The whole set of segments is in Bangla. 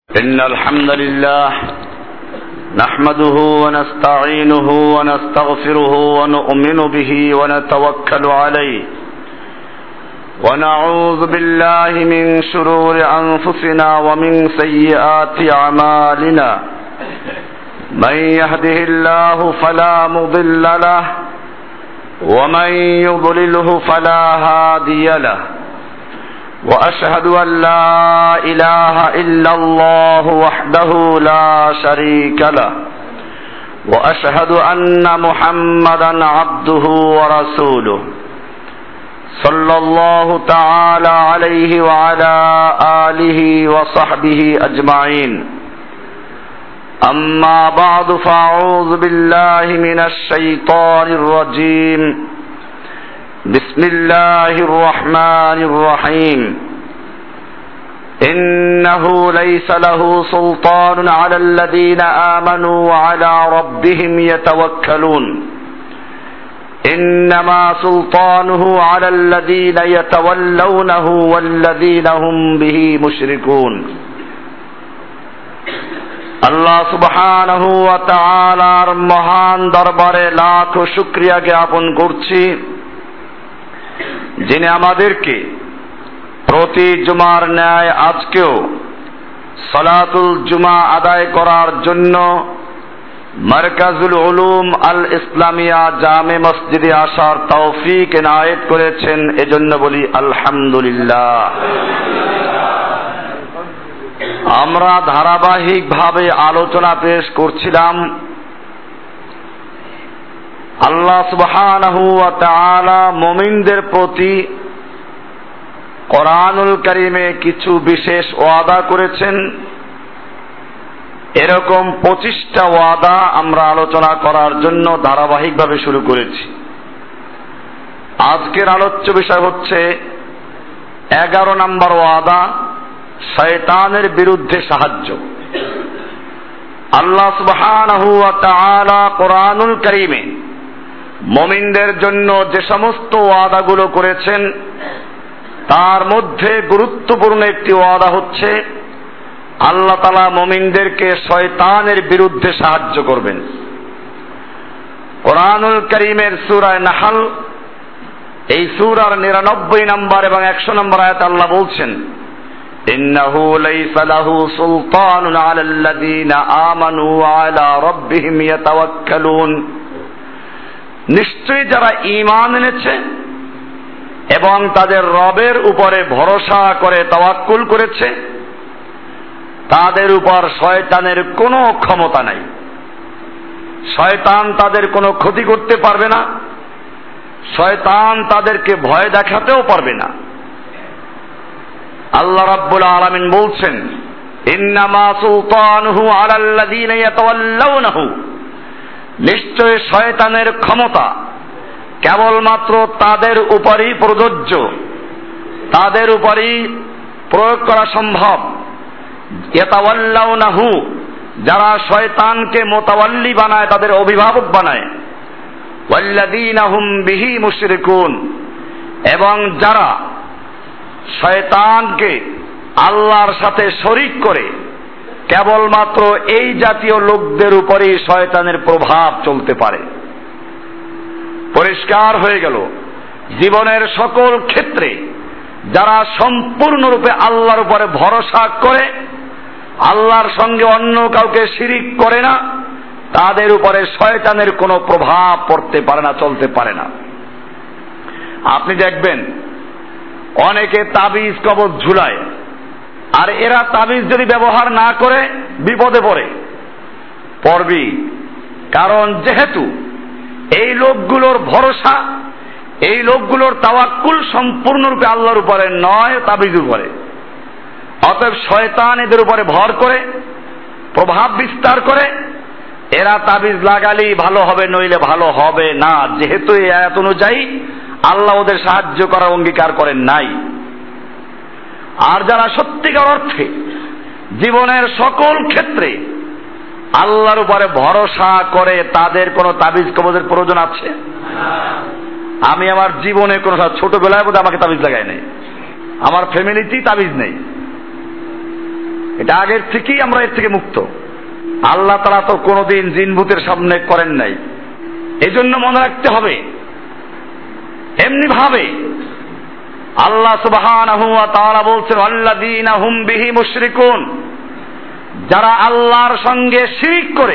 إن الحمد لله نحمده ونستعينه ونستغفره ونؤمن به ونتوكل عليه ونعوذ بالله من شرور أنفسنا ومن سيئات أعمالنا من يهده الله فلا مضل له ومن يضلله فلا هادي له وأشهد أن لا إله إلا الله وحده لا شريك له وأشهد أن محمدا عبده ورسوله صلى الله تعالى عليه وعلى آله وصحبه أجمعين أما بعد فأعوذ بالله من الشيطان الرجيم بسم الله الرحمن الرحيم إنه ليس له سلطان على الذين آمنوا وعلى ربهم يتوكلون إنما سلطانه على الذين يتولونه والذين هم به مشركون আল্লাহ সুবহানাহু ওয়া তাআলার মহান দরবারে লাখ শুকরিয়া জ্ঞাপন করছি, যিনি আমাদেরকে প্রতি জুমার ন্যায় আজকেও সালাতুল জুমা আদায় করার জন্য মারকাজুল উলুম আল ইসলামিয়া জামে মসজিদে আসার তৌফিক এনায়েত করেছেন। এজন্য বলি আলহামদুলিল্লাহ। আমরা ধারাবাহিকভাবে আলোচনা পেশ করছিলাম আল্লাহ সুবহানাহু ওয়া তাআলা মুমিনদের প্রতি কোরআনুল কারীমে কিছু বিশেষ ওয়াদা করেছেন। এরকম 25টা ওয়াদা আমরা আলোচনা করার জন্য ধারাবাহিকভাবে শুরু করেছি। আজকের আলোচ্য বিষয় হচ্ছে 11 নম্বর ওয়াদা, শয়তানের বিরুদ্ধে সাহায্য। আল্লাহ সুবহানাহু ওয়া তাআলা কোরআনুল কারীমে মুমিনদের জন্য যে সমস্ত ওয়াদাগুলো করেছেন তার মধ্যে গুরুত্বপূর্ণ একটি ওয়াদা হচ্ছে আল্লাহ তাআলা মুমিনদেরকে শয়তানের বিরুদ্ধে সাহায্য করবেন। কোরআনুল কারীমের সূরা নাহল এই সূরার 99 নম্বর এবং 100 নম্বর আয়াতে আল্লাহ বলছেন, ইন্নাহু লাইসা লাহু সুলতানুন আলাল্লাযীনা আমানু ওয়া আলা রাব্বিহিম ইয়াতাওয়াক্কালুন। নিশ্চয়ই যারা ঈমান এনেছে এবং তাদের রবের উপরে ভরসা করে তাওয়াক্কুল করেছে তাদের উপর শয়তানের কোনো ক্ষমতা নাই। শয়তান তাদের কোনো ক্ষতি করতে পারবে না, শয়তান তাদেরকে ভয় দেখাতেও পারবে না। আল্লাহ রাব্বুল আলামিন বলছেন, ইন্নামা সুলতানুহু আলাল্লাযীনা ইয়াতাওয়াল্লাউনাহু। নিশ্চয় শয়তানের ক্ষমতা কেবলমাত্র তাদের উপরই প্রযোজ্য, তাদের উপরই প্রয়োগ করা সম্ভব। ইয়াতাওয়াল্লাউনাহু, যারা শয়তানকে মুতাওয়াল্লি বানায়, তাদের অভিভাবক বানায়। ওয়াল্লাযীনা হুম বিহি মুশরিকুন, এবং যারা শয়তানকে আল্লাহর সাথে শরীক করে, কেবলমাত্র এই জাতীয় লোকদের উপরেই শয়তানের প্রভাব চলতে পারে। পরিষ্কার হয়ে গেল, জীবনের সকল ক্ষেত্রে যারা সম্পূর্ণরূপে আল্লাহর উপরে ভরসা করে, আল্লাহর সঙ্গে অন্য কাউকে শিরিক করে না, তাদের উপরে শয়তানের কোনো প্রভাব পড়তে পারে না, চলতে পারে না। আপনি দেখবেন অনেকে তাবিজ কবজ ঝুলায়, আর এরা তাবিজ যদি ব্যবহার না করে বিপদে পড়বি। কারণ যেহেতু এই লোকগুলোর ভরসা, এই লোকগুলোর তাওয়াক্কুল সম্পূর্ণরূপে আল্লাহর উপরে নয়, তাবিজের উপরে। অতএব শয়তান এদের উপরে ভর করে, প্রভাব বিস্তার করে। এরা তাবিজ লাগালেই ভালো হবে, নইলে ভালো হবে না, যেহেতু এই আয়াত অনুযায়ী আল্লাহ ওদের সাহায্য করার অঙ্গীকার করেন নাই। আর যারা সত্যিকার অর্থে জীবনের সকল ক্ষেত্রে আল্লাহর উপরে ভরসা করে, তাদের কোনো তাবিজ কবজের প্রয়োজন আছে? আমি আমার জীবনে কোনো ছোটবেলায় বোধহয় আমাকে তাবিজ লাগাই নাই, আমার ফ্যামিলিতেই তাবিজ নেই। এটা আগের থেকেই আমরা এর থেকে মুক্ত। আল্লাহ তাআলা তো কোনোদিন জিন ভূতের সামনে করেন নাই, এজন্য মনে রাখতে হবে। এমনি ভাবে আল্লাহ সুবহানাহু ওয়া তাআলা বলছেন আল্লাযীনা হুম বিহি মুশরিকুন, যারা আল্লাহর সঙ্গে শিরক করে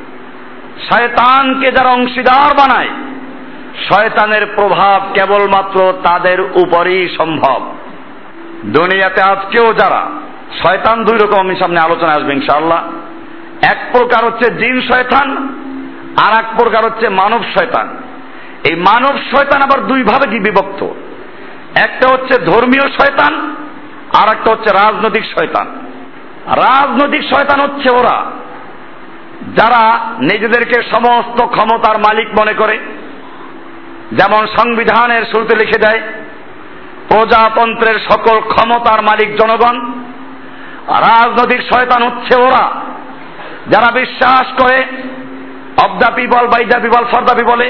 শয়তানকে যারা অংশীদার বানায়, শয়তানের প্রভাব কেবলমাত্র তাদের উপরই সম্ভব। দুনিয়াতে আজকেও যারা শয়তান, দুই রকম আমি সামনে আলোচনা আসবে ইনশাআল্লাহ। এক প্রকার হচ্ছে জিন শয়তান, আর এক প্রকার হচ্ছে মানব শয়তান। এই মানব শয়তান আবার দুই ভাবে বিভক্ত, একটা হচ্ছে ধর্মীয় শয়তান, আর একটা হচ্ছে রাজনৈতিক শয়তান। রাজনৈতিক শয়তান হচ্ছে ওরা যারা নিজেদেরকে সমস্ত ক্ষমতার মালিক মনে করে, যেমন সংবিধানের শুরুতে লিখে দেয় প্রজাতন্ত্রের সকল ক্ষমতার মালিক জনগণ। রাজনৈতিক শয়তান হচ্ছে ওরা যারা বিশ্বাস করে of the people, by the people, for the পিপলে।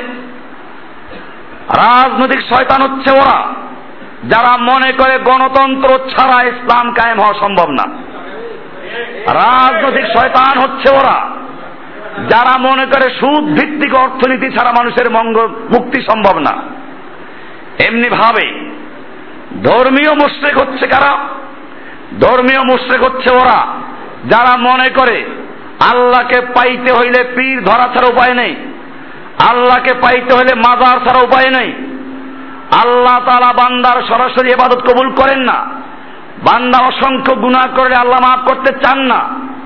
রাজনৈতিক শয়তান হচ্ছে ওরা যারা মনে করে গণতন্ত্র ছাড়া ইসলাম কায়েম হওয়া সম্ভব না। রাজনৈতিক শয়তান হচ্ছে ওরা যারা মনে করে সুদ ভিত্তিক অর্থনীতি ছাড়া মানুষের মুক্তি সম্ভব না। এমনি ভাবে ধর্মীয় মুশরিক হচ্ছে কারা? ধর্মীয় মুশরিক হচ্ছে ওরা যারা মনে করে আল্লাহকে পাইতে হইলে পীর ধরা ছাড়া উপায় নেই, আল্লাহকে পাইতে হইলে মাজার ছাড়া উপায় নেই। আল্লাহ তাআলা বান্দার সরাসরি ইবাদত কবুল করেন না, বান্দা অসংখ্য গুনাহ করলে আল্লাহ মাফ করতে চান না।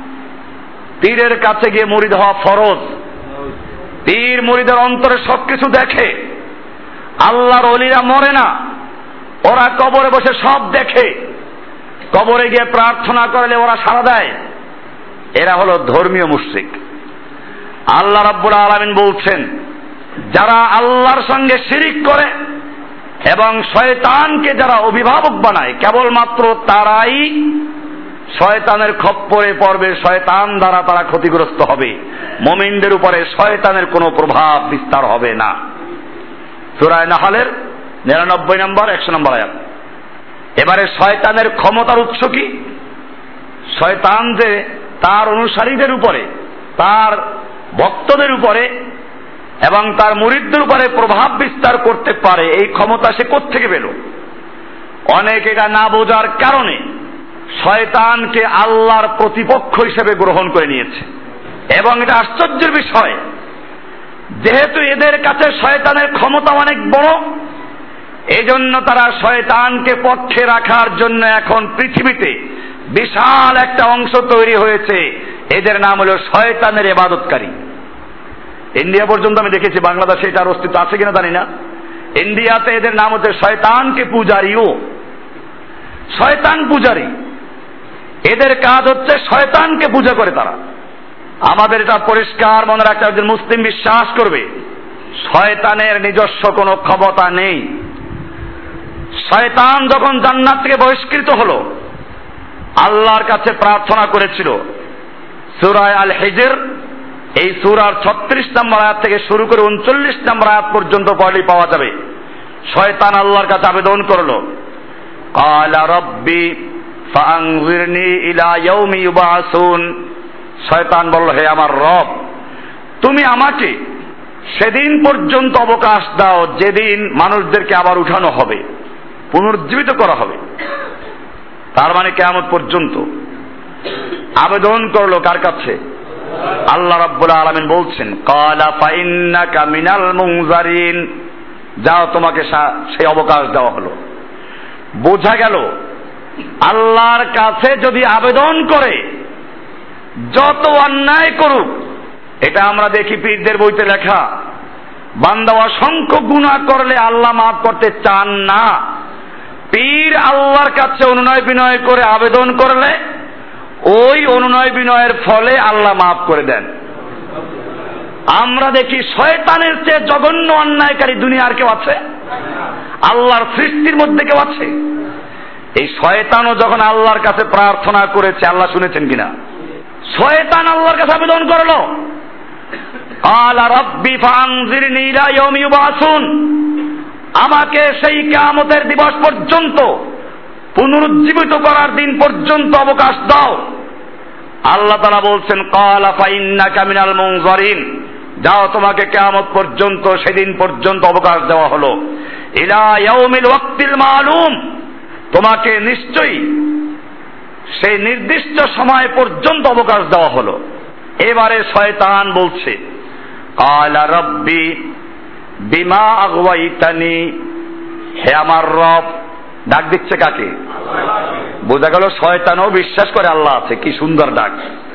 পীরের কাছে গিয়ে মুরিদ হওয়া ফরজ। পীর মুরিদের অন্তরে সবকিছু দেখে। আল্লাহর ওলিরা মরে না, ওরা কবরে বসে সব দেখে। কবরে গিয়ে প্রার্থনা করলে ওরা সাড়া দেয়। এরা হলো ধর্মীয় মুশরিক। আল্লাহ রাব্বুল আলামিন বলছেন, যারা আল্লাহর সঙ্গে শিরিক করে এবং শয়তানকে যারা অভিভাবক বানায়, কেবলমাত্র তারাই শয়তানের খপ্পরে পড়বে, শয়তান দ্বারা তারা ক্ষতিগ্রস্ত হবে। মুমিনদের উপরে শয়তানের কোনো প্রভাব বিস্তার হবে না। সূরা নাহলের 99 নম্বর 100 নম্বর আয়াত। এবারে শয়তানের ক্ষমতার উৎস কি? শয়তান যে তার অনুসারীদের উপরে, তার ভক্তদের উপরে এবং তার মুরিদদের উপরে প্রভাব বিস্তার করতে পারে, এই ক্ষমতা সে কোত্থেকে পেল? অনেক এটা না বোঝার কারণে শয়তানকে আল্লাহর প্রতিপক্ষ হিসেবে গ্রহণ করে নিয়েছে। এবং এটা আশ্চর্যের বিষয়, যেহেতু এদের কাছে শয়তানের ক্ষমতা অনেক বড়, এজন্য তারা শয়তানকে পক্ষে রাখার জন্য এখন পৃথিবীতে বিশাল একটা অংশ তৈরি হয়েছে, এদের নাম হলো শয়তানের ইবাদতকারী। ইন্ডিয়া পর্যন্ত আমি দেখেছি, বাংলাদেশে এটার অস্তিত্ব আছে কিনা জানি না। ইন্ডিয়াতে এদের নাম হচ্ছে শয়তানকে পূজারীও, শয়তান পূজারী। এদের কাজ হচ্ছে শয়তানকে পূজা করে তারা। আমাদের এটা পরিষ্কার মনে রাখতে হবে, একজন মুসলিম বিশ্বাস করবে শয়তানের নিজস্ব কোনো ক্ষমতা নেই। শয়তান যখন জান্নাত থেকে বহিষ্কৃত হলো, আল্লাহর কাছে প্রার্থনা করেছিল। সূরা আল হিজর এই সূরার 36 নম্বর আয়াত থেকে শুরু করে 39 নম্বর আয়াত পর্যন্ত পড়লেই পাওয়া যাবে। শয়তান আল্লাহর কাছে আবেদন করলো, ক্বালা রাব্বি ফাআনজিরনি ইলা ইয়াউমি ইউবআসুন। শয়তান বলল, হে আমার রব, তুমি আমাকে সেদিন পর্যন্ত অবকাশ দাও যেদিন মানুষদেরকে আবার উঠানো হবে, পুনরুজ্জীবিত করা হবে। তার মানে কিয়ামত পর্যন্ত আবেদন করলো কার কাছে? আল্লাহ রাব্বুল আলামিন বলছেন, ক্বালা ফাইন্নাকা মিনাল মুনজারিন। যাও, তোমাকে সেই অবকাশ দেওয়া হলো। বোঝা গেল আল্লাহর কাছে যদি আবেদন করে, যত অন্যায় করুক, এটা আমরা দেখি পীরদের বইতে লেখা, বান্দা অসংখ্য গুনাহ করলে আল্লাহ মাফ করতে চান না। পীর আল্লাহর কাছে অনুনয় বিনয় করে আবেদন করলে ওই অনুনয় বিনয়ের ফলে আল্লাহ মাফ করে দেন। আমরা দেখি শয়তানের চেয়ে জঘন্য অন্যায়কারী দুনিয়ার কেউ আছে? আল্লাহর সৃষ্টির মধ্যে কেউ আছে? এই শয়তানও যখন আল্লাহর কাছে প্রার্থনা করেছে, আল্লাহ শুনেছেন কিনা? শয়তান আল্লাহর কাছে আবেদন করলো, ক্বালা রাব্বি ফাআনজিরনি ইলা ইয়াউমি ইউবআসুন। আমাকে সেই কিয়ামতের দিবস পর্যন্ত, পুনরুজ্জীবিত করার দিন পর্যন্ত অবকাশ দাও। আল্লাহ তাআলা বলছেন ক্বালা ফাইন্নাকা মিনাল মুনজারিন, যাও তোমাকে কিয়ামত পর্যন্ত, সেদিন পর্যন্ত অবকাশ দেওয়া হলো। ইলা ইয়াউমিল ওয়াক্তিল মালুম, তোমাকে নিশ্চয়ই সেই নির্দিষ্ট সময় পর্যন্ত অবকাশ দেওয়া হলো। এবারে শয়তান বলছে ক্বালা রাব্বি বিমা আগওয়াইতানি, হে আমার রব, ডাক দিচ্ছে কাকে? বোঝা গেল শয়তানও বিশ্বাস করে আল্লাহ আছে। কি সুন্দর ডাক!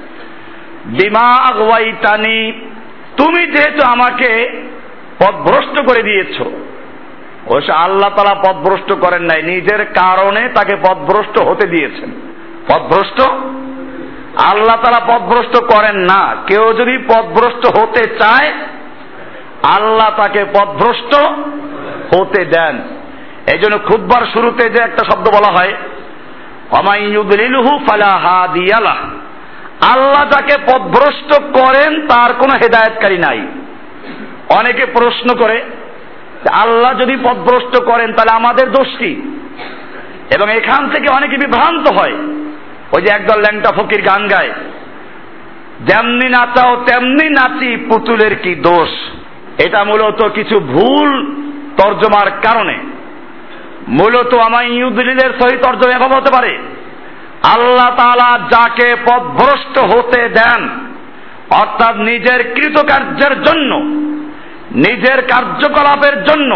বিমা আগওয়াইতানি, তুমি যেহেতু আমাকে পথভ্রষ্ট করে দিয়েছ। অবশ্য আল্লাহ তাআলা পথভ্রষ্ট করেন নাই, নিজের কারণে তাকে পথভ্রষ্ট হতে দিয়েছেন। পথভ্রষ্ট আল্লাহ তাআলা পথভ্রষ্ট করেন না। কেউ যদি পথভ্রষ্ট হতে চায়, আল্লাহ তাকে পথভ্রষ্ট হতে দেন। এই জন্য খুতবার শুরুতে যে একটা শব্দ বলা হয়, ওয়ামান ইউদ্লিলহু ফালা হাদিয়া লাহ, আল্লাহ যাকে পথভ্রষ্ট করেন তার কোনো হেদায়েতকারী নাই। অনেকে প্রশ্ন করে, আল্লাহ যদি পথভ্রষ্ট করেন তাহলে আমাদের দোষ কি? এবং এখান থেকে অনেকে বিভ্রান্ত হয়। ওই যে একদল ল্যাংটা ফকির গান গায়, যেমনি নাচাও তেমনি নাচি, পুতুলের কি দোষ। এটা মূলত কিছু ভুল তর্জমার কারণে। মূলত ওয়ামান ইউদ্লিলের সহিত তর্জমা এভাবে হতে পারে, আল্লাহ তাআলা যাকে পথভ্রষ্ট হতে দেন, অর্থাৎ নিজের কৃতকার্যের জন্য, নিজের কার্যকলাপের জন্য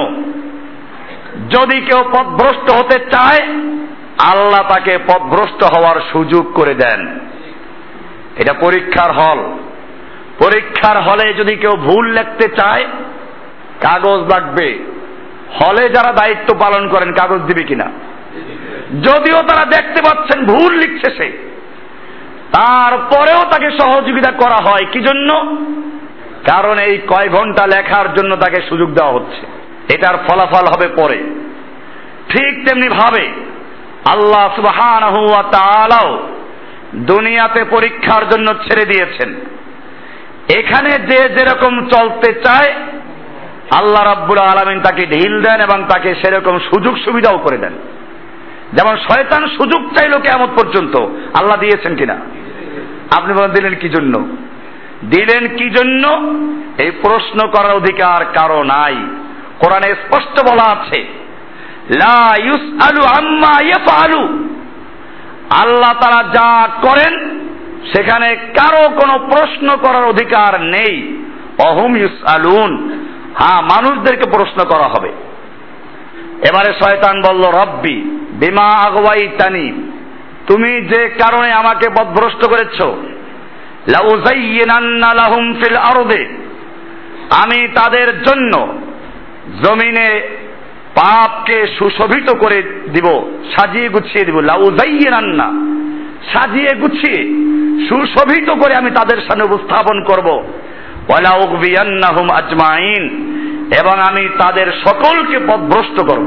যদি কেউ পথভ্রষ্ট হতে চায়, আল্লাহ তাকে পথভ্রষ্ট হওয়ার সুযোগ করে দেন। এটা পরীক্ষার হল। পরীক্ষার হলে যদি কেউ ভুল লিখতে চায়, কাগজ লাগবে। হলে যারা দায়িত্ব পালন করেন কাগজ দিবে কিনা? যদিও তারা দেখতে পাচ্ছেন ভুল লিখছে সে, তারপরেও তাকে সহযোগিতা করা হয়। কি জন্য? কারণ এই কয় ঘন্টা লেখার জন্য তাকে সুযোগ দেওয়া হচ্ছে, এটার ফলাফল হবে পরে। ঠিক তেমনি ভাবে আল্লাহ সুবহানাহু ওয়া তাআলাও দুনিয়াতে পরীক্ষার জন্য ছেড়ে দিয়েছেন। এখানে যে যেরকম চলতে চায়, আল্লাহ রাব্বুল আলামিন তাকে ঢিল দেন এবং তাকে সেরকম সুযোগ সুবিধাও করে দেন। যেমন শয়তান সুযোগ চাইল কিয়ামত পর্যন্ত, আল্লাহ দিয়েছেন কিনা? আপনি বলেন দিলেন কি জন্য? দিলেন কি জন্য? এই প্রশ্ন করার অধিকার কারো নাই। কোরআনে স্পষ্ট বলা আছে, লা ইউসআলু আম্মা ইয়াফআলু, আল্লাহ তাআলা যা করেন সেখানে কারো কোনো প্রশ্ন করার অধিকার নেই। অহুম ইউসআলুন, হ্যাঁ মানুষদেরকে প্রশ্ন করা হবে। এবারে শয়তান বলল, রব্বি বিমা আগওয়াইতানি, তুমি যে কারণে আমাকে পথভ্রষ্ট করেছো, লাউযায়্যিনান্না লাহুম ফিল আরদি, আমি তাদের জন্য জমিনে পাপকে সুশোভিত করে দিব, সাজিয়ে গুছিয়ে দিব। লাউযায়্যিনান্না, সাজিয়ে গুছিয়ে সুশোভিত করে আমি তাদের সামনে উপস্থাপন করব। ওয়ালা উগবিয়ান্নাহুম আজমাইন, এবং আমি তাদের সকলকে পথভ্রষ্ট করব,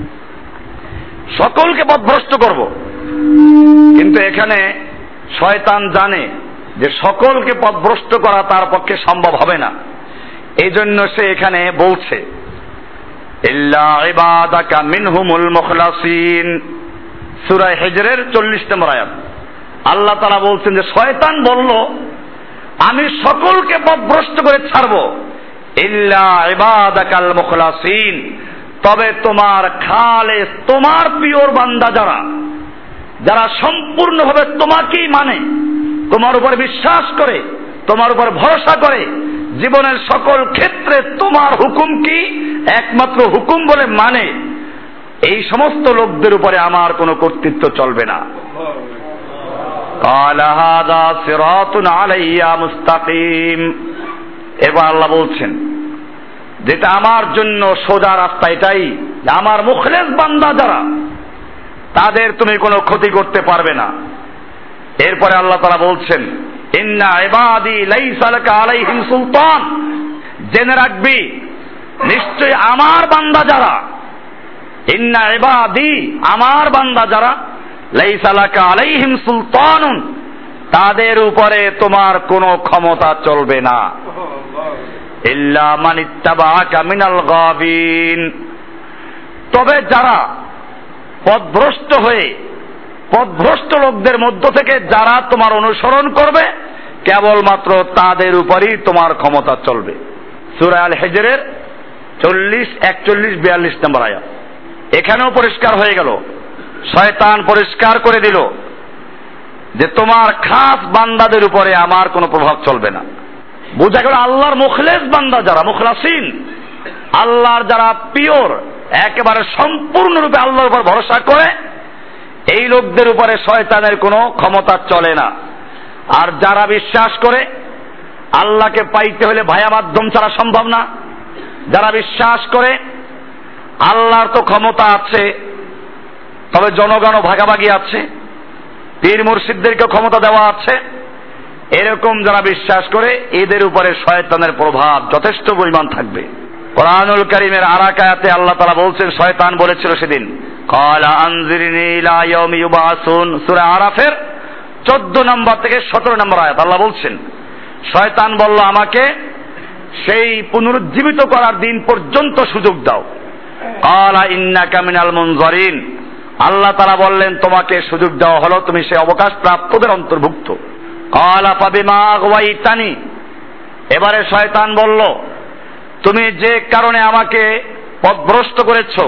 সকলকে পথভ্রষ্ট করব। কিন্তু এখানে শয়তান জানে যে সকলকে পথভ্রষ্ট করা তার পক্ষে সম্ভব হবে না। এই জন্য সে এখানে বলছে, ইল্লা ইবাদাকা মিনহুমুল মুখলাসিন, সূরা হিজরের 40 নম্বর আয়াত। আল্লাহ তাআলা বলছেন যে শয়তান বলল, আমি সকলকে পথভ্রষ্ট করে ছাড়বো, ইল্লা ইবাদাকাল মুখলাসিন, তবে তোমার খালেস, তোমার পিওর বান্দা যারা, যারা সম্পূর্ণভাবে তোমাকেই মানে, তোমার উপর বিশ্বাস করে, তোমার উপর ভরসা করে, জীবনের সকল ক্ষেত্রে তোমার হুকুম কি একমাত্র হুকুম বলে মানে, এই সমস্ত লোকদের উপরে আমার কোনো কর্তৃত্ব চলবে না। ক্বালা হাযা সিরাতুন আলাইয়া মুস্তাকিম, এবার আল্লাহ বলছেন যেটা আমার জন্য সোজা রাস্তা, এটাই আমার মুখলেস বান্দা যারা, তাদের তুমি কোনো ক্ষতি করতে পারবে না। এরপরে আল্লাহ তাআলা বলছেন, ইন্না ইবাদি লাইসা লাকা আলাইহিম সুলতান, জেনে রাখবি নিশ্চয় আমার বান্দা যারা, ইন্না ইবাদি, আমার বান্দা যারা, লাইসা লাকা আলাইহিম সুলতানুন, তাদের উপরে তোমার কোনো ক্ষমতা চলবে না। ইল্লা মান ইত্তাবাআকা মিনাল গাবিন, তবে যারা পথভ্রষ্ট হয়ে পথভ্রষ্ট লোকদের মধ্য থেকে যারা তোমার অনুসরণ করবে কেবলমাত্র তাদের উপরই তোমার ক্ষমতা চলবে। সূরা আল হিজরের 40, 41, 42 নম্বর আয়াত। এখানেও পরিষ্কার হয়ে গেল, শয়তান পরিষ্কার করে দিল যে তোমার খাস বান্দাদের উপরে আমার কোনো প্রভাব চলবে না। বোঝা গেল আল্লাহর মুখলেস বান্দা যারা, মুখলাসিন, আল্লাহর যারা পিওর, একেবারে সম্পূর্ণরূপে আল্লাহর উপর ভরসা করে, এই লোকদের উপরে শয়তানের কোনো ক্ষমতা চলে না। আর যারা বিশ্বাস করে আল্লাহকে পাইতে হলে ভায়া মাধ্যম ছাড়া সম্ভব না, যারা বিশ্বাস করে আল্লাহর তো ক্ষমতা আছে, তবে জনগণও ভাগাভাগি আছে, পীর মুর্শিদদেরকে ক্ষমতা দেওয়া আছে, এরকম যারা বিশ্বাস করে এদের উপরে শয়তানের প্রভাব যথেষ্ট পরিমাণ থাকবে। কোরআনুল কারীমের আরেক আয়াতে আল্লাহ তাআলা বলছেন, শয়তান বলেছিল সেদিন, ক্বালা আনজিরনি ইলা ইয়াউমি ইউবআসুন, সূরা আরাফের 14 নম্বর থেকে 17 নম্বর আয়াত। আল্লাহ বলছেন, শয়তান বলল আমাকে সেই পুনরুজ্জীবিত করার দিন পর্যন্ত সুযোগ দাও। ক্বালা ইন্নাকা মিনাল মুনজারিন, আল্লাহ তাআলা বললেন তোমাকে সুযোগ দেওয়া হলো, তুমি সেই অবকাশ প্রাপ্তদের অন্তর্ভুক্ত। ক্বালা ফাবিমা আগওয়াইতানি, এবারে শয়তান বলল তুমি যে কারণে আমাকে পথভ্রষ্ট করেছো,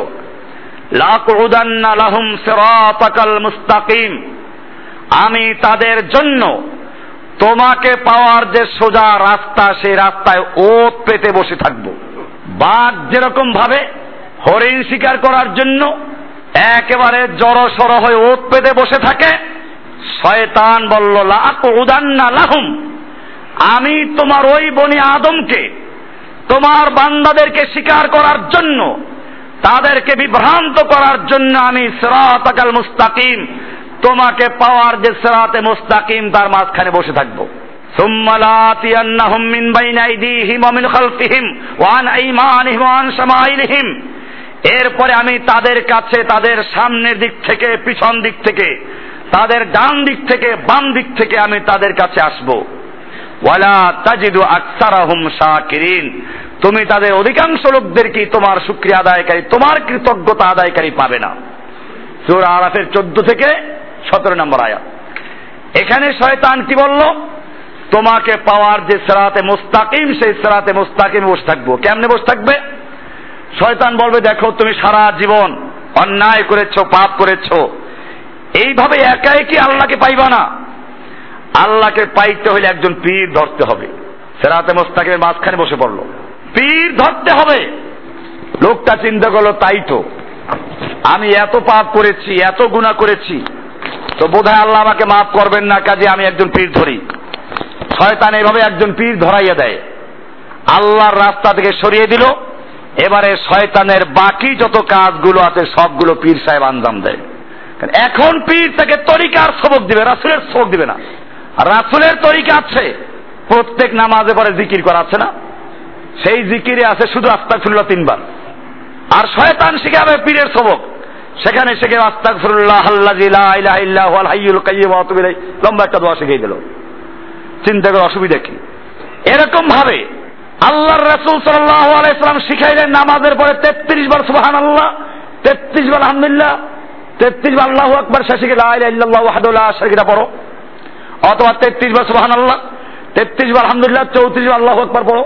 লাকুদান্না লাহুম সিরাতাকাল মুস্তাকিম, আমি তাদের জন্য তোমাকে পাওয়ার যে সোজা রাস্তা, সেই রাস্তায় ওত পেতে বসে থাকবো। বাঘ যেরকম ভাবে হরিণ শিকার করার জন্য একেবারে জড়সড় হয়ে ওত পেতে বসে থাকে, শয়তান বলল লাকুদান্না লাহুম, আমি তোমার ওই বনি আদমকে, তোমার বান্দাদেরকে শিকার করার জন্য, তাদেরকে বিভ্রান্ত করার জন্য আমি সিরাতাকাল মুস্তাকিম, তোমাকে পাওয়ার যে সিরাতে মুস্তাকিম তার মাঝখানে বসে থাকবো। সুম্মা লাতিয়ান্নাহুম মিন বাইনি আইদিহিম ওয়া মিন খালফিহিম ওয়া আন আইমানিহিম ওয়া আন শামাইলিহিম, এরপরে আমি তাদের কাছে, তাদের সামনের দিক থেকে, পিছন দিক থেকে, তাদের ডান দিক থেকে, বাম দিক থেকে আমি তাদের কাছে আসবো। ওয়ালা তাজিদু আকসারাহুম শাকিরিন, তুমি তাদের অধিকাংশ লোকদেরকে তোমার শুকরিয়া আদায়কারী, তোমার কৃতজ্ঞতা আদায়কারী পাবে না। সূরা আরাফের 14 থেকে 17 নম্বর আয়াত। এখানে শয়তান কি বলল, তোমাকে পাওয়ার যে সিরাতে মুস্তাকিম, সেই সিরাতে মুস্তাকিমে বসে থাকবো। কেমনে বসে থাকবে? শয়তান বলবে দেখো তুমি সারা জীবন অন্যায় করেছো, পাপ করেছো, এইভাবে একাই কি আল্লাহকে পাইবা না, আল্লাহকে পাইতে হলে একজন পীর ধরতে হবে। সিরাতে মুস্তাকিমের মাঝখানে বসে পড়লো, পীর ধরতে হবে। লোকটা চিন্তা করলো তাই তো, আমি এত পাপ করেছি, এত গুনাহ করেছি, তো বোধহয় আল্লাহ আমাকে মাফ করবেন না, কাজে আমি একজন পীর ধরি। শয়তান এইভাবে একজন পীর ধরাইয়া দেয়, আল্লাহর রাস্তা থেকে সরিয়ে দিল। এবারে শয়তানের বাকি যত কাজগুলো আছে সবগুলো পীর সাহেব আঞ্জাম দেয়। এখন পীর তাকে তরিকার সবক দিবে, রাসূলের সবক দিবে না। রাসূলের তরিকা আছে, প্রত্যেক নামাজে পরে জিকির করা আছে না, সেই জিকিরে আছে শুধু আস্তাগফিরুল্লাহ 3 বার। আর শয়তান শিখাবে পীরের সবক, সেখানে শিখে আস্তাগফিরুল্লাহ আল্লাযী লা ইলাহা ইল্লা হুয়াল হাইয়ুল কাইয়্যুম ওয়া আতুবু ইলাইহি, লম্বা একটা দোয়া শিখিয়ে দিল। চিন্তা করে অসুবিধা কি? এরকম ভাবে আল্লাহর রাসূল সাল্লাল্লাহু আলাইহি সাল্লাম শিখাইলেন নামাজের পরে 33 বার সুবহানাল্লাহ, 33 বার আলহামদুলিল্লাহ, 33 বার আল্লাহু আকবার, শেষে লা ইলাহা ইল্লাল্লাহু ওয়াহদাহু লা শারীকা লাহু পড়ো, অথবা 33 বার সুবহানাল্লাহ, 33 বার আলহামদুলিল্লাহ, 34 বার আল্লাহু আকবার পড়ো।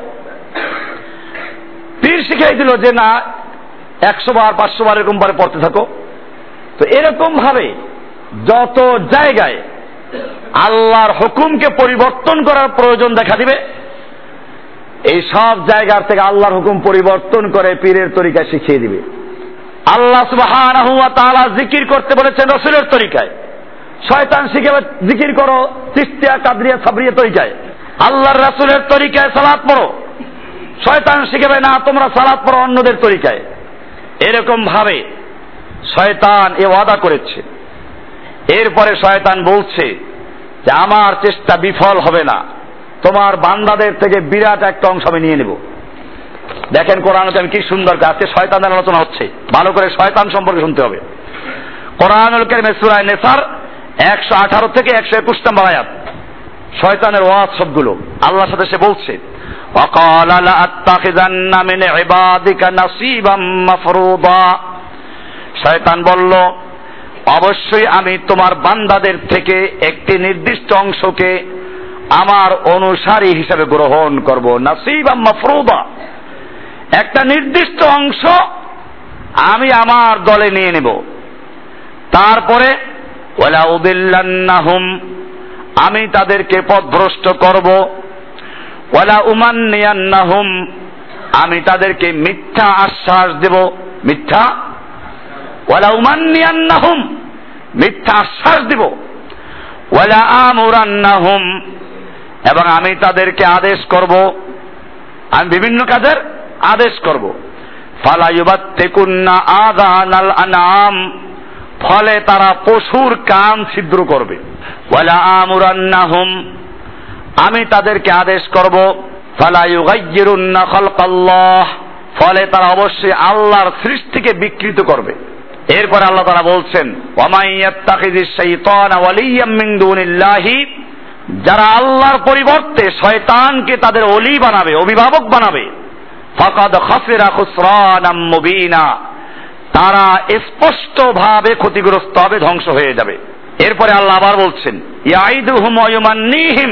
পীর শিখাই দিল যে না 100 বার 500 বার এরকম ভাবে পড়তে থাকো। তো এরকম ভাবে যত জায়গায় আল্লাহর হুকুমকে পরিবর্তন করার প্রয়োজন দেখা দিবে, এই সব জায়গার থেকে আল্লাহর হুকুম পরিবর্তন করে পীরের তরিকা শিখিয়ে দিবে। আল্লাহ সুবহানাহু ওয়া তাআলা জিকির করতে বলেছেন রাসূলের তরিকায়, শয়তান শিখাবে জিকির করো চিশতিয়া কাদরিয়া সাবরিয়া তরিকায়। আল্লাহর রাসূলের তরিকায় সালাত পড়ো, শয়তান শিখাবে না তোমরা সালাত পড়ো অন্যদের তরিকায়। এরকম ভাবে শয়তান এ ওয়াদা করেছে। এরপরে শয়তান বলছে যে আমার চেষ্টা বিফল হবে না, তোমার বান্দাদের থেকে বিরাট একটা অংশ আমি নিয়ে নেব। দেখেন কোরআনে আমি কি সুন্দর আজকে শয়তানের আলোচনা হচ্ছে, ভালো করে শয়তান সম্পর্কে শুনতে হবে। কোরআনুল কারীমে সূরা নিসার 118 থেকে 121 নম্বর আয়াত, শয়তানের ওয়াজ সবগুলো আল্লাহর সাথে সে বলছে, وقال لأتخذن من عبادك نصيبا مفروضا, শয়তান বলল অবশ্যই আমি তোমার বান্দাদের থেকে একটি নির্দিষ্ট অংশকে আমার অনুসারী হিসেবে গ্রহণ করব। নাসিবাম মাফরুদা, একটা নির্দিষ্ট অংশ আমি আমার দলে নিয়ে নেব। তারপরে ওয়ালা উদিল্লান্নাহুম, আমি তাদেরকে পথভ্রষ্ট করব। ওয়ালা উমান্নিয়ান্নাহুম, আমি তাদেরকে মিথ্যা আশ্বাস দেব। মিথ্যা, ওয়ালা উমান্নিয়ান্নাহুম, মিথ্যা আশ্বাস দেব। ওয়ালা আমুরান্নাহুম, এবং আমি তাদেরকে আদেশ করব, আমি বিভিন্ন কাজের আদেশ করব। ফালা ইউবাত্তিকুন্না আযানাল আনআম, ফলে তারা পশুর কান ছিদ্র করবে। ওয়ালা আমুরান্নাহুম, আমি তাদেরকে আদেশ করব। ফালা ইউগাইয়িরুন্না খালকাল্লাহ, ফলে তারা অবশ্যই আল্লাহর সৃষ্টিকে বিকৃত করবে। এরপর আল্লাহ তাআলা বলছেন, ওয়া মান ইয়াত্তাখিযিশ শাইতানা ওয়ালিয়্যাম মিন দুনিল্লাহি, যারা আল্লাহর পরিবর্তে শয়তানকে তাদের ওলি বানাবে, অভিভাবক বানাবে, ফাকাদ খাসিরা খুসরানাম মুবিনা, তারা স্পষ্টভাবে ক্ষতিগ্রস্ত হবে, ধ্বংস হয়ে যাবে। এরপরে আল্লাহ আবার বলছেন, ইয়াইদুহুম ওয়া ইউমান্নিহিম,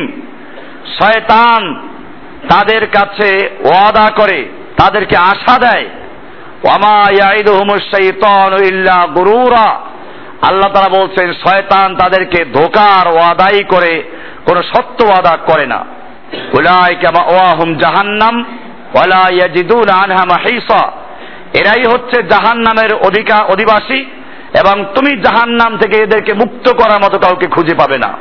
শয়তান তাদের কাছে ওয়াদা করে, তাদেরকে আশা দেয়। ওয়ামা ইয়াইদুহুমুশ শাইতানু ইল্লা গুরুরা, আল্লাহ তাআলা বলছেন শয়তান তাদেরকে ধোঁকার ওয়াদাই করে, কোন সত্য ওয়াদা করে না। উলাইকা মাওয়াহুম জাহান্নাম ওয়ালা ইয়াজিদুনা আনহা মাহিসা, এরাই হচ্ছে জাহান্নামের অধিবাসী, এবং তুমি জাহান্নাম থেকে এদেরকে মুক্ত করার মতো কাউকে খুঁজে পাবে না।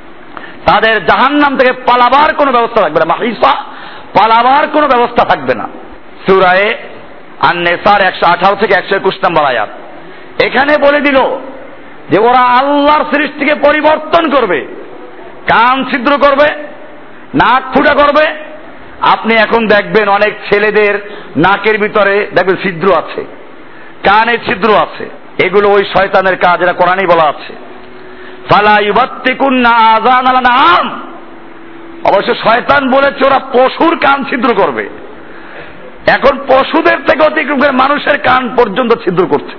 তাদের জাহান্নাম থেকে পালাবার কোনো ব্যবস্থা থাকবে না। মাহিসা, পালাবার কোনো ব্যবস্থা থাকবে না। সূরা আন-নিসার 118 থেকে 121 নম্বর আয়াত। এখানে বলে দিল যে ওরা আল্লাহর সৃষ্টিকে পরিবর্তন করবে, কান ছিদ্র করবে, নাক ফুটা করবে। আপনি এখন দেখবেন অনেক ছেলেদের নাকের ভিতরে দেখবেন ছিদ্র আছে, কানে ছিদ্র আছে। এগুলো ওই শয়তানের কাজ, এরা কোরআনেই বলা আছে। ফালা ইউবাত্তিকুন্না আযানাল আনআম, অবশ্য শয়তান বলেছে ওরা পশুর কান ছিদ্র করবে। এখন পশুদের থেকে অতিক্রম করে মানুষের কান পর্যন্ত ছিদ্র করছে।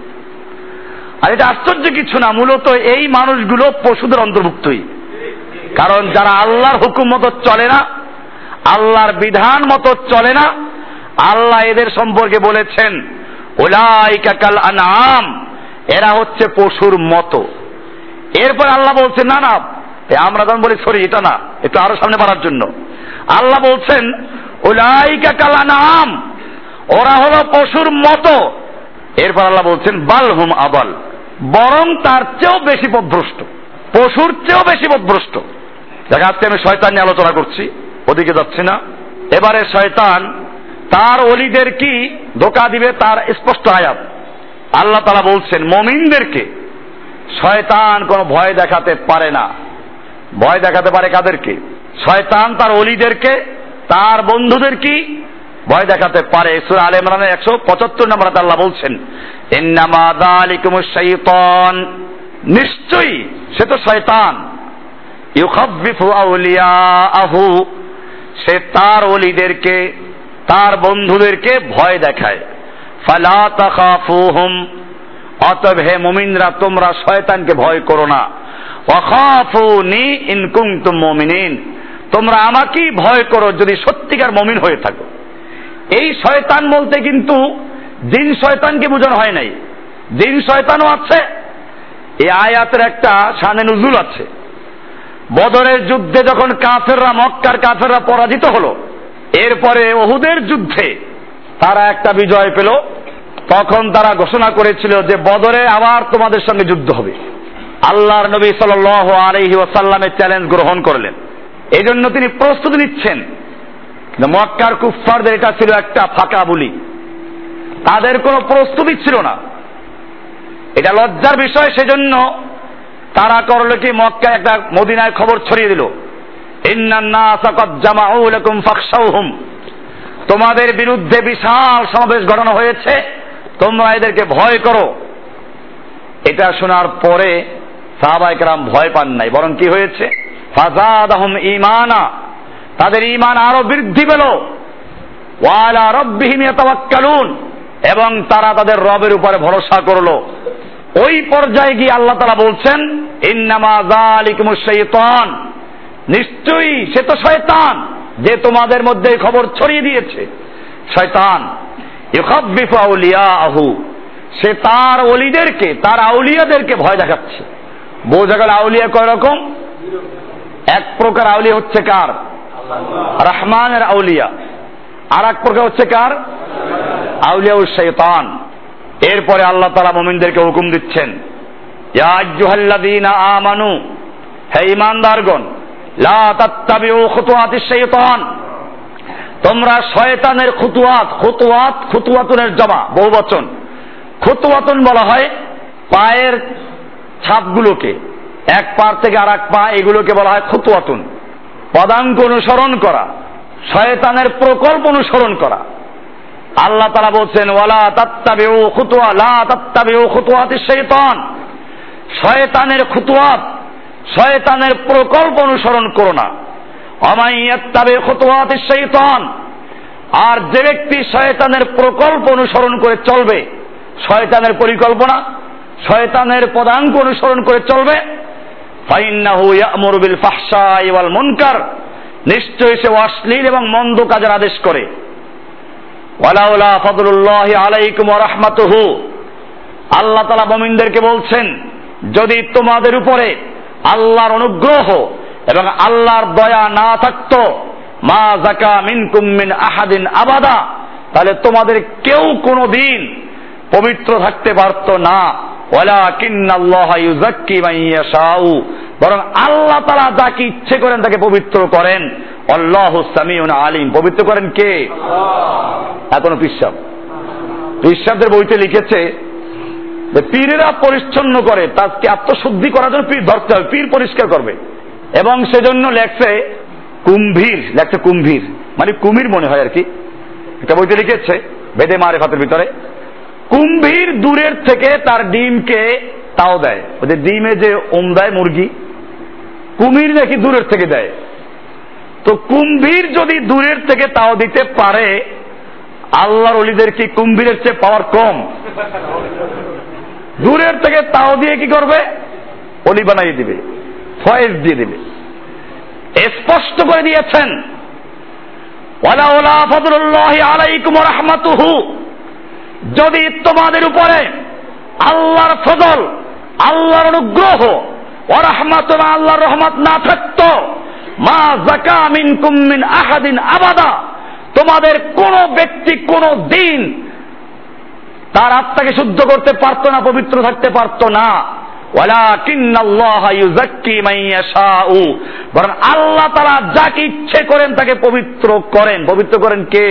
আর এটা আশ্চর্য কিছু না, মূলত এই মানুষগুলো পশুদের অন্তর্ভুক্তই। কারণ যারা আল্লাহর হুকুম মতো চলে না, আল্লাহর বিধান মতো চলে না, আল্লাহ এদের সম্পর্কে বলেছেন উলাইকা কাল আনআম, এরা হচ্ছে পশুর মতো। এরপর আল্লাহ বলছেন না না, আমরা যখন বলি সরি এটা না, একটু আরো সামনে বাড়ার জন্য আল্লাহ বলছেন উলাইকা কাল আনআম, ওরা হলো পশুর মতো। এরপর আল্লাহ বলছেন বালহুম আবাল, বরং তার চেয়েও বেশি পথভ্রষ্ট, পশুর চেয়েও বেশি পথভ্রষ্ট। দেখা যাচ্ছে আমি শয়তান নিয়ে আলোচনা করছি, ওদিকে যাচ্ছি না। এবারে শয়তান তার ওলিদের কি ধোঁকা দিবে তার স্পষ্ট আয়াত। আল্লাহ তাআলা বলছেন মুমিনদেরকে শয়তান কোনো ভয় দেখাতে পারে না। ভয় দেখাতে পারে কাদেরকে? শয়তান তার ওলিদেরকে, তার বন্ধুদের কি ভয় দেখাতে পারে। সূরা আলে ইমরানের 175 নম্বর আয়াতে আল্লাহ বলছেন ইন্নামা যালিকুমুশ শাইতান, নিশ্চয়ই সে তো শয়তান, ইউখাফফিফু আউলিয়াহু, সে তার ওলিদেরকে, তার বন্ধুদেরকে ভয় দেখায়। ফালা তাখাফুহুম, অতএব হে মুমিনরা তোমরা শয়তানকে ভয় করো না। ওয়াখাফুনি ইন কুনতুম মুমিনিন, তোমরা আমাকেই ভয় করো যদি সত্যিকার মুমিন হয়ে থাকো। এই শয়তান বলতে কিন্তু জিন শয়তানকে বোঝানো হয় নাই, জিন শয়তানও আছে। এই আয়াতের একটা শানে নুজুল আছে। বদরের যুদ্ধে যখন কাফেররা, মক্কার কাফেররা পরাজিত হলো, এরপরে উহুদের যুদ্ধে তারা একটা বিজয় পেল, তখন তারা ঘোষণা করেছিল যে বদরে আবার তোমাদের সঙ্গে যুদ্ধ হবে। আল্লাহর নবী সাল্লাল্লাহু আলাইহি ওয়াসাল্লামের চ্যালেঞ্জ গ্রহণ করলেন, এই জন্য তিনি প্রস্তুতি নিচ্ছেন। মক্কার কুফফারদের এটা ছিল একটা ফাঁকা বুলি, তাদের কোনো প্রস্তুতি ছিল না, এটা লজ্জার বিষয়। সেজন্য তারা করলো কি, মক্কায় একটা মদিনায় খবর ছড়িয়ে দিল ইন্নান নাসা ক্বাদ জামাউ লাকুম ফাখশাউহুম, তোমাদের বিরুদ্ধে বিশাল সমাবেশ ঘটানো হয়েছে, তোমরা এদেরকে ভয় করো। এটা শোনার পরে সাহাবায়ে কেরাম ভয় পান নাই, বরং কি হয়েছে ফাযাদাহুম ঈমানা, তাদের ঈমান আরো বৃদ্ধি পেল। ওয়া আলা রাব্বিহিম ইয়াতাওয়াক্কালুন, এবং তারা তাদের রবের উপরে ভরসা করলো। ওই পর্যায়ে গিয়ে আল্লাহ তাআলা বলছেন ইন্নামা যালিকুমুশ শাইতান, নিশ্চয়ই সে তো শয়তান যে তোমাদের মধ্যে খবর ছড়িয়ে দিয়েছে। শয়তান ইউখাব্বিফু আউলিয়াহু, সে তার ওলিদেরকে, তার আউলিয়াদেরকে ভয় দেখাচ্ছে। বোঝা গেল আউলিয়া কয় রকম? এক প্রকার আউলিয়া হচ্ছে কার? রহমানের আউলিয়া। আর এক প্রকার হচ্ছে কার? আউলিয়াউশ শাইতান। এরপরে আল্লাহ তাআলা মুমিনদেরকে হুকুম দিচ্ছেন, ইয়া আইয়ুহাল্লাযীনা আমানু, হে ঈমানদারগণ, লা তাত্তাবিউ খুতুওয়াতিশ শাইতান, তোমরা শয়তানের খুতুওয়াতুনের জমা বহুবচন। খুতুওয়াতুন বলা হয় পায়ের ছাপগুলোকে, এক পা থেকে আর এক পা, এগুলোকে বলা হয় খুতুওয়াতুন। পদাঙ্ক অনুসরণ করা, শয়তানের প্রকল্প অনুসরণ করা। আল্লাহ তাআলা বলছেন ওয়ালা তাত্তাবিউ লা তাত্তাবিউ খুতুওয়াতিশ শাইতান, শয়তানের খুতুওয়াত, শয়তানের প্রকল্প অনুসরণ করো না। ওয়ামান ইয়াত্তাবি খুতুওয়াতিশ শাইতান, আর যে ব্যক্তি শয়তানের প্রকল্প অনুসরণ করে চলবে, শয়তানের পরিকল্পনা, শয়তানের পদাঙ্ক অনুসরণ করে চলবে, ফাইন্নাহু ইয়া'মুরু বিল ফাহশাই ওয়াল মুনকার, নিশ্চয়ই সে অশ্লীল এবং মন্দ কাজের আদেশ করে। ওয়ালাউলা ফাদলুল্লাহি আলাইকুম ওয়া রাহমাতুহু, আল্লাহ তাআলা মুমিনদেরকে বলছেন যদি তোমাদের উপরে আল্লাহর অনুগ্রহ এবং আল্লাহর দয়া না থাকতো, মা যাকা মিনকুম মিন আহাদিন আবাদা, তাহলে তোমাদের কেউ কোনোদিন পবিত্র থাকতে পারত না। ওয়ালাকিন্নাল্লাহা ইউযাক্কি মান ইয়াশাউ, বরং আল্লাহ তাআলা যাকে ইচ্ছে করেন তাকে পবিত্র করেন। আল্লাহু সামিউন আলিম, পবিত্র করেন কে? আল্লাহ। এখনো পীরসাবদের বইতে লিখেছে যে পীরেরা পরিচ্ছন্ন করে, তাকে আত্মশুদ্ধি করার জন্য পীর ধরতে হবে, পীর পরিষ্কার করবে। এবং সেজন্য লেখছে কুম্ভীর মানে কুমির মনে হয় আর কি, এটা বইতে লিখেছে বেদে মারেফাতের ভিতরে। কুম্ভীর দূরের থেকে তার ডিমকে তাও দেয়, ওদের ডিমে যে দেয় মুরগি, কুমির নাকি দূরের থেকে দেয়। তো কুম্ভীর যদি দূরের থেকে তাও দিতে পারে, আল্লাহর ওলিদের কি কুম্ভীরের চেয়ে পাওয়ার কম? দূরের থেকে তাও দিয়ে কি করবে? অলি বানিয়ে দিবে, ফয়েজ দিয়ে দিবে। স্পষ্ট করে দিয়েছেন ওয়ালাউলা ফাদলুল্লাহি আলাইকুম ওয়া রাহমাতুহু, যদি তোমাদের উপরে আল্লাহর ফজল, আল্লাহর অনুগ্রহ, ওয়া রাহমাতু, আল্লাহর রহমত না থাকতো, মা যাকা মিনকুম মিন আহাদিন আবাদা, তোমাদের কোন ব্যক্তি কোন দিন তার আত্মাকে শুদ্ধ করতে পারতো না, পবিত্র থাকতে পারতো না। ওয়ালাকিন্নাল্লাহা ইউযাক্কি মান ইয়াশাউ, বরং আল্লাহ তাআলা যাকে ইচ্ছে করেন তাকে পবিত্র করেন। পবিত্র করেন কে?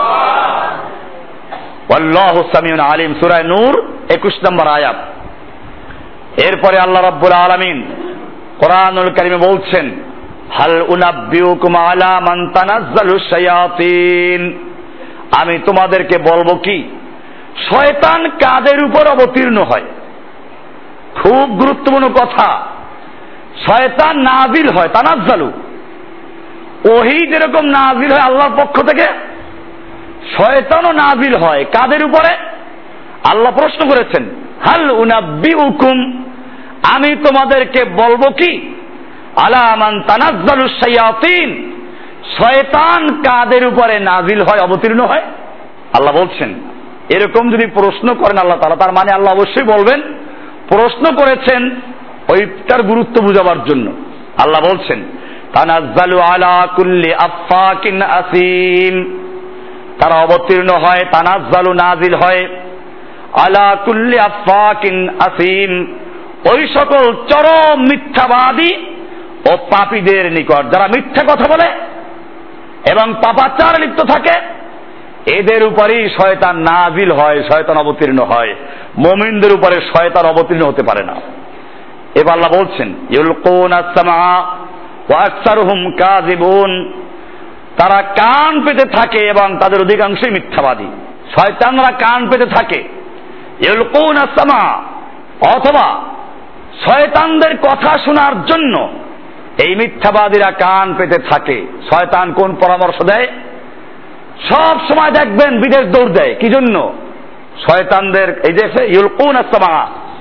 আল্লাহ। আল্লাহু সামিউন আলিম, সূরা নূর 21 নম্বর আয়াত। এরপরে আল্লাহ রাব্বুল আলামিন কোরআনুল কারীমে বলছেন হাল উনাব্বিউকুম আলা মান তানাজ্জালুশ শায়াতিন, আমি তোমাদেরকে বলবো কি শয়তান কাদের উপর অবতীর্ণ হয়। খুব গুরুত্বপূর্ণ কথা, শয়তান নাজিল হয়, তানাজ্জালু, ওহী যেরকম নাজিল হয় আল্লাহর পক্ষ থেকে, শয়তানও নাজিল হয় কাদের উপরে? আল্লাহ প্রশ্ন করেছেন হাল উনাব্বিউকুম, আমি তোমাদেরকে বলবো কি আলা মান তানাজ্জালুশ শায়াতিন, শয়তান কাদের উপরে নাজিল হয়, অবতীর্ণ হয়। আল্লাহ বলছেন এরকম যদি প্রশ্ন করেন আল্লাহ তাআলা, তার মানে আল্লাহ অবশ্যই বলবেন প্রশ্ন করেছেন ওইটার গুরুত্ব বুঝাবার জন্য। আল্লাহ বলছেন তানাজ্জালু আলা কুল্লি আফাকিন আসিম, তারা অবতীর্ণ হয়, তানাজ্জালু নাজিল হয়, আলা কুল্লি আফাকিন আসিম, ওই সকল চরম মিথ্যাবাদী ও পাপীদের নিকট, যারা মিথ্যা কথা বলে এবং পাপাচার লিপ্ত থাকে, এদের উপরেই শয়তান নাজিল হয়, শয়তান অবতীর্ণ হয়। মুমিনদের উপরে শয়তান অবতীর্ণ হতে পারে না। এবার আল্লাহ বলছেন ইউলকুনাস সামা ওয়া আকসারুহুম কাযিবুন, তারা কান পেতে থাকে এবং তাদের অধিকাংশই মিথ্যাবাদী। শয়তানরা কান পেতে থাকে, ইউলকুনাস সামা, অথবা শয়তানদের কথা শোনার জন্য এই মিথ্যাবাদীরা কান পেতে থাকে। শয়তান কোন পরামর্শ দেয়? সব সময় দেখবেন বিদেশ দৌড় দেয়, কি জন্য? শয়তানদের এই যে ইউলকুনাস সামা,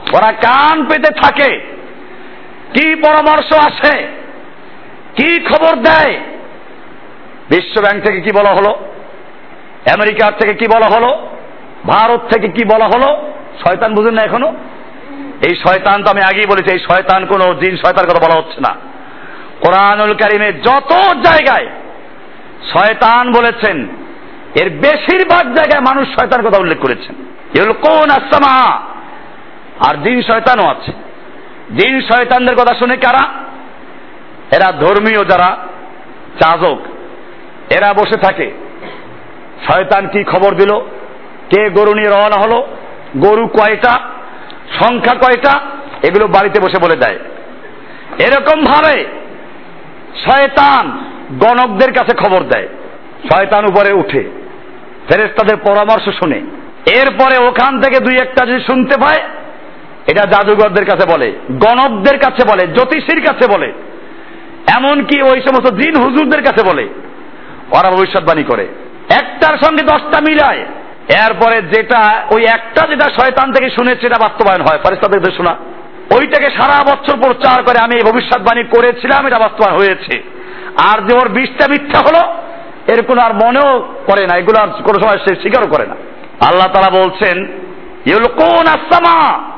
ওরা কান পেতে থাকে, কি পরামর্শ আসে, কি খবর দেয়। বিশ্ব ব্যাংক থেকে কি বলা হলো, আমেরিকার থেকে কি বলা হলো, ভারত থেকে কি বলা হলো। শয়তান বুঝেন না এখনো? এই শয়তান তো আমি আগেই বলেছি, এই শয়তান কোন জিন শয়তান কথা বলা হচ্ছে না। কোরআনুল কারীমে যত জায়গায় শয়তান বলেছেন, এর বেশিরভাগ জায়গায় মানুষ শয়তান কথা উল্লেখ করেছেন। এগুলো কোন আসমা, আর জিন শয়তানও আছে। জিন শয়তানদের কথা শুনে কারা? এরা ধর্মীয় যারা যাজক, এরা বসে থাকে, শয়তান কি খবর দিল, কে গরু নিয়ে রওনা হলো, গরু কয়টা, সংখ্যা কয়টা, এগুলো বাড়িতে বসে বলে দেয়। এরকম ভাবে শয়তান গণকদের কাছে খবর দেয়, শয়তান উপরে উঠে ফেরেশতাদের পরামর্শ শুনে, এরপরে ওখান থেকে দুই একটা যদি শুনতে পায়, এটা জাদুঘরদের কাছে বলে, গণকদের কাছে বলে, জ্যোতিষীর কাছে বলে, এমনকি ওই সমস্ত জিন হুজুরদের কাছে বলে। ওরা ভবিষ্যৎবাণী করে, একটার সঙ্গে 10টা মিলায়। এরপরে যেটা ওই একটা যেটা শয়তান থেকে শুনেছে এটা বাস্তবায়ন হয়, ফেরেশতাদের শোনা, ওইটাকে সারা বছর প্রচার করে, আমি এই ভবিষ্যৎবাণী করেছিলাম, এটা বাস্তবায়ন হয়েছে। আর যে ওর 20টা মিথ্যা হলো, এর কোনো আর মনেও করে না, এগুলো আর কোনো সময় সে স্বীকারও করে না। আল্লাহ তাআলা বলছেন, ইউলকুন আসসামা,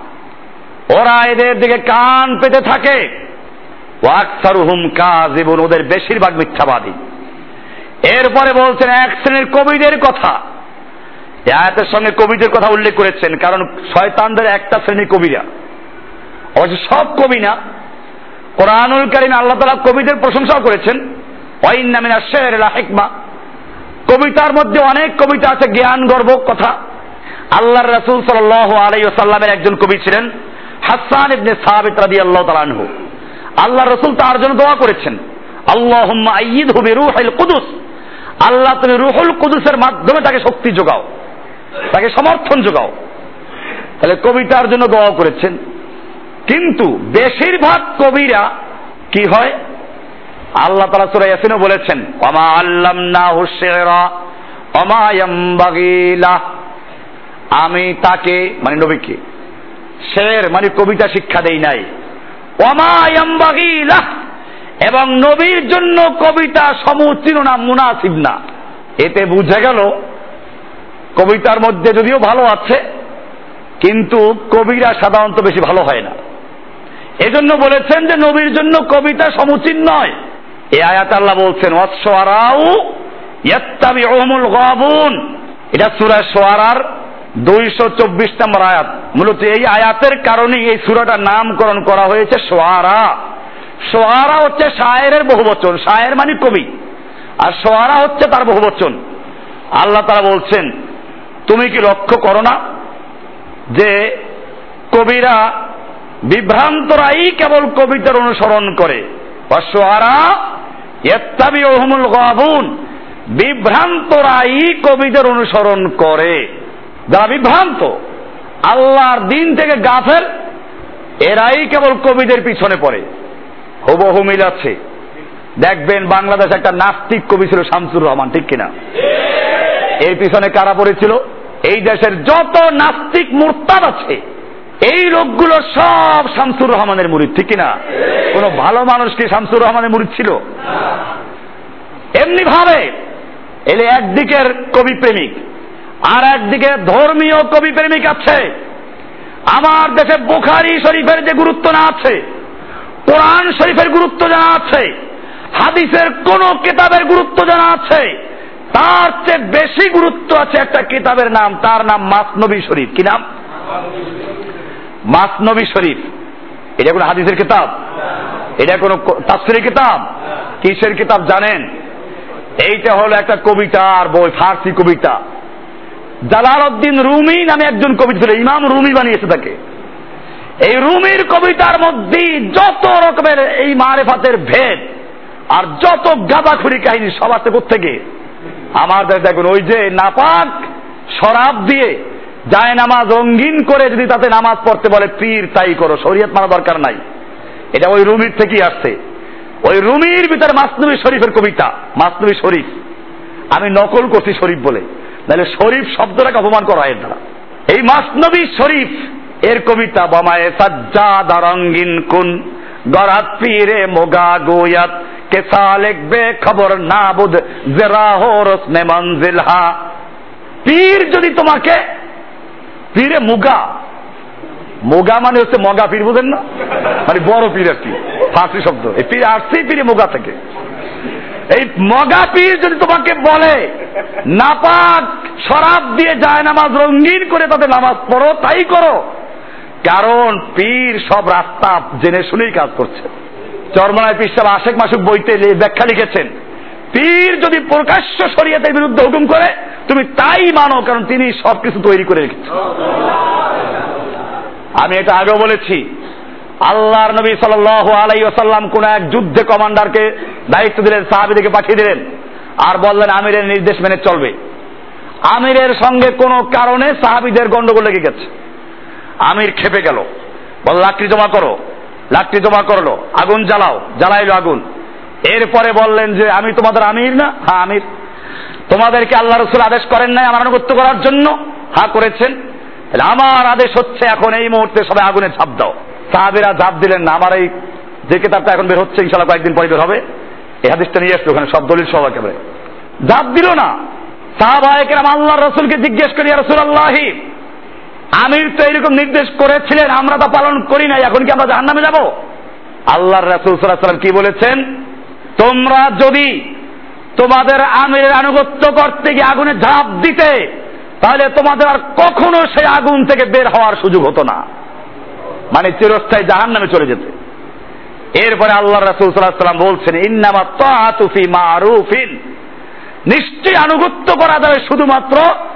ওরা এদের দিকে কান পেতে থাকে, ওয়া আকসারুহুম কাযিবুন, ওদের বেশিরভাগ মিথ্যাবাদী। এরপরে বলছেন এক শ্রেণীর কবিদের কথা, এই আয়াতের সঙ্গে কবিদের কথা উল্লেখ করেছেন, কারণ শয়তানদের একটা শ্রেণী কবিরা, অবশ্য সব কবি না। কোরআনুল কারীমে আল্লাহ তাআলা কবিদের প্রশংসাও করেছেন, ওয়া ইন্না মিনাশ শি'রি লা হিকমা, কবিতার মধ্যে অনেক কবিতা আছে জ্ঞান গর্ভক কথা। আল্লাহর রাসূল সাল্লাল্লাহু আলাইহি ওয়াসাল্লামের একজন কবি ছিলেন হাসান ইবনে সাবিত রাদিয়াল্লাহু তাআলা আনহু। আল্লাহর রাসূল তার জন্য দোয়া করেছেন, আল্লাহুম্মা আইয়িদহু বিরূহিল কুদুস, আল্লাহ তুমি রূহুল কুদুসের মাধ্যমে তাকে শক্তি যোগাও, তাকে সমর্থন যোগাও। তাহলে কবিতার জন্য দোয়া করেছেন। কিন্তু বেশিরভাগ কবিরা কি হয়, আল্লাহ তাআলা সূরা ইয়াসিনে বলেছেন, ওয়ামা আল্লামনাহু শি'রা ওয়ামা ইয়ামবাগি লাহ, আমি তাকে মানে নবীকে শের মানে কবিতা শিক্ষা দেই নাই, ওয়ামা ইয়ামবাগি লাহ, এবং নবীর জন্য কবিতা সমুচীন না, মুনাসিব না। এতে বুঝা গেল কবিতার মধ্যে যদিও ভালো আছে, কিন্তু কবিরা সাধারণত বেশি ভালো হয় না। এজন্য বলেছেন যে নবীর জন্য কবিতা সমুচীন নয়। এই আয়াত আল্লাহ বলছেন, ওয়াস-শুআরাউ ইয়াত্তাবিউহুমুল গাবুন, এটা সূরা শুআরার 224 নম্বর আয়াত। মূলত এই আয়াতের কারণেই এই সূরাটার নামকরণ করা হয়েছে শুআরা। শুআরা হচ্ছে শায়েরের বহুবচন, শায়ের মানে কবি, আর শুআরা হচ্ছে তার বহুবচন। আল্লাহ তাআলা বলছেন, তুমি কি লক্ষ্য করো না যে কবিরা বিভ্রান্তরাই কেবল কবিতার অনুসরণ করে, ওয়াস-শুআরা ইয়াত্তাবিউহুমুল গাবুন, বিভ্রান্তরাই কবিদের অনুসরণ করে। যারা বিভ্রান্ত, আল্লাহর দিন থেকে গাফেল, এরাই কেবল কবিদের পিছনে পড়ে। হুবহু মিল আছে। দেখবেন বাংলাদেশে একটা নাস্তিক কবি ছিল শামসুর রহমান, ঠিক কিনা? এর পিছনে কারা পড়েছিল? এই দেশের যত নাস্তিক মুরতাদ আছে, এই লোকগুলো সব শামসুর রহমানের মুরিদ, ঠিক কিনা? কোন ভালো মানুষ কি শামসুর রহমানের মুরিদ ছিল? এমনি ভাবে এলে একদিকের কবি প্রেমিক, আর একদিকে ধর্মীয় কবি প্রেমিক আছে। আমার দেশে বুখারী শরীফের যে গুরুত্ব না আছে, কোরআন শরীফের গুরুত্ব জানা আছে, হাদিসের কোন কিতাবের গুরুত্ব জানা আছে, তার চেয়ে বেশি গুরুত্ব আছে একটা কিতাবের নাম, তার নাম মাসনবী শরীফ। কি নাম? মাসনবী শরীফ। এটা কোন হাদিসের কিতাব? এটা কোন তাফসীরের কিতাব? কিসের কিতাব জানেন? এইটা হলো একটা কবিতার বই, ফার্সি কবিতা। জালালউদ্দিন রুমি নামে একজন কবি ছিল, ইমাম রুমি বানিয়েছে তাকে। এই রুমির কবিতার মধ্যে যত রকমের এই মারেফাতের ভেদ আর যত গাঁজাখুরি কাহিনী সব আছে কোত্থেকে? আমাদের দেখুন, ওই যে নাপাক শরাব দিয়ে যায় নামাজ রঙিন করে যদি তাতে নামাজ পড়তে বলে, পীর তাই করো, শরীয়ত মানা দরকার নাই। এটা ওই রুমির থেকেই আসছে। ওই রুমির ভিতরে মাসনবী শরীফের কবিতা, মাসনবী শরীফ। আমি নকল করছি শরীফ বলে, নাহলে শরীফ শব্দটাকে অপমান করা হয় দ্বারা। এই মাসনবী শরীফ এর কবিতা বামায়ে সাজ্জাদা রঙ্গিন কুন গরাত পীরে মোগা গোয়াত কে সালেক বে খবর নাবুদ জরা হো রসনে মঞ্জিল হা। পীর যদি তোমাকে, পীরে মুগা, মোগা মানে হচ্ছে মগা পীর, বুঝেন না, মানে বড় পীর আর কি, ফার্সি শব্দ। এই পীর আসছে পীরে মোগা থেকে। এই মগা পীর যদি তোমাকে বলে নাপাক শরাব দিয়ে যায় নামাজ রঙিন করে তাদের নামাজ পড়ো, তাই করো, কারণ পীর সব রাস্তা জেনে শুনেই কাজ করছে। চরমনায় পীর সাহেব আশেক মাসুক বইতে ব্যাখ্যা লিখেছেন, পীর যদি প্রকাশ্য শরীয়তের বিরুদ্ধে হুকুম করে তুমি তাই মানো, কারণ তিনি সবকিছু তৈরি করে রেখেছেন। আমি এটা আগেও বলেছি, আল্লাহর নবী সাল্লাল্লাহু আলাইহি ওয়াসাল্লাম কোন এক যুদ্ধে কমান্ডারকে দায়িত্ব দিলেন, সাহাবীদেরকে পাঠিয়ে দিলেন, আর বললেন আমিরের নির্দেশ মেনে চলবে। আমিরের সঙ্গে কোনো কারণে সাহাবীদের গন্ডগোল লেগে গেছে। আমির খেপে গেল, বল লাকড়ি জমা করো, লাকড়ি জমা করলো, আগুন জ্বালাও, জ্বালাইলো আগুন। এরপরে বললেন যে আমি তোমাদের আমির না? হ্যাঁ আমির। তোমাদেরকে আল্লাহ রাসূল আদেশ করেন নাই আমার আনুগত্য করার জন্য? হ্যাঁ করেছেন। তাহলে আমার আদেশ হচ্ছে এখন এই মুহূর্তে সবাই আগুনে ঝাঁপ দাও। সাহাবীরা ঝাঁপ দিলেন না। আমার এই যে কিতাবটা এখন বের হচ্ছে, ইনশাআল্লাহ কয়েকদিন পরে বের হবে, এই হাদিসটা নিয়ে আসলো, ওখানে সব দলিল সহ একেবারে। ঝাঁপ দিল না। সাহাবায়ে কেরাম আল্লাহর রাসূলকে জিজ্ঞেস করি, ইয়া রাসূলুল্লাহ, আমির তো এরকম নির্দেশ করেছিলেন, আমরা তা পালন করি নাই, এখন কি আমরা জাহান্নামে যাব? আল্লাহর রাসূল সাল্লাল্লাহু আলাইহি ওয়াসাল্লাম কি বলেছেন? তোমরা যদি তোমাদের আমিরের আনুগত্য করতে গিয়ে আগুনে ঝাঁপ দিতে, তাহলে তোমাদের আর কখনো সেই আগুন থেকে বের হওয়ার সুযোগ হতো না, মানে চিরস্থায়ী জাহান্নামে চলে যেতে। এরপরে আল্লাহর রাসূল সাল্লাল্লাহু আলাইহি ওয়াসাল্লাম বলছেন, ইন্নামা তাআতু ফি মারুফিন, নিশ্চয় আনুগত্য করা যাবে শুধুমাত্র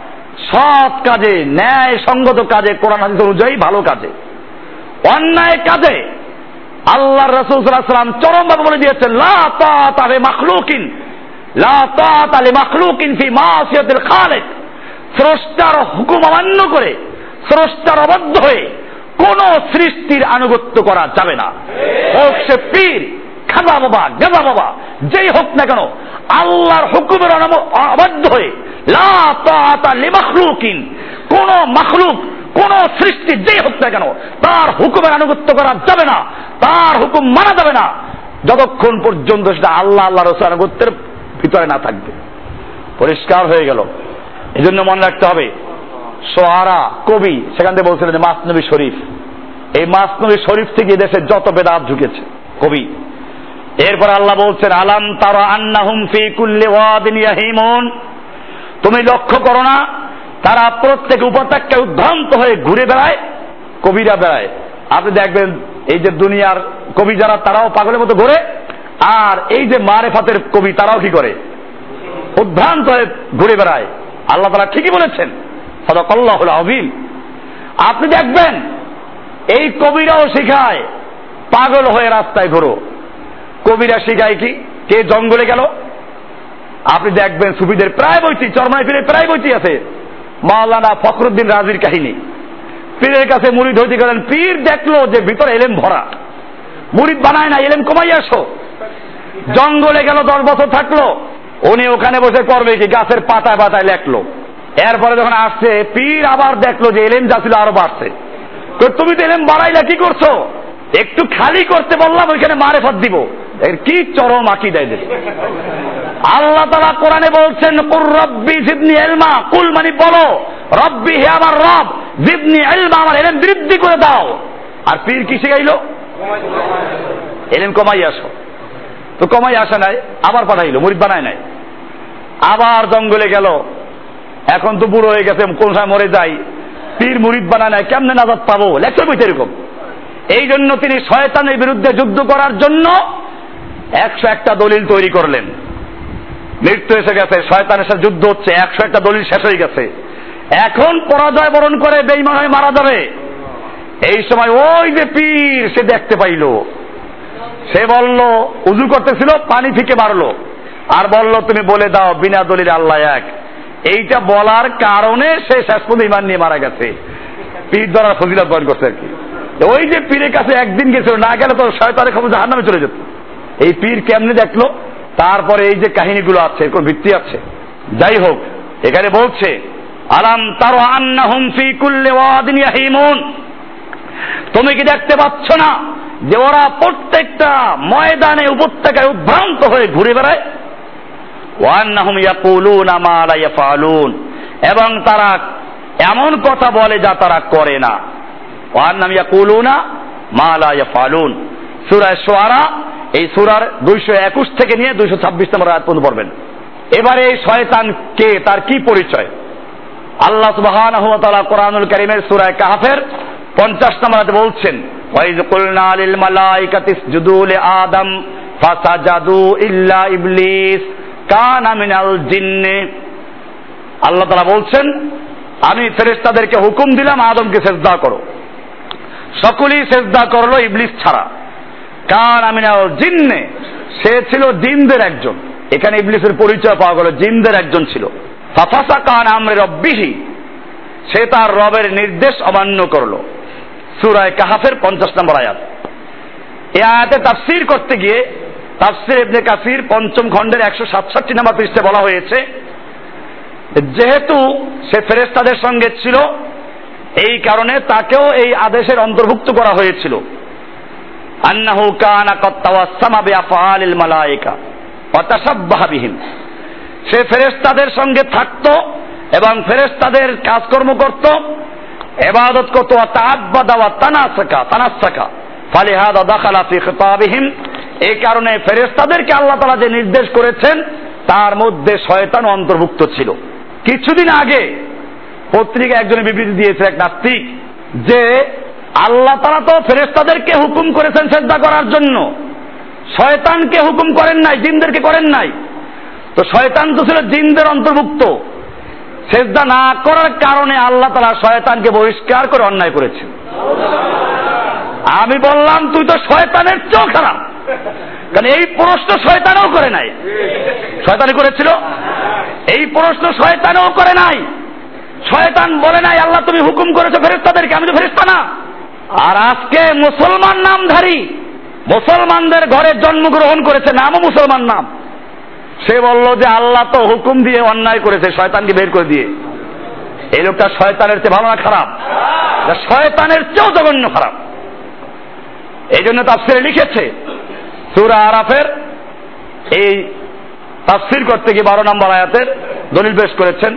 সৎ কাজে, ন্যায় সঙ্গত কাজে, কোরআন হাদিস অনুযায়ী ভালো কাজে। অন্যায় কাজে আল্লাহর রাসূল সাল্লাল্লাহু আলাইহি ওয়াসাল্লাম চরমভাবে বলে দিয়েছেন, লা তাআতা লিমাখলুকিন, লা তাআতা লিমাখলুকিন ফি মাসিয়াতিল খালিক। স্রষ্টার হুকুম অমান্য করে, স্রষ্টার অবাধ্য হয়ে কোন সৃষ্টির আনুগত্য করা যাবে না, হোক সে পীর, খাজা বাবা, গাজা বাবা, যেই হোক না কেন, আল্লাহর হুকুমের অবাধ্য হয়ে লা তাআতা লিমাখলুকিন, কোন মাখলুক, কোন সৃষ্টি যেই হোক না কেন, তার হুকুমের আনুগত্য করা যাবে না, তার হুকুম মানা যাবে না, যতক্ষণ পর্যন্ত সেটা আল্লাহ আল্লাহ রাসূলের আনুগত্যের ভিতরে না থাকবে। পরিষ্কার হয়ে গেল। এই জন্য মনে রাখতে হবে, সোহারা কবি সেখান থেকে বলছিলেন মাসনবী শরীফ, এই মাসনবী শরীফ থেকে দেশে যত বেদাত ঢুকেছে কবি। এরপর আল্লাহ বলছেন, আলাম তারা আন্নাহুম ফি কুল্লি ওয়াদিন ইয়াহিমুন, তুমি লক্ষ্য করো না তারা প্রত্যেক উপত্যকায় উদ্ভ্রান্ত হয়ে ঘুরে বেড়ায়, কবিরা বেড়ায়। আপনি দেখবেন এই যে দুনিয়ার কবি যারা, তারাও পাগলের মতো ঘুরে, আর এই যে মারেফাতের কবি তারাও কি করে? উদ্ভ্রান্ত হয়ে ঘুরে বেড়ায়। আল্লাহ তাআলা ঠিকই বলেছেন, সাদাকাল্লাহুল আযীম। আপনি দেখবেন এই কবিরাও শিখায় পাগল হয়ে রাস্তায় ঘোরো। কবিরা শিখায় কি? কে জঙ্গলে গেল? আপনি দেখবেন সুফিদের প্রায় বইটি, চরমায় পীরের প্রায় বইটি আছে মাওলানা ফখরুদ্দিন রাজির কাহিনী। পীরের কাছে মুরিদ হইতে গেলেন, পীর দেখলো যে ভিতরে এলেম ভরা, মুরিদ বানায় না, এলেম কমাই আসো। জঙ্গলে গেল, 10 বছর থাকলো, উনি ওখানে বসে করবে কি, গাছের পাতায় পাতায় লেখলো। এরপরে যখন আসছে পীর আবার দেখলো যে এলেম যা ছিল আরো বাড়ছে। তুমি তো এলেম বাড়াইলা, কি করছো? একটু খালি করতে বললাম, ওইখানে মারেফত দিব। এর কি চরম আকীদা এদের। আল্লাহ তাআলা কোরআনে বলছেন, কুর রব্বি জিদনি ইলমা, কুল মানে বলো, রব্বি হে আমার রব, জিদনি ইলমা, আমার এলেম বৃদ্ধি করে দাও। আর পীর কি শিখাইলো? এলেম কমাই আসো। তো কমাই আসে নাই, আবার পাঠাইলো, মুরিদ বানায় নাই। আবার জঙ্গলে গেল, এখন তো বুড়ো হয়ে গেছে, কোন সময় মরে যায়, পীর মুরিদ বানায় নাই, কেমনে নাজাত পাবো? লেকচার বইতে এরকম। এই জন্য তিনি শয়তানের বিরুদ্ধে যুদ্ধ করার জন্য 101টা দলিল তৈরি করলেন। মৃত্যু এসে গেছে, শয়তানের সাথে যুদ্ধ হচ্ছে, 101টা দলিল শেষ হয়ে গেছে। এখন পরাজয় বরণ করে বেঈমান হয়ে মারা যাবে। এই সময় ওই যে পীর, সে দেখতে পাইলো, সে বলল, উযু করতেছিল, পানি থেকে মারলো, আর বলল তুমি বলে দাও বিনা দলিলে আল্লাহ এক। এইটা বলার কারণে সে শেষ পর্যন্ত ঈমান নিয়ে মারা গেছে। পীর ধরার ফজিলত বর্ণনা করছে আর কি। ওই যে পীরের কাছে একদিন গেছিল, না গেলে তো শয়তানের খবর জাহান্নামে চলে যেত। এই পীর কেমনে দেখলো, তারপরে এই যে কাহিনীগুলো আছে, কোন ভিত্তি আছে। যাই হোক, এখানে বলছে, আলাম তারা আন্নাহুম ফি কুল্লি ওয়াদিন ইয়াহিমুন, তুমি কি দেখতে পাচ্ছ না যে ওরা প্রত্যেকটা ময়দানে উপত্যকায় উদ্ভ্রান্ত হয়ে ঘুরে বেড়ায়? ওয়ান্নাহুম ইয়াকুলুনা মা লা ইয়াফআলুন, এবং তারা এমন কথা বলে যা তারা করে না। ওয়ান্নাহুম ইয়াকুলুনা মা লা ইয়াফআলুন, সূরা শুআরা, এই সূরার 221 থেকে নিয়ে 226 নম্বর আয়াত পর্যন্ত পড়বেন। এবারে এই শয়তান কে, তার কি পরিচয়? আল্লাহ সুবহানাহু ওয়া তাআলা কোরআনুল কারীমের সূরা কাহফের 50 নম্বর আয়াতে বলছেন, ওয়াইজ কুলনা লিল মালাইকাতি ইসজুদু লি আদম ফাসাজাদু ইল্লা ইবলিস কানা মিনাল জিন্নি। আল্লাহ তাআলা বলছেন, আমি ফেরেশতাদেরকে হুকুম দিলাম আদমকে সিজদা করো, সকলেই সিজদা করলো ইবলিস ছাড়া। কানা মিনাল জিন্নি, সে ছিল জিনদের একজন। এখানে ইবলিসের পরিচয় পাওয়া গেল, জিনদের একজন ছিল। ফাফাসাকা আন আমরি রাব্বিহি, সে তার রবের নির্দেশ অমান্য করলো। সূরা কাহফের 50 নম্বর আয়াত। এই আয়াতে তাফসীর করতে গিয়ে তাফসীর ইবনে কাসির 5ম খণ্ডের 167 নম্বর পৃষ্ঠাে বলা হয়েছে, যেহেতু সে ফেরেশতাদের সঙ্গে ছিল, এই কারণে তাকেও এই আদেশের অন্তর্ভুক্ত করা হয়েছিল। আন্নাহু কানা ক্বাদ তাওয়াসসামা বিআফআলিল মালায়েকা ওয়া তাশাব্বাহা বিহিম, সে ফেরেশতাদের সঙ্গে থাকতো এবং ফেরেশতাদের কাজকর্ম করত, ইবাদত করত, ওয়া তাআব্বাদা ওয়া তানাসসাকা ফালিহাদা দাখালা ফি খিতাবিহিম, এই কারণে ফেরেশতাদেরকে আল্লাহ তাআলা যে নির্দেশ করেছেন তার মধ্যে শয়তান অন্তর্ভুক্ত ছিল। কিছুদিন আগে পত্রিকা একজনে বিবৃতি দিয়েছে, এক নাস্তিক, যে আল্লাহ তাআলা তো ফেরেশতাদেরকে হুকুম করেছেন সিজদা করার জন্য, শয়তানকে হুকুম করেন নাই, জিনদেরকে করেন নাই। তো শয়তান তো ছিল জিনদের অন্তর্ভুক্ত, সিজদা না করার কারণে আল্লাহ তাআলা শয়তানকে বহিষ্কার করে অন্যায় করেছেন। আমি বললাম, তুই তো শয়তানের চেয়েও খারাপ, কারণ এই প্রশ্ন শয়তানও করে নাই। শয়তানই করেছিল? এই প্রশ্ন শয়তানও করে নাই। শয়তান বলে নাই আল্লাহ তুমি হুকুম করেছো ফেরেশতাদেরকে, আমি তো ফেরেশতা না। আর আজকে মুসলমান নামধারী, মুসলমানদের ঘরে জন্মগ্রহণ করেছে, নামও মুসলমান নাম, সে বলল যে আল্লাহ তো হুকুম দিয়ে অন্যায় করেছে শয়তানকে বের করে দিয়ে। এই লোকটা শয়তানের চেয়ে ভালো না খারাপ? শয়তানের চেয়েও জঘন্য খারাপ। এই জন্য তাফসীরে লিখেছে, সূরা আরাফের এই তাফসীর করতে গিয়ে 12 নম্বর আয়াতের দলিল পেশ করেছেন।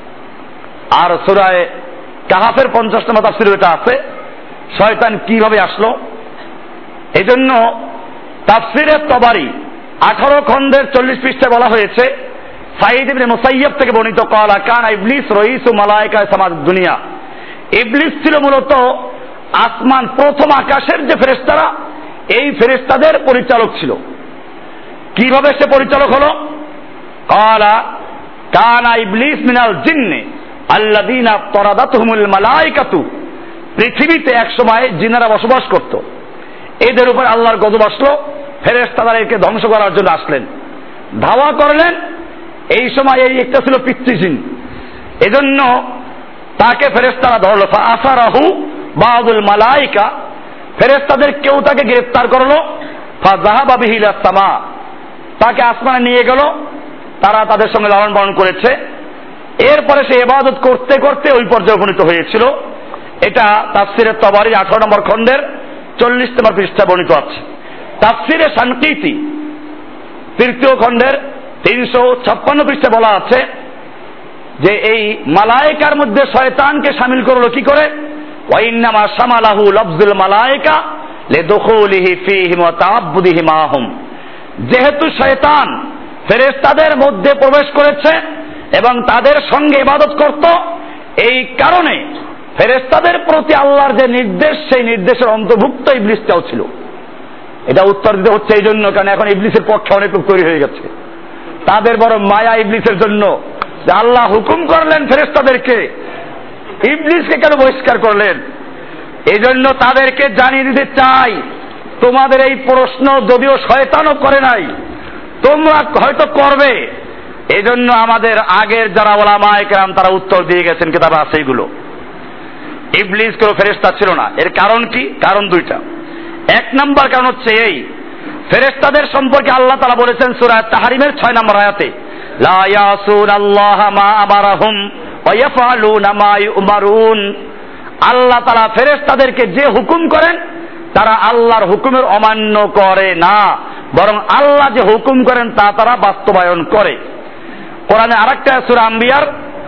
আর সূরা কাহফের 50 নম্বর তাফসীরে এটা আছে, শয়তান কিভাবে আসলো। এই জন্য তাফসীরে তবারি 18 খণ্ডের 40 পৃষ্ঠায় বলা হয়েছে, সাঈদ ইবনে মুসাইয়্যিব থেকে বর্ণিত, ক্বালা কানা ইবলিস রাইসু মালায়েকা সামাদ দুনিয়া, ইবলিস ছিল মূলত আসমান প্রথম আকাশের যে ফেরেশতারা, এই ফেরেশতাদের পরিচালক ছিল। কিভাবে সে পরিচালক হলো? ক্বালা কানা ইবলিস মিনাল জিন্নি আল্লাযীনা তারাদাতহুমুল মালায়েকাতু, পৃথিবীতে এক সময় জিনেরা বসবাস করত, এদের উপর আল্লাহর গজব আসলো, ফেরেশতারা একে ধ্বংস করার জন্য আসলেন, ধাওয়া করলেন। এই সময় এই একটা ছিল পিতৃজিন, এজন্য তাকে ফেরেশতারা ধরলো। ফাআসারাহু বাযুল মালায়েকা, ফেরেশতাদের কেউ তাকে গ্রেফতার করলো। ফাযাহাবা বিহি ইলাস সামা, তাকে আসমানে নিয়ে গেল, তারা তাদের সঙ্গে লালন পালন করেছে। এরপরে সে ইবাদত করতে করতে ওই পর্যায়ে উপনীত হয়েছিল। এটা তাফসীরে তবারি 18 নম্বর খণ্ডের 40 নম্বর পৃষ্ঠা বর্ণিত আছে। তাফসীরে শানকিতি 3য় খণ্ডের 356 পৃষ্ঠা বলা আছে যে এই মালায়েকার মধ্যে শয়তানকে শামিল করলো কি করে? ওয়া ইন্নামা শামালাহু লাফজুল মালায়েকা লিদুখুলিহি ফীহিম ওয়া তাআব্বুদিহি মাহুম, যেহেতু শয়তান ফেরেশতাদের মধ্যে প্রবেশ করেছে এবং তাদের সঙ্গে ইবাদত করত, এই কারণে ফেরেশতাদের প্রতি আল্লাহর যে নির্দেশ, সেই নির্দেশের অন্তর্ভুক্ত ইবলিসটাও ছিল। এটা উত্তর দিতে হচ্ছে এই জন্য, কারণ এখন ইবলিসের পক্ষে অনেক লোক তৈরি হয়ে গেছে। তাদের বড় মায়া ইবলিসের জন্য যে আল্লাহ হুকুম করলেন ফেরেশতাদেরকে, ইবলিসকে কেন বহিষ্কার করলেন? এই জন্য তাদেরকে জানিয়ে দিতে চাই, তোমাদের এই প্রশ্ন যদিও শয়তানও করে নাই, তোমরা হয়তো করবে। এই জন্য আমাদের আগের যারা ওলামায়ে কেরাম তারা উত্তর দিয়ে গেছেন, কিতাবে আছে এগুলো। ইবলিস কেউ ফেরেশতা ছিল না। এর কারণ কি? কারণ দুইটা। 1 নম্বর কারণ হচ্ছে এই, ফেরেশতাদের সম্পর্কে আল্লাহ তাআলা বলেছেন সূরা তাহরিমের 6 নম্বর আয়াতে, লা ইয়াসুনাল্লাহা মা আমারাহুম ওয়া ইয়াফআলুনা মা ইউমারুন, আল্লাহ তাআলা ফেরেশতাদেরকে যে হুকুম করেন তারা আল্লাহর হুকুমের অমান্য করে না, বরং আল্লাহ যে হুকুম করেন তা তারা বাস্তবায়ন করে। কোরআনে আরেকটা সূরা আম্বিয়ার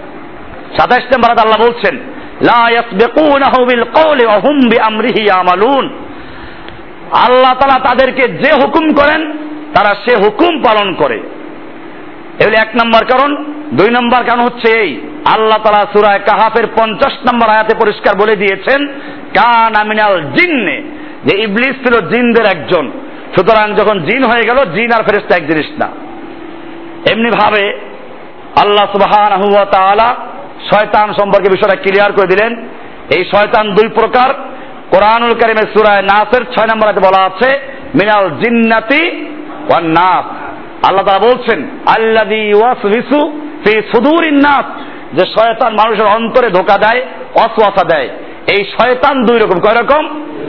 27 নম্বর আয়াতে আল্লাহ বলছেন, লা ইয়াসবিকুনাহু বিল কওলি ওয়া হুম বিআমরিহি ইয়ামালুন। আল্লাহ তাআলা তাদেরকে যে হুকুম করেন তারা সে হুকুম পালন করে। এগুলো 1 নম্বর কারণ। 2 নম্বর কারণ হচ্ছে এই, আল্লাহ তাআলা সূরা কাহাফের 50 নম্বর আয়াতে পরিষ্কার বলে দিয়েছেন, কানা মিনাল জিন্নে, যে ইবলিস ছিল জিনদের একজন। সুতরাং যখন জিন হয়ে গেল, জিন আর ফেরেশতা এক জিনিস না। এমনি ভাবে আল্লাহ সুবহানাহু ওয়া তাআলা শয়তান সম্পর্কে বিষয়টা ক্লিয়ার করে দিলেন। এই শয়তান 2 প্রকার। কোরআনুল কারীমের সূরা নাসের 6 নম্বর আয়াতে বলা আছে, মিনাল জিন্নাতি ওয়ান নাস। আল্লাহ তাআলা বলছেন, আল্লাযী ইউওয়াসওয়িসু ফি সুদুরিন নাস, যে শয়তান মানুষের অন্তরে ধোঁকা দেয়, ওয়াসওয়াসা দেয়। এই শয়তান 2 রকম। কয় রকম?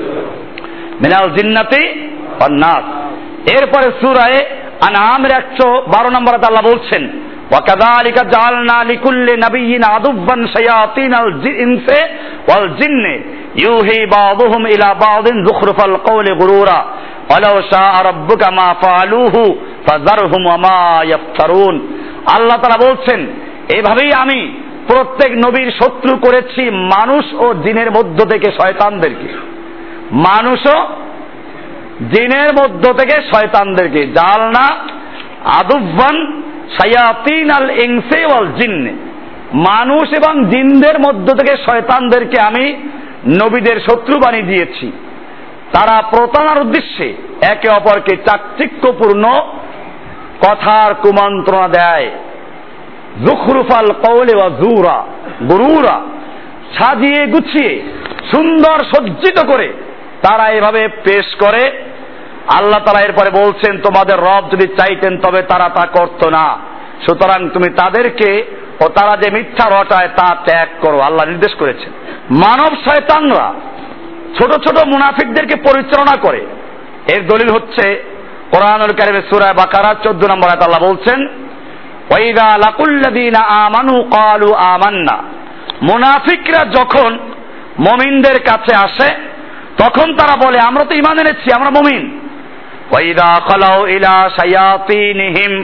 মিনাল জিন্নাতি ওয়ান নাস। এরপরে সূরা আনআমের 112 নম্বর আয়াতে আল্লাহ বলছেন, وَكَذَلِكَ جَعَلْنَا لِكُلِّ نَبِيٍّ عَدُوًّا شَيَاطِينَ الْإِنسِ وَالْجِنِّ يُوحِي بَعْضُهُمْ إِلَى بَعْضٍ زُخْرُفَ الْقَوْلِ غُرُورًا وَلَوْ شَاءَ رَبُّكَ مَا فَعَلُوهُ فَذَرْهُمْ وَمَا يَفْتَرُونَ। আল্লাহ তাআলা বলছেন, এভাবেই আমি প্রত্যেক নবীর শত্রু করেছি মানুষ ও জিনের মধ্য থেকে শয়তানদেরকে। মানুষ ও জিনের মধ্য থেকে শয়তানদেরকে। জালনা আদুব্বান শায়াতিন আল ইনসি ওয়াল জিন্নে, মানুষ এবং জিনদের মধ্য থেকে শয়তানদেরকে আমি নবীদের শত্রু বানিয়ে দিয়েছি। তারা প্রতারণার উদ্দেশ্যে একে অপরকে চাকচিক্যপূর্ণ কথার কুমন্ত্রণা দেয়। যুখরুফাল কওলি ওয়া জুরা, গুরুরা, সাজিয়ে গুছিয়ে সুন্দর সজ্জিত করে তারা এভাবে পেশ করে। আল্লাহ তাআলা এরপরে বলছেন, তোমাদের রব যদি চাইতেন তবে তারা তা করত না। সুতরাং তুমি তাদেরকে ও তারা যে মিথ্যা রটায় তা ত্যাগ করো, আল্লাহ নির্দেশ করেছেন। মানব শয়তানরা ছোট ছোট মুনাফিকদেরকে পরিচালনা করে। এর দলিল হচ্ছে কোরআনুল কারীমের সূরা বাকারা 14 নম্বর আয়াতে আল্লাহ বলছেন, ওয়াইদা লাকুল্লাযীনা আমানু ক্বালু আমান্না। মুনাফিকরা যখন মুমিনদের কাছে আসে তখন তারা বলে, আমরা তো ঈমান এনেছি, আমরা মুমিন। ওয়াইদা খালাউ ইলা শায়াতিনহিম,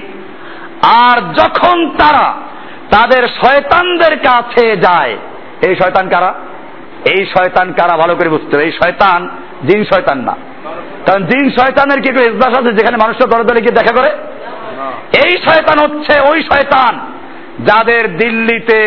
আর যখন তারা তাদের শয়তানদের কাছে যায়। এই শয়তান কারা? এই শয়তান কারা ভালো করে বুঝতে হবে। এই শয়তান জিন শয়তান না। কারণ জিন শয়তানের কি একটু ইজলাস আছে যেখানে মানুষরা দলে দলে গিয়ে দেখা করে? এই শয়তান হচ্ছে ওই শয়তান যাদের দিল্লিতে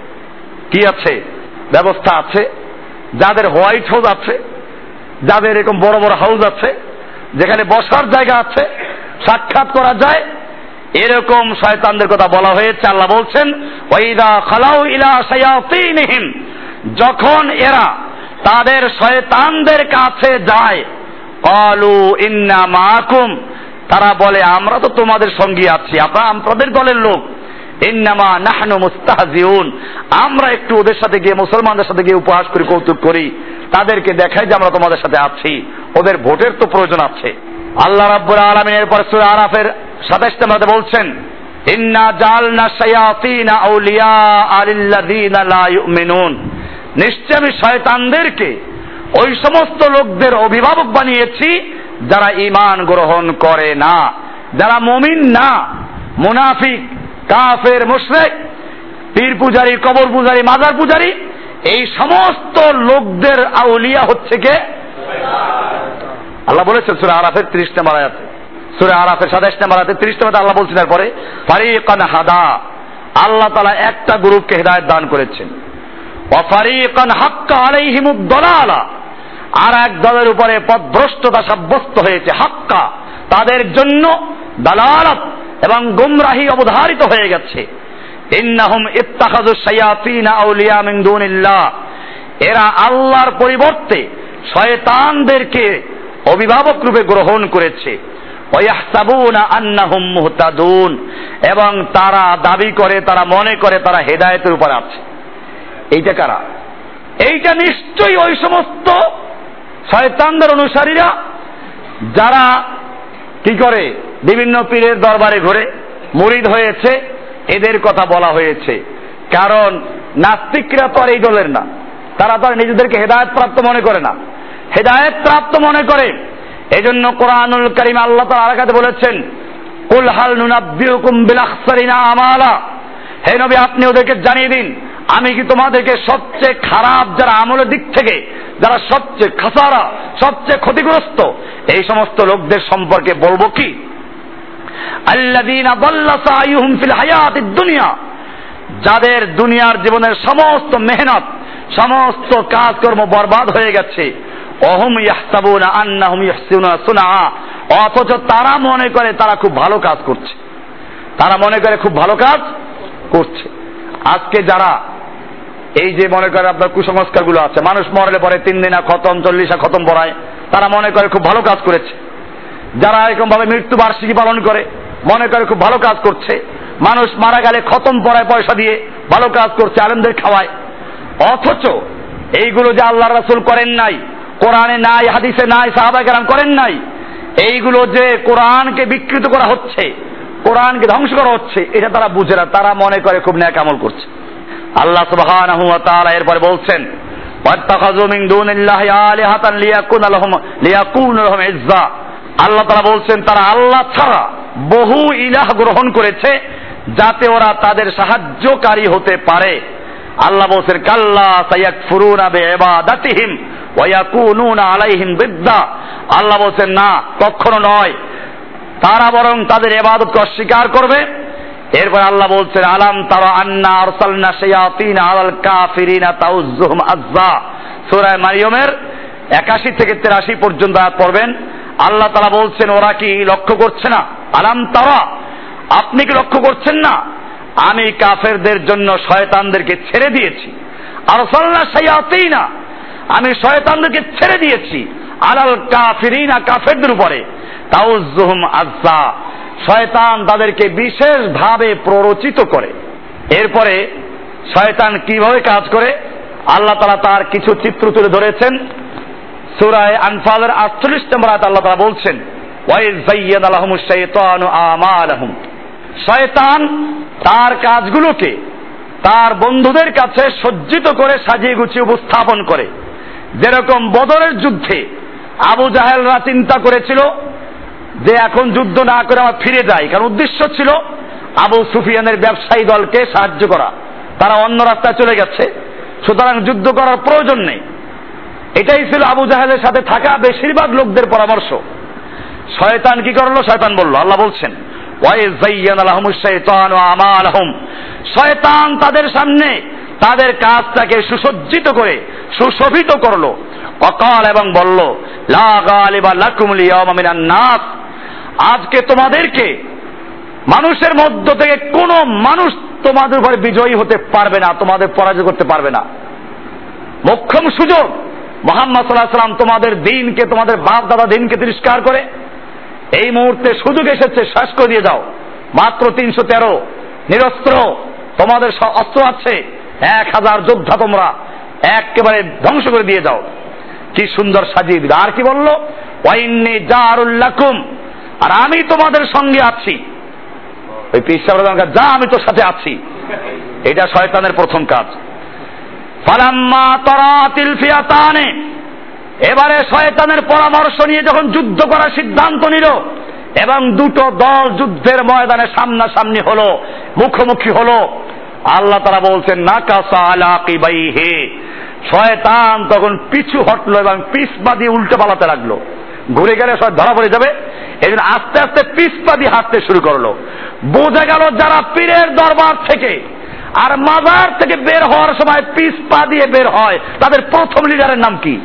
কি আছে, ব্যবস্থা আছে, যাদের হোয়াইট হাউস আছে, যাদের এরকম বড় বড় হাউস আছে, যেখানে বসার জায়গা আছে, সাক্ষাৎ করা যায়, এরকম শয়তানদের কথা বলা হয়েছে। আল্লাহ বলছেন, ওয়াইদা খালাউ ইলা শায়াতিনহিম, যখন এরা তাদের শয়তানদের কাছে যায়, ক্বালু ইন্না মাআকুম, তারা বলে আমরা তো তোমাদের সঙ্গী আছি, আমরা আপনাদের দলের লোক। ইন্নামা নাহনু মুস্তাহজিউন, আমরা একটু ওদের সাথে গিয়ে, মুসলমানদের সাথে গিয়ে উপহাস করি, কৌতুক করি, তাদেরকে দেখাই যে আমরা তোমাদের সাথে আছি, ওদের ভোটের তো প্রয়োজন আছে। আল্লাহ রাব্বুল আলামিন এরপর সূরা আরাফের 27 নম্বরে বলছেন, ইন্না জাআলনা শায়াতিনা আউলিয়া লিল্লাযীনা লা ইউমিনুন, নিশ্চয় আমি শয়তানদেরকে ওই সমস্ত লোকদের অভিভাবক বানিয়েছি যারা ঈমান গ্রহণ করে না, যারা মুমিন না, মুনাফিক, কাফের, মুশরিক, পীর পূজারী, কবর পূজারী, মাজার পূজারী, এই সমস্ত লোকদের আউলিয়া হচ্ছে কে? আল্লাহ বলেছেন সূরা আরাফের 30 নম্বর আয়াতে, সূরা আরাফের 27 নম্বর আয়াতে 30 নম্বরে আল্লাহ বলছেন, এরপরে ফারিকান হাদা, আল্লাহ তাআলা একটা গ্রুপকে হেদায়েত দান করেছেন। ওয়া ফারিকান হাক্কা আলাইহিমুদ দালালা, আর এক দলের উপরে পথভ্রষ্টতা সাব্যস্ত হয়েছে। হাক্কা, তাদের জন্য দালালাত এবং গুমরাহি অবধারিত হয়ে গেছে। ইন্নাহুম ইত্তাখাযু শায়াতিনা আউলিয়া মিন দুনিল্লাহ, এরা আল্লাহর পরিবর্তে শয়তানদেরকে অভিভাবক রূপে গ্রহণ করেছে। ওয়াহসাবুনা আন্নাহুম মুহতাদুন, এবং তারা দাবি করে, তারা মনে করে তারা হেদায়েতের উপর আছে। এইটা কারা? এইটা নিশ্চয়ই ওই সমস্ত শয়তানদের অনুসারীরা যারা কি করে, বিভিন্ন পীরের দরবারে ঘুরে মুরিদ হয়েছে, এদের কথা বলা হয়েছে। কারণ নাস্তিকরা তো আর এই দলের না, তারা তো নিজেদেরকে হেদায়েত প্রাপ্ত মনে করে না, হেদায়েত প্রাপ্ত মনে করে। এজন্য কোরআনুল কারীম আল্লাহ তাআলা আরাকাতে বলেছেন, কুল হাল নুনাব্বিউকুম বিল আখসারিনা আমালা, হে নবী আপনি ওদেরকে জানিয়ে দিন, আমি কি তোমাদেরকে সবচেয়ে খারাপ যারা আমলের দিক থেকে, যারা সবচেয়ে খাসারা, সবচেয়ে ক্ষতিগ্রস্ত, এই সমস্ত লোকদের সম্পর্কে বলবো কি? আল্লাযীনা দাল্লা সাইয়ুহুম ফিল হায়াতিদ দুনিয়া, যাদের দুনিয়ার জীবনের সমস্ত মেহনত, সমস্ত কাজকর্ম বরবাদ হয়ে গেছে। ওহুম ইয়াহসাবুনা আন্নাহুম ইহসিনুনা সুনআ, অথচ তারা মনে করে তারা খুব ভালো কাজ করছে, তারা মনে করে খুব ভালো কাজ করছে। আজকে যারা এই যে মনে করে আপনার কুসংস্কারগুলো আছে, মানুষ মরলে পরে 3 দিনা খতম 40 খতম পড়ায়, তারা মনে করে খুব ভালো কাজ করেছে। যারা এরকম ভাবে মৃত্যু বার্ষিকী পালন করে মনে করে খুব ভালো কাজ করছে। মানুষ মারা গেলে খতম পড়ায় পয়সা দিয়ে ভালো কাজ করছে, আলেমদের খাওয়ায়। অথচ এইগুলো যে আল্লাহ রাসূল করেন নাই, কোরআনে নাই, হাদিসে নাই, সাহাবায়ে কেরাম করেন নাই, এইগুলো যে কোরআনকে বিকৃত করা হচ্ছে, কোরআনকে ধ্বংস করা হচ্ছে, এটা তারা বুঝে না। তারা মনে করে খুব নেক আমল করছে। আল্লাহ সুবহানাহু ওয়া তাআলা এরপরে বলছেন, ওয়াত্তাখাযু মিন দুনিল্লাহি আলিহাতান লিয়াকুনা লাহুম ইজ্জা। আল্লাহ তাআলা বলছেন তারা আল্লাহ ছাড়া বহু ইলাহ গ্রহণ করেছে যাতে ওরা তাদের সাহায্যকারী হতে পারে। আল্লাহ বলছেন, কাল্লা সায়াকফুরুনা বিইবাদাতিহিম ওয়া ইয়াকুনুনা আলাইহিম বিদ্দা। আল্লাহ বলছেন না, কখনো নয়, তারা বরং তাদের ইবাদতকে অস্বীকার করবে। এরপর আল্লাহ বলছেন, আলাম তারা আন্না আরসালনা শায়াতিন আলাল কাফিরিনা তাউযুহুম আজ্জা। সূরা মারিয়মের 81 থেকে 83 পর্যন্ত আয়াত পড়বেন। আল্লাহ তাআলা বলছেন, ওরা কি লক্ষ্য করছে না? আলাম তারা, আপনি কি লক্ষ্য করছেন না? আমি কাফেরদের জন্য শয়তানদেরকে ছেড়ে দিয়েছি। আরসালনা শায়াতিনা, আমি শয়তানদেরকে ছেড়ে দিয়েছি আলাল কাফিরিনা, কাফেরদের উপরে, তাউযুহুম আজ্জা, শয়তান তাদেরকে বিশেষভাবে প্ররোচিত করে। এরপরে শয়তান কিভাবে কাজ করে আল্লাহ তাআলা তার কিছু চিত্র তুলে ধরেছেন। সূরা আনফালের 48 নম্বর আয়াতে আল্লাহ তাআলা বলছেন, ওয়াইয যায়্যানা লাহুমুশ শাইতানু আমালাহুম, শয়তান তার কাজগুলোকে তার বন্ধুদের কাছে সজ্জিত করে সাজিয়ে গুছিয়ে উপস্থাপন করে। যেরকম বদরের যুদ্ধে আবু জাহেলরা চিন্তা করেছিল যে এখন যুদ্ধ না করে আমরা ফিরে যাই, কারণ উদ্দেশ্য ছিল আবু সুফিয়ানের ব্যবসায়ী দলকে সাহায্য করা। তারা অন্য রাস্তায় চলে গেছে, সুতরাং যুদ্ধ করার প্রয়োজন নেই। এটাই ছিল আবু জাহেলের সাথে থাকা বেশিরভাগ লোকদের পরামর্শ। শয়তান কি করলো? শয়তান বলল, আল্লাহ বলছেন, ওয়াইয যায়্যানা লাহুমুশ শাইতানু আমালাহুম, শয়তান তাদের সামনে তাদের কাজটাকে সুসজ্জিত করে সুশোভিত করলো। ওয়াকাল, এবং বলল, লা গালিবা লাকুমুল ইয়াওমা মিনান নাস, আজকে তোমাদেরকে মানুষের মধ্য থেকে কোন মানুষ তোমাদের উপরে বিজয়ী হতে পারবে না, তোমাদের পরাজয় করতে পারবে না। মোক্ষম সুযোগ, মুহাম্মদ সাল্লাল্লাহু আলাইহি ওয়াসাল্লাম তোমাদের দ্বীনকে, তোমাদের বাপ দাদা দ্বীনকে তিরস্কার করে এই মুহূর্তে সুযোগ এসেছে, শেষ করে দিয়ে যাও। মাত্র 313 নিরস্ত্র, তোমাদের অস্ত্র আছে 1000 যোদ্ধা, তোমরা একেবারে ধ্বংস করে দিয়ে যাও। কি সুন্দর সাজিয়ে দিল। আর কি বললো? ওয়াইন্নী জারুল লাকুম, আর আমি তোমাদের সঙ্গে আছি। ওই পিসাবরা যা, আমি তোর সাথে আছি। এটা শয়তানের প্রথম কাজ। ফালাম্মা তারাতিল ফিয়াতানে, এবারে শয়তানের পরামর্শ নিয়ে যখন যুদ্ধ করার সিদ্ধান্ত নিল এবং দুটো দল যুদ্ধের ময়দানে সামনাসামনি হলো, মুখোমুখি হলো, আল্লাহ তাআলা বলছেন, নাকাসা আলা কিবাইহি, শয়তান তখন পিছু হটলো এবং পিছ পা দিয়ে উল্টে পালাতে লাগলো। ঘুরে গেলে সব ধরা পড়ে যাবে, এই জন্য আস্তে আস্তে পিছ পা দিয়ে হাঁটতে শুরু করলো। বোঝা গেল যারা পীরের দরবার থেকে আর মাজার থেকে বের হওয়ার সময় পিছ পা দিয়ে বের হয়, তাদের প্রথম লিডারের নাম কি?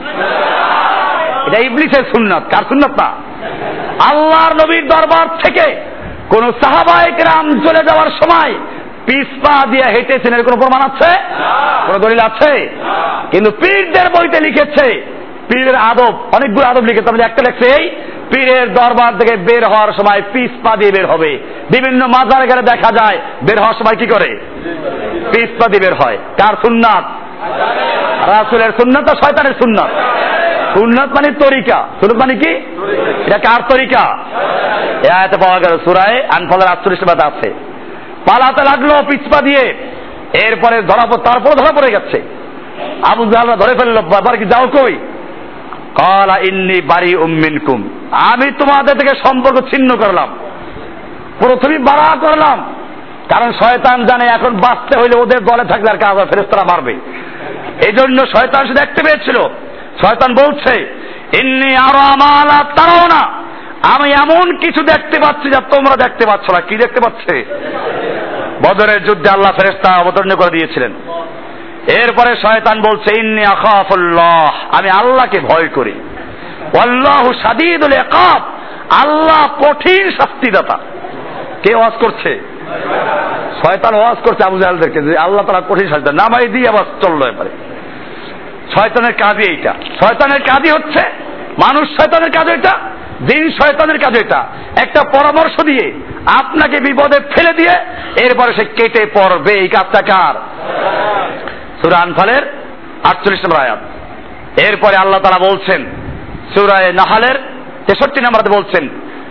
এটা ইবলিসের সুন্নাত। কার সুন্নাত? না, আল্লাহর নবীর দরবার থেকে কোন সাহাবায়ে কেরাম চলে যাওয়ার সময় পিছ পা দিয়ে হেঁটেছেন, এর কোন প্রমাণ আছে? কোন দলিল আছে? কিন্তু পীরদের বইতে লিখেছে, পীরের আদব, অনেকগুলো আদব লিখেছে, আমি একটা লিখছে, এই পীরের দরবার থেকে বের হওয়ার সময় পিছ পা দিয়ে বের হবে। বিভিন্ন মাজারে গেলে দেখা যায় বের হওয়ার সময় কি করে? পিছ পা দিয়ে বের হয়। কার সুন্নাত? রাসূলের সুন্নাত না শয়তানের সুন্নাত? সুন্নাত মানে তরিকা, সুন্নাত মানে কি? এটা কার তরিকা? এই আয়াতে পাওয়া গেল, সূরা আনফালের 48 নম্বরে আছে। পালাতে লাগলো পিছ পা দিয়ে, এরপরে তারপর ধরা পড়ে গেছে। আবু জাহল ধরে ফেললো, ব্যাপার কি, যাও কই? ক্বালা ইন্নী বারিউম মিনকুম, আমি তোমাদের থেকে সম্পর্ক ছিন্ন করলাম, প্রথমেই বারা করলাম। কারণ শয়তান জানে এখন বাঁচতে হইলে ওদের দলে থাকলে আর কাজ, ফেরেশতারা মারবে। এই জন্য শয়তান শুধু দেখতে পেয়েছিল। শয়তান বলছে ইন্নী আরা মা লা তারাউনা, আমি এমন কিছু দেখতে পাচ্ছি যা তোমরা দেখতে পাচ্ছ না। কি দেখতে পাচ্ছে? বদরের যুদ্ধে আল্লাহ ফেরেশতা অবতীর্ণ করে দিয়েছিলেন। এরপরে শয়তান বলছে ইন্নী আখাফুল্লাহ, আমি আল্লাহকে ভয় করি। ওয়াল্লাহু শাদীদুল ইকাব, আল্লাহ কঠিন শাস্তিদাতা। কে ওয়াজ করছে? শয়তান ওয়াজ করছে আবু জাহেলদেরকে যে আল্লাহ তাআলা কঠিন শাস্তি, নামাই দিয়ে আবার চললো এবারে। শয়তানের কাজই এইটা, শয়তানের কাজই হচ্ছে, মানুষ শয়তানের কাজ এটা, জিন শয়তানের কাজ এটা, একটা পরামর্শ দিয়ে আপনাকে বিপদে ফেলে দিয়ে এরপরে সে কেটে পড়বে। এই কাজটা কার? সূরা আনফালের 48 নম্বর আয়াত। এরপরে আল্লাহ তাআলা বলছেন সূরা নাহলের 63 নম্বরে বলছেন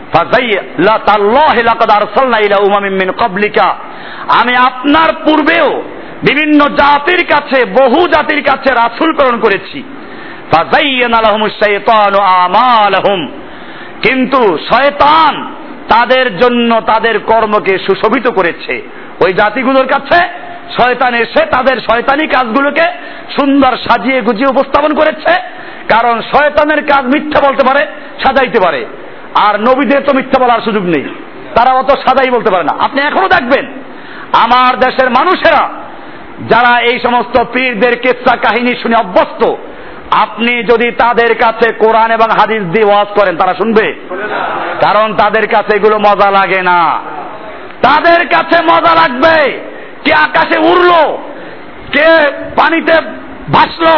আমি আপনার পূর্বেও বিভিন্ন জাতির কাছে, বহু জাতির কাছে রাসূল প্রেরণ করেছি। কিন্তু শয়তান তাদের জন্য তাদের কর্মকে সুশোভিত করেছে। ওই জাতিগুলোর কাছে শয়তান এসে তাদের শয়তানি কাজগুলোকে সুন্দর সাজিয়ে গুজিয়ে উপস্থাপন করেছে। কারণ শয়তানের কাজ মিথ্যা বলতে পারে, সাজাইতে পারে, আর নবীদের তো মিথ্যা বলার সুযোগ নেই, তারা অত সাজাই বলতে পারে না। আপনি এখনো দেখবেন আমার দেশের মানুষেরা যারা এই সমস্ত পীরদের কিসসা কাহিনী শুনে অভ্যস্ত, আপনি যদি তাদের কাছে কোরআন এবং হাদিস দিয়ে ওয়াজ করেন তারা শুনবে? কারণ তাদের কাছে এগুলো মজা লাগে না। তাদের কাছে মজা লাগবে কে আকাশে উড়লো, কে পানিতে ভাসলো।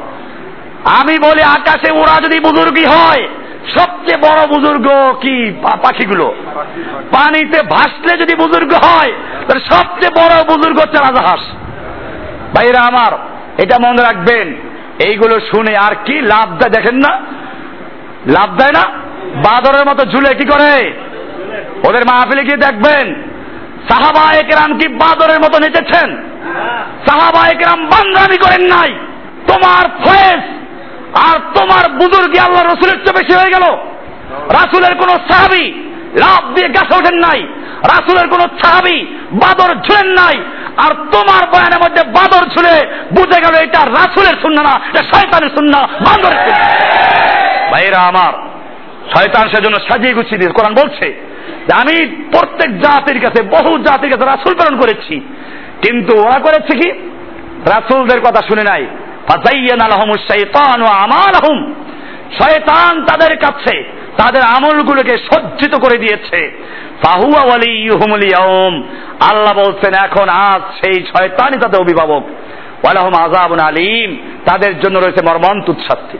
আমি বলি আকাশে ওরা যদি বুজুর্গই হয়, সবচেয়ে বড় বুজুর্গ কি পাখিগুলো? পানিতে ভাসলে যদি বুজুর্গ হয়, তাহলে সবচেয়ে বড় বুজুর্গ হচ্ছে রাজাহাঁস। ভাইরা আমার, এটা মনে রাখবেন। এইগুলো শুনে আর কি লাভ দেয় দেখেন না? লাভ দেয় না? বাদরের মতো ঝুলে কি করে? ওদের মাহফিলে গিয়ে দেখবেন সাহাবায়ে কেরাম কি বাদরের মতো নেচেছেন? সাহাবায়ে কেরাম বান্দরামি করেন নাই। তোমার ফয়েজ আর তোমার বুজুর্গি আল্লাহ রসুলের চেয়ে বেশি হয়ে গেল। রাসূলের কোন সাহাবী লাভ দিয়ে গাছে ওঠেন নাই, রাসূলের কোন সাহাবী বাদর ঝুলেন নাই, আর তোমার বয়ানের মধ্যে বাদর ঝুলে বুঝে গেল এটা রাসূলের সুন্নাহ না, এটা শয়তানের সুন্নাহ, বান্দরের সুন্নাহ। ভাইরা আমার, শয়তান সেজন্য সাজিয়ে গুছিয়ে দিয়ে কোরআন বলছে যে আমি প্রত্যেক জাতির কাছে, বহু জাতির কাছে রাসূল প্রেরণ করেছি, কিন্তু ওরা করেছে কি? রাসূলদের কথা শুনে নাই। ফাযায়্যানা লাহুমুশ শাইতানু আমালাহুম, শয়তান তাদের কাছে তাদের আমলগুলোকে সজ্জিত করে দিয়েছে। ফাহুয়া ওয়ালিয়ুহুমুল ইয়াউম, আল্লাহ বলছেন এখন আজ সেই শয়তানই তাদের অভিভাবক। ওয়ালাহুম আযাবুন আলীম, তাদের জন্য রয়েছে মর্মন্তুদ শাস্তি।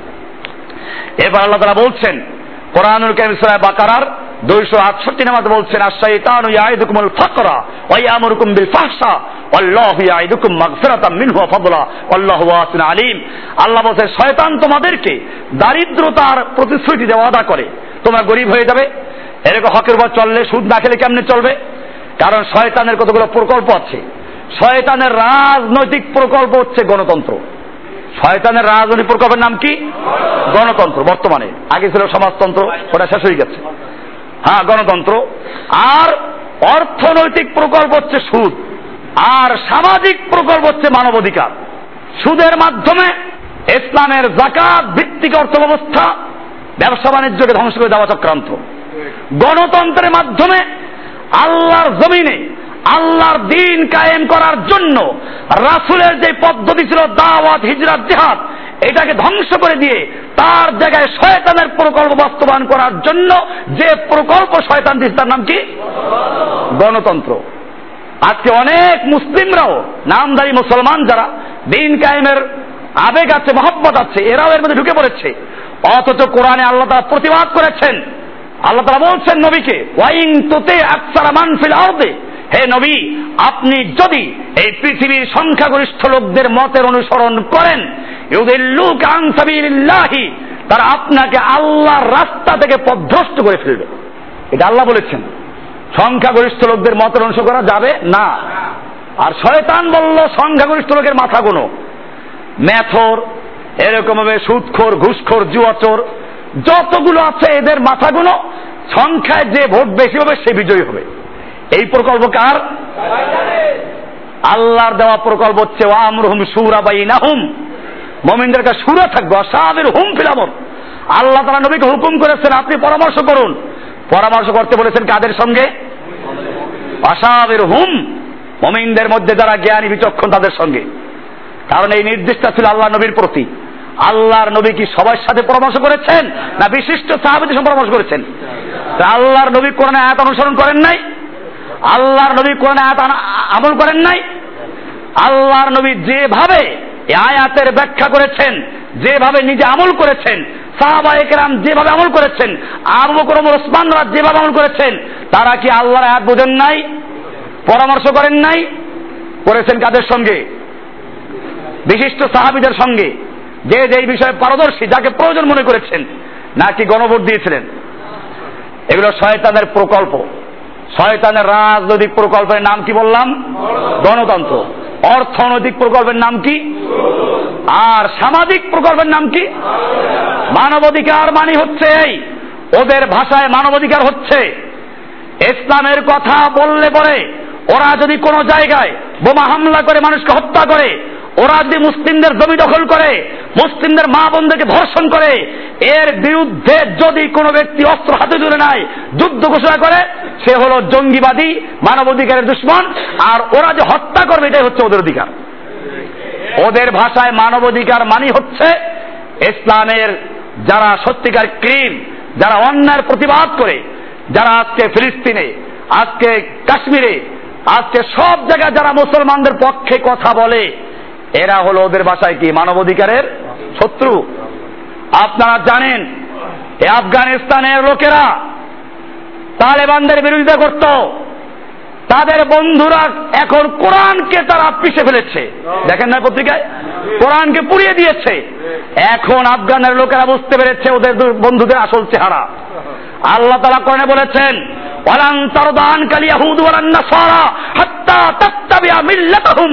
এবার আল্লাহ তাআলা বলছেন কোরআনুল কারীম সূরা বাকারার 268 নম্বরে বলছেন আশ-শাইতানু ইয়াইদুকুমুল ফাকরা ওয়া ইয়ামুরুকুম বিল ফাহশা ওয়াল্লাহু ইয়াইদুকুম মাগফিরাতাম মিনহু ওয়া ফাদলা ওয়াল্লাহু ওয়াসিউন আলীম। আল্লাহ বলেন শয়তান তোমাদেরকে দারিদ্রতার প্রতিশ্রুতি দেওয়া ওয়াদা করে, তোমরা গরীব হয়ে যাবে। এরকম হকের উপর চললে, সুদ না খেলে কেমনে চলবে? কারণ শয়তানের কতগুলো প্রকল্প আছে। শয়তানের রাজনৈতিক প্রকল্প হচ্ছে গণতন্ত্র। শয়তানের রাজনৈতিক প্রকল্পের নাম কি? গণতন্ত্র। বর্তমানে, আগে ছিল সমাজতন্ত্র, ওটা শেষ হয়ে গেছে। হ্যাঁ, গণতন্ত্র। আর অর্থনৈতিক প্রকল্প হচ্ছে সুদ, আর সামাজিক প্রকল্প হচ্ছে মানবাধিকার। সুদের মাধ্যমে ইসলামের যাকাত ভিত্তিক অর্থ ব্যবস্থা, ব্যবসা বাণিজ্যকে ধ্বংস করে দেওয়া চক্রান্ত। গণতন্ত্রের মাধ্যমে আল্লাহর জমিনে আল্লাহর দ্বীন কায়েম করার জন্য রাসূলের যে পদ্ধতি ছিল দাওয়াত, হিজরত, জিহাদ, এটাকে ধ্বংস করে দিয়ে তার জায়গায় শয়তানের প্রকল্প বাস্তবায়ন করার জন্য যে প্রকল্প শয়তান দিয়েছে তার নাম কি? গণতন্ত্র। আজকে অনেক মুসলিমরাও, নামধারী মুসলমান যারা দ্বীন কায়েমের আবেগ আছে, মহব্বত আছে, এরাও এর মধ্যে ঢুকে পড়েছে। অথচ কোরআনে আল্লাহ তাআলা প্রতিবাদ করেছেন। আল্লাহ তাআলা বলছেন নবীকে, ওয়াইন তুতি আকসারা মান ফিল আরদি, হে নবী আপনি যদি এই পৃথিবীর সংখ্যাগরিষ্ঠ লোকদের মতের অনুসরণ করেন, ইউদিল্লুকা আন সাবিলিল্লাহি, তারা আপনাকে আল্লাহর রাস্তা থেকে পথভ্রষ্ট করে ফেলবে। এটা আল্লাহ বলেছেন। সংখ্যাগরিষ্ঠ লোকদের মতের অনুসরণ করা যাবে না। আর শয়তান বলল সংখ্যাগরিষ্ঠ লোকের মাথা গোনো। মেথর, এরকম ভাবে সুদখোর, ঘুষখোর, জুয়াচোর, যতগুলো আছে এদের মাথাগুলো সংখ্যায় যে ভোট বেশি হবে সে বিজয়ী হবে। এই প্রকল্প কার? আল্লাহর দেওয়া প্রকল্প হচ্ছে ওয়ামরুহুম শুরা বাইনাহুম, মুমিনদের কাছে শুরা থাকবে, আসাবির হুম ফিল আমর। আল্লাহ তাআলা নবীকে হুকুম করেছেন আপনি পরামর্শ করুন। পরামর্শ করতে বলেছেন কাদের সঙ্গে? আসাবির হুম, মুমিনদের মধ্যে যারা জ্ঞানী বিচক্ষণ তাদের সঙ্গে। কারণ এই নির্দেশটা ছিল আল্লাহ নবীর প্রতি। আল্লাহর নবী কি সবার সাথে পরামর্শ করেছেন না বিশিষ্ট সাহাবীদের সঙ্গে পরামর্শ করেছেন? আল্লাহর নবী কোরআন আয়াত অনুসরণ করেন নাই? আল্লাহর নবী কোরআন আয়াত আমল করেন নাই? আল্লাহর নবী যেভাবে এই আয়াতের ব্যাখ্যা করেছেন, যেভাবে নিজে আমল করেছেন, সাহাবায়ে কেরাম যেভাবে আমল করেছেন, আবু বকর ওমর ওসমানরা যেভাবে আমল করেছেন, তারা কি আল্লাহর আয়াত বোঝেন নাই? পরামর্শ করেন নাই? করেছেন কাদের সঙ্গে? বিশিষ্ট সাহাবীদের সঙ্গে, যে যেই বিষয়ে পারদর্শী, যাকে প্রয়োজন মনে করেছেন, নাকি গণভোট দিয়েছিলেন? এগুলো শয়তানের প্রকল্প। শয়তানের রাজনৈতিক প্রকল্পের নাম কি বললাম? গণতন্ত্র। অর্থনৈতিক প্রকল্পের নাম কি? আর সামাজিক প্রকল্পের নাম কি? মানবাধিকার মানে হচ্ছে এই, ওদের ভাষায় মানবাধিকার হচ্ছে ইসলামের কথা বললে পরে ওরা যদি কোনো জায়গায় বোমা হামলা করে মানুষকে হত্যা করে, ওরা যদি মুসলিমদের জমি দখল করে, মুসলিমদের মা বোনদেরকে ধর্ষণ করে, এর বিরুদ্ধে যদি কোনো ব্যক্তি অস্ত্র হাতে তুলে নেয়, যুদ্ধ ঘোষণা করে, সে হলো জঙ্গিবাদী, মানবাধিকারের দুশমন। আর ওরা যে হত্যা করবে এটাই হচ্ছে ওদের অধিকার। ওদের ভাষায় মানবাধিকার মানে হচ্ছে ইসলামের যারা সত্যিকার ক্রিম, যারা অন্যায়ের প্রতিবাদ করে, যারা আজকে ফিলিস্তিনে, আজকে কাশ্মীরে, আজকে সব জায়গায় যারা মুসলমানদের পক্ষে কথা বলে, এরা হলো ওদের ভাষায় কি? মানবাধিকারের শত্রু। আপনারা জানেন এই আফগানিস্তানের লোকেরা তালেবানদের বিরোধিতা করত, তাদের বন্ধুরা এখন কোরআনকে তারা পিষে ফেলেছে। দেখেন না পত্রিকায়, কোরআনকে পুড়িয়ে দিয়েছে। এখন আফগানের লোকেরা বুঝতে পেরেছে ওদের বন্ধুদের আসল চেহারা। আল্লাহ তাআলা কোরআনে বলেছেন ওয়ালান তারদান কাল ইয়াহুদ ওয়ালান নাসারা হাত্তা তাত্তাবিআ মিল্লাতাহুম,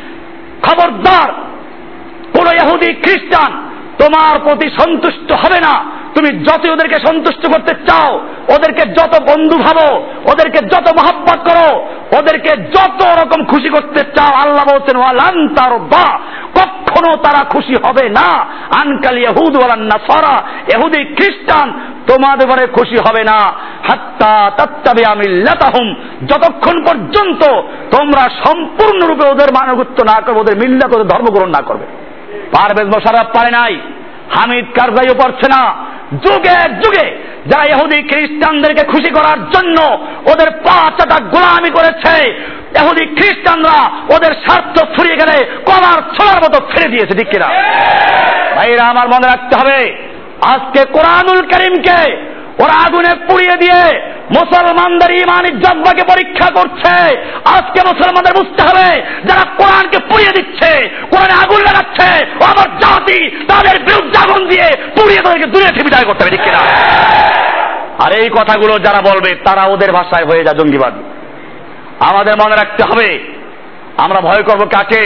খবরদার কোন ইহুদি খ্রিস্টান তোমার প্রতি সন্তুষ্ট হবে না। তুমি যত ওদেরকে সন্তুষ্ট করতে চাও, ওদেরকে যত বন্ধু ভাবো, ওদেরকে যত মহব্বত করো, ওদেরকে যত রকম খুশি করতে চাও, আল্লাহ বলছেন ওয়ালান তারদা, কখনো তারা খুশি হবে না। আনকাল ইয়াহুদ ওয়ালান নাসারা, ইহুদি খ্রিস্টান তোমাদের উপরে খুশি হবে না। হাত্তা তাত্তাবিআ মিল্লাতাহুম, যতক্ষণ পর্যন্ত তোমরা সম্পূর্ণরূপে ওদের মানবত্ব না করবে, ওদের মিল্লাত, ওদের ধর্ম গ্রহণ না করবে। পারভেজ মোশাররফ পারে নাই, হামিদ কারজাইও পারছে না। যুগে যুগে যারা ইহুদি খ্রিস্টানদেরকে খুশি করার জন্য ওদের পা চাটা গোলামি করেছে, ইহুদি খ্রিস্টানরা ওদের স্বার্থ ফুরিয়ে গেলে কলার ছোড়ার মতো ছেড়ে দিয়েছে, ঠিক কিনা? ভাইরা আমার মনে রাখতে হবে, আজকে কোরআনুল কারীমকে ওরা আগুনে পুড়িয়ে দিয়ে মুসলমানদের ঈমান ইজ্জতকে পরীক্ষা করছে। আজকে মুসলমানদের বুঝতে হবে, যারা কোরআনকে পুড়িয়ে দিচ্ছে, কোরআনে আগুন লাগাচ্ছে, ও আমার জাতি, তাদের বিরুদ্ধে আগুন দিয়ে পুড়িয়ে তাদেরকে দূরে বিদায় করতে হবে, ঠিক কিনা? আর এই কথাগুলো যারা বলবে তারা ওদের ভাষায় হয়ে যায় জঙ্গিবাদী। আমাদের মনে রাখতে হবে, আমরা ভয় করব কাকে?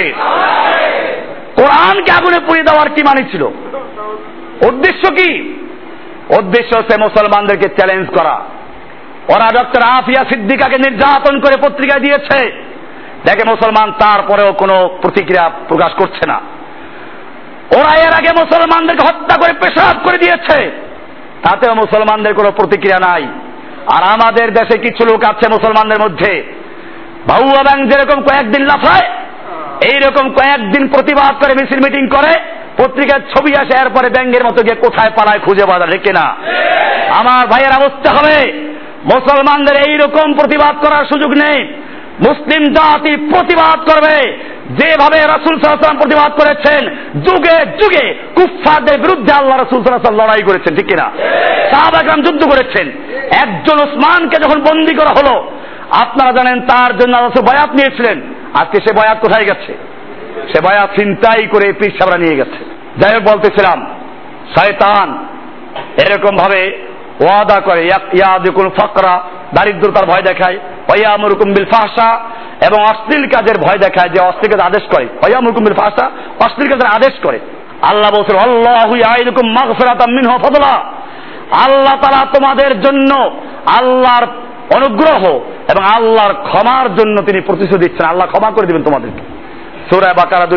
কোরআনকে আগুনে পুড়িয়ে দেওয়ার কি মানে ছিল? উদ্দেশ্য কি? উদ্দেশ্য হচ্ছে মুসলমানদেরকে চ্যালেঞ্জ করা। ওরা ডক্টর আফিয়া সিদ্দিকাকে নির্যাতন করে পত্রিকায় দিয়েছে, দেখে মুসলমান তারপরেও কোনো প্রতিক্রিয়া প্রকাশ করছে না। ওরা এর আগে মুসলমানদেরকে হত্যা করে পেশাব করে দিয়েছে, তাতেও মুসলমানদের কোনো প্রতিক্রিয়া নাই। আর আমাদের দেশে কিছু লোক আছে মুসলমানদের মধ্যে, ভাউয়া ব্যাং যেরকম কয়েকদিন লাফায়, এইরকম কয়েকদিন প্রতিবাদ করে, মিছিল মিটিং করে, পত্রিকার ছবি আসে, এরপরে ব্যাঙ্গের মতো গিয়ে কোথায় পালায় খুঁজে পাওয়া যায় কিনা। আমার ভাইয়ের অবস্থা হবে, মুসলমানদের এইরকম প্রতিবাদ করার সুযোগ নেই। মুসলিম জাতি প্রতিবাদ করবে যেভাবে রাসূল সাল্লাল্লাহু আলাইহি ওয়াসাল্লাম প্রতিবাদ করেছেন। যুগে যুগে কুফফারদের বিরুদ্ধে আল্লাহ রাসূল সাল্লাল্লাহু আলাইহি ওয়াসাল্লাম লড়াই করেছেন, ঠিক কিনা? সাহাবায়ে কেরাম যুদ্ধ করেছেন। একজন ওসমানকে যখন বন্দী করা হলো, আপনারা জানেন তার জন্য রাসূল বায়াত নিয়েছিলেন। আজকে সে বায়াত কোথায় গেছে? সে বায়াত ছিনতাই করে পীর সাহেবরা নিয়ে গেছে। যাই হোক, বলতেছিলাম, শয়তান এরকম ভাবে ওয়াদা করে, ইয়াদিকুল ফাকরা, দারিদ্রতার ভয় দেখায়, ওয়ায়ামুরুকুম বিল ফাহশা, এবং অশ্লীল কাজের ভয় দেখায়, যে অশ্লীল কাজ আদেশ করে। ওয়ায়ামুরুকুম বিল ফাহশা, অশ্লীল কাজের আদেশ করে। আল্লাহ বলছেন আল্লাহু ইয়াইদুকুম মাগফিরাতাম মিনহু ওয়া ফাদলা, আল্লাহ তাআলা তোমাদের জন্য আল্লাহর অনুগ্রহ এবং আল্লাহর ক্ষমার জন্য তিনি প্রতিশ্রুতি দিচ্ছেন, আল্লাহ ক্ষমা করে দিবেন তোমাদেরকে। সূরা বাকারা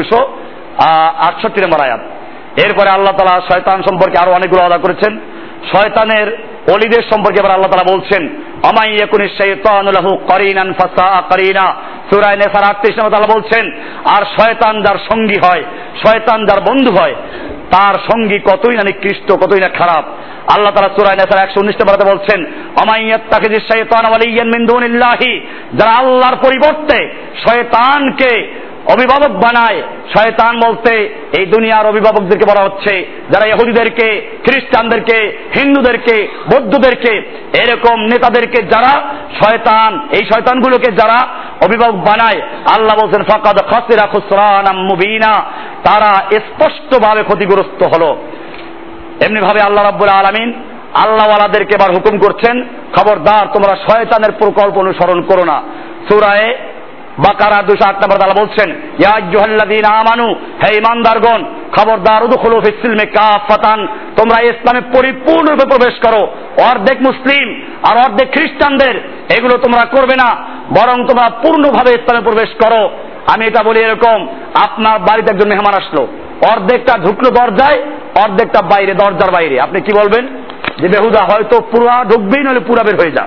268 নম্বর আয়াত। এরপরে আল্লাহ তাআলা শয়তান সম্পর্কে আরো অনেকগুলো ওয়াদা করেছেন। শয়তানের ওলিদের সম্পর্কে আবার আল্লাহ তাআলা বলছেন আমাই ইয়াকুনিশ শাইতানু লাহু কারিনান ফাসাআ কারিনা, সূরা নিসার 38 নম্বর আল্লাহ বলছেন, আর শয়তান যার সঙ্গী হয়, শয়তান যার বন্ধু হয়, তার সঙ্গী কতই না নিকৃষ্ট, কতই না খারাপ। আল্লাহ তাআলা সূরা নিসার 119 নম্বরে বলছেন আমাই ইয়াত্তাখিযিশ শাইতানা ওয়ালিয়্যান মিন দুনিল্লাহি, যারা আল্লাহর পরিবর্তে শয়তানকে অভিভাবক বানায়। শয়তান বলতে এই দুনিয়ার অভিভাবকদেরকে বলা হচ্ছে, যারা ইহুদিদেরকে, খ্রিস্টানদেরকে, হিন্দুদেরকে, বৌদ্ধদেরকে, এরকম নেতাদেরকে যারা শয়তান, এই শয়তানগুলোকে যারা অভিভাবক বানায়, আল্লাহ বলছেন ফাকাদ খাসিরা খুসরানাম মুবিনা, তারা স্পষ্টভাবে ক্ষতিগ্রস্ত হলো। এমনি ভাবে আল্লাহ রাব্বুল আলামিন আল্লাহওয়ালাদেরকে এবার হুকুম করছেন, খবরদার তোমরা শয়তানের প্রকল্প অনুসরণ করো না। সূরা বাকারা 208 নম্বর আল্লাহ বলছেন ইয়া আইয়ুহাল্লাযীনা আমানু, হে ঈমানদারগণ, খবরদার উদখুলু ফিস সিলমি কাফাতান, তোমরা ইসলামে পরিপূর্ণরূপে প্রবেশ করো। অর্ধেক মুসলিম আর অর্ধেক খ্রিস্টানদের এগুলো তোমরা করবে না, বরং তোমরা পূর্ণভাবে ইসলামে প্রবেশ করো। আমি এটা বলি এরকম, আপনার বাড়িতে একজন মেহমান আসলো, অর্ধেকটা ঢুকলো দরজায়, অর্ধেকটা বাইরে, দরজার বাইরে, আপনি কি বলবেন? যে বেহুদা, হয়তো পুরা ঢুকবেই, নইলে পুরা বের হয়ে যা।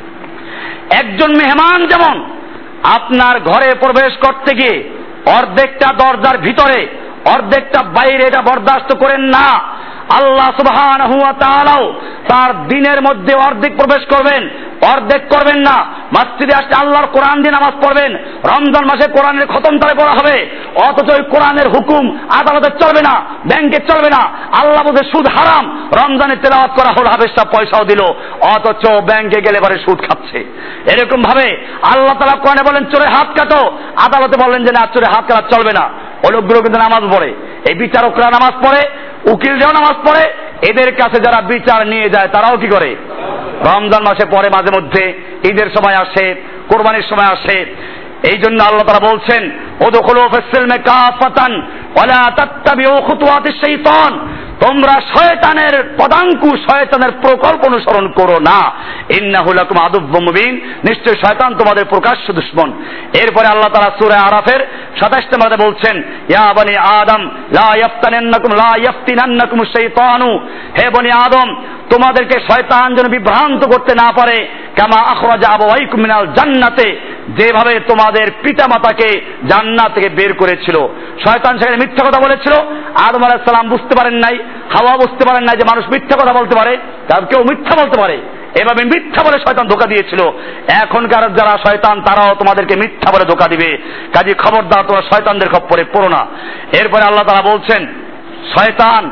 একজন মেহমান যেমন আপনার ঘরে প্রবেশ করতে গিয়ে অর্ধেকটা দরজার ভিতরে অর্ধেকটা বাইরে, এটা বরদাস্ত করেন না। আল্লাহ সুবহানাহু ওয়া তাআলাও তার দিনের মধ্যে অর্ধেক প্রবেশ করবেন, অর্ধেক করবেন না। মসজিদে আসলে আল্লাহর কোরআন দিয়ে নামাজ পড়বেন, রমজান মাসে কোরআনের খতম তারে পড়া হবে, অথচ ওই কোরআনের হুকুম আদালতে চলবে না, ব্যাংকে চলবে না। আল্লাহ বলে সুদ হারাম, রমজানে তেলাওয়াত করা হলো, হাফেজ সাহেব পয়সাও দিল, অথচ ব্যাংকে গেলে পরে সুদ খাচ্ছে। এরকম ভাবে আল্লাহ তাআলা কোরআনে বলেন চোরের হাত কাটো, আদালতে বলেন যে না, চোরের হাত কাটা চলবে না। ওই লোকগুলো কিন্তু নামাজ পড়ে, এই বিচারকরা নামাজ পড়ে, উকিলরাও নামাজ পড়ে, এদের কাছে যারা বিচার নিয়ে যায় তারাও কি করে? রমজান মাসে পড়ে, মাঝে মধ্যে ঈদের সময় আসে, কোরবানির সময় আসে। এই জন্য আল্লাহ তাআলা বলছেন উদখুলু ফিস সিলমি কাফাতান ওয়ালা তাত্তাবিউ খুতুওয়াতিশ শাইতান, তোমরা শয়তানের পদাঙ্কুশ, শয়তানের প্রকল্প অনুসরণ করো না। ইন্নাহু লাকুম আদুউম মুবিন, নিশ্চয় শয়তান তোমাদের প্রকাশ্য দুশমন। এরপরে আল্লাহ তাআলা সূরা আরাফের 27 নম্বরে বলছেন ইয়া বনি আদম লা ইয়াফতিনান্নাকুম শাইতানু, হে বনি আদম, তোমাদেরকে শয়তান যেন বিভ্রান্ত করতে না পারে, কামা আখরাজা আবাওয়াইকুম মিনাল জান্নাতে, যেভাবে তোমাদের পিতামাতাকে জান্নাত থেকে বের করেছিল। শয়তান সেখানে মিথ্যা কথা বলেছিল, আদম আলাইহিস সালাম বুঝতে পারেন নাই, হাওয়া বুঝতে পারেন নাই যে মানুষ মিথ্যা কথা বলতে পারে, কারণ কেউ মিথ্যা বলতে পারে, এভাবে মিথ্যা বলে শয়তান ধোঁকা দিয়েছিল। এখনকার যারা শয়তান তারাও তোমাদেরকে মিথ্যা বলে ধোঁকা দিবে, কাজে খবরদার তোমরা শয়তানদের খপ্পরে পড়ো না। এরপরে আল্লাহ তাআলা বলছেন শয়তান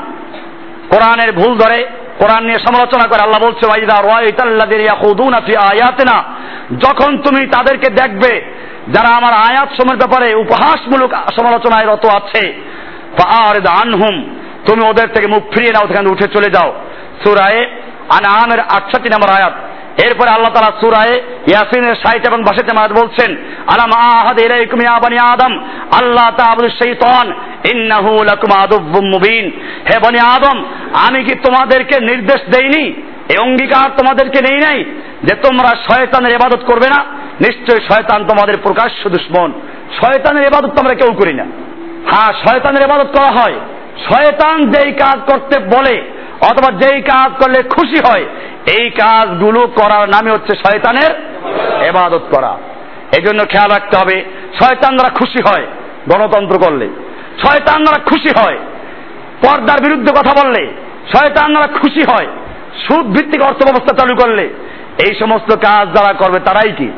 কোরআনের ভুল ধরে, কোরআন নিয়ে সমালোচনা করে। আল্লাহ বলছে ওয়াইদা রাআইতাল্লাযিনা ইয়াখুদুনা ফি আয়াতিনা, যখন তুমি তাদেরকে দেখবে যারা আমার আয়াত সমূহের ব্যাপারে উপহাসমূলক সমালোচনায় রত আছে, ফাআরিদ আনহুম, তুমি ওদের থেকে মুখ ফিরিয়ে নাও, সেখানে উঠে চলে যাও। সূরা আনআমের 68 নম্বর আয়াত। এরপরে আল্লাহ তাআলা সূরা ইয়াসিনের 60 এবং 62 নম্বর আয়াত বলছেন আলাম আহাদ ইলাইকুম ইয়া বনি আদম আল্লাহ তা'বুদুশ শাইতান ইন্নাহু লাকুম আদুউম মুবিন, হে বনি আদম, আমি কি তোমাদেরকে নির্দেশ দেইনি, এই অঙ্গীকার তোমাদেরকে নেই নাই যে তোমরা শয়তানের ইবাদত করবে না? নিশ্চয় শয়তান তোমাদের প্রকাশ্য দুশমন। শয়তানের ইবাদত তোমরা কেউ করি না। হ্যাঁ, শয়তানের ইবাদত করা হয়। শয়তান যেই কাজ করতে বলে অথবা যেই কাজ করলে খুশি হয়, এই কাজগুলো করার নামে হচ্ছে শয়তানের ইবাদত করা। এই জন্য খেয়াল রাখতে হবে, শয়তানরা খুশি হয় গণতন্ত্র করলে, শয়তানরা খুশি হয় পর্দার বিরুদ্ধে কথা বললে, শয়তানরা খুশি হয় সুদ ভিত্তিক অর্থ ব্যবস্থা চালু করলে। এই সমস্ত কাজ যারা করবে তারাই কি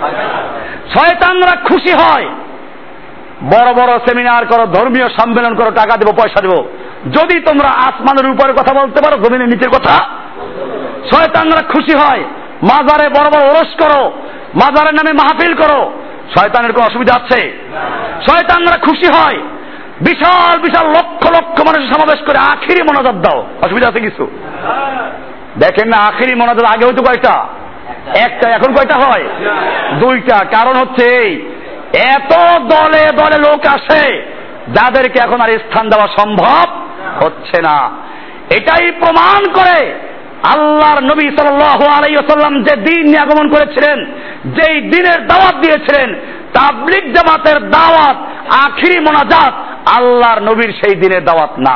শয়তানরা খুশি হয়। বড় বড় সেমিনার করো, ধর্মীয় সম্মেলন করো, টাকা দেবো, পয়সা দেবো, যদি তোমরা আসমানের উপরে কথা বলতে পারো, জমিনের নিচের কথা, শয়তানরা খুশি হয়। মাজারে বড় বড় ওরস করো, মাজারের নামে মাহফিল করো, শয়তানের কোনো অসুবিধা আছে? শয়তানরা খুশি হয় বিশাল বিশাল লক্ষ লক্ষ মানুষের সমাবেশ করে আখিরি মোনাজাত দাও, অসুবিধা আছে কিছু? দেখেন না, আখিরি মোনাজাত আগে হয়তো কয়টা, একটা। এখন কয়টা হয়? দুইটা। কারণ হচ্ছে এই, এত দলে দলে লোক আসে যাদেরকে এখন আর স্থান দেওয়া সম্ভব হচ্ছে না। এটাই প্রমাণ করে আল্লাহর নবী সাল্লাল্লাহু আলাইহি ওয়াসাল্লাম যে দিন নিয়ে আগমন করেছিলেন, যেই দিনের দাওয়াত দিয়েছিলেন, তাবলীগ জামাতের দাওয়াত, আখিরি মোনাজাত আল্লাহর নবীর সেই দিনের দাওয়াত না।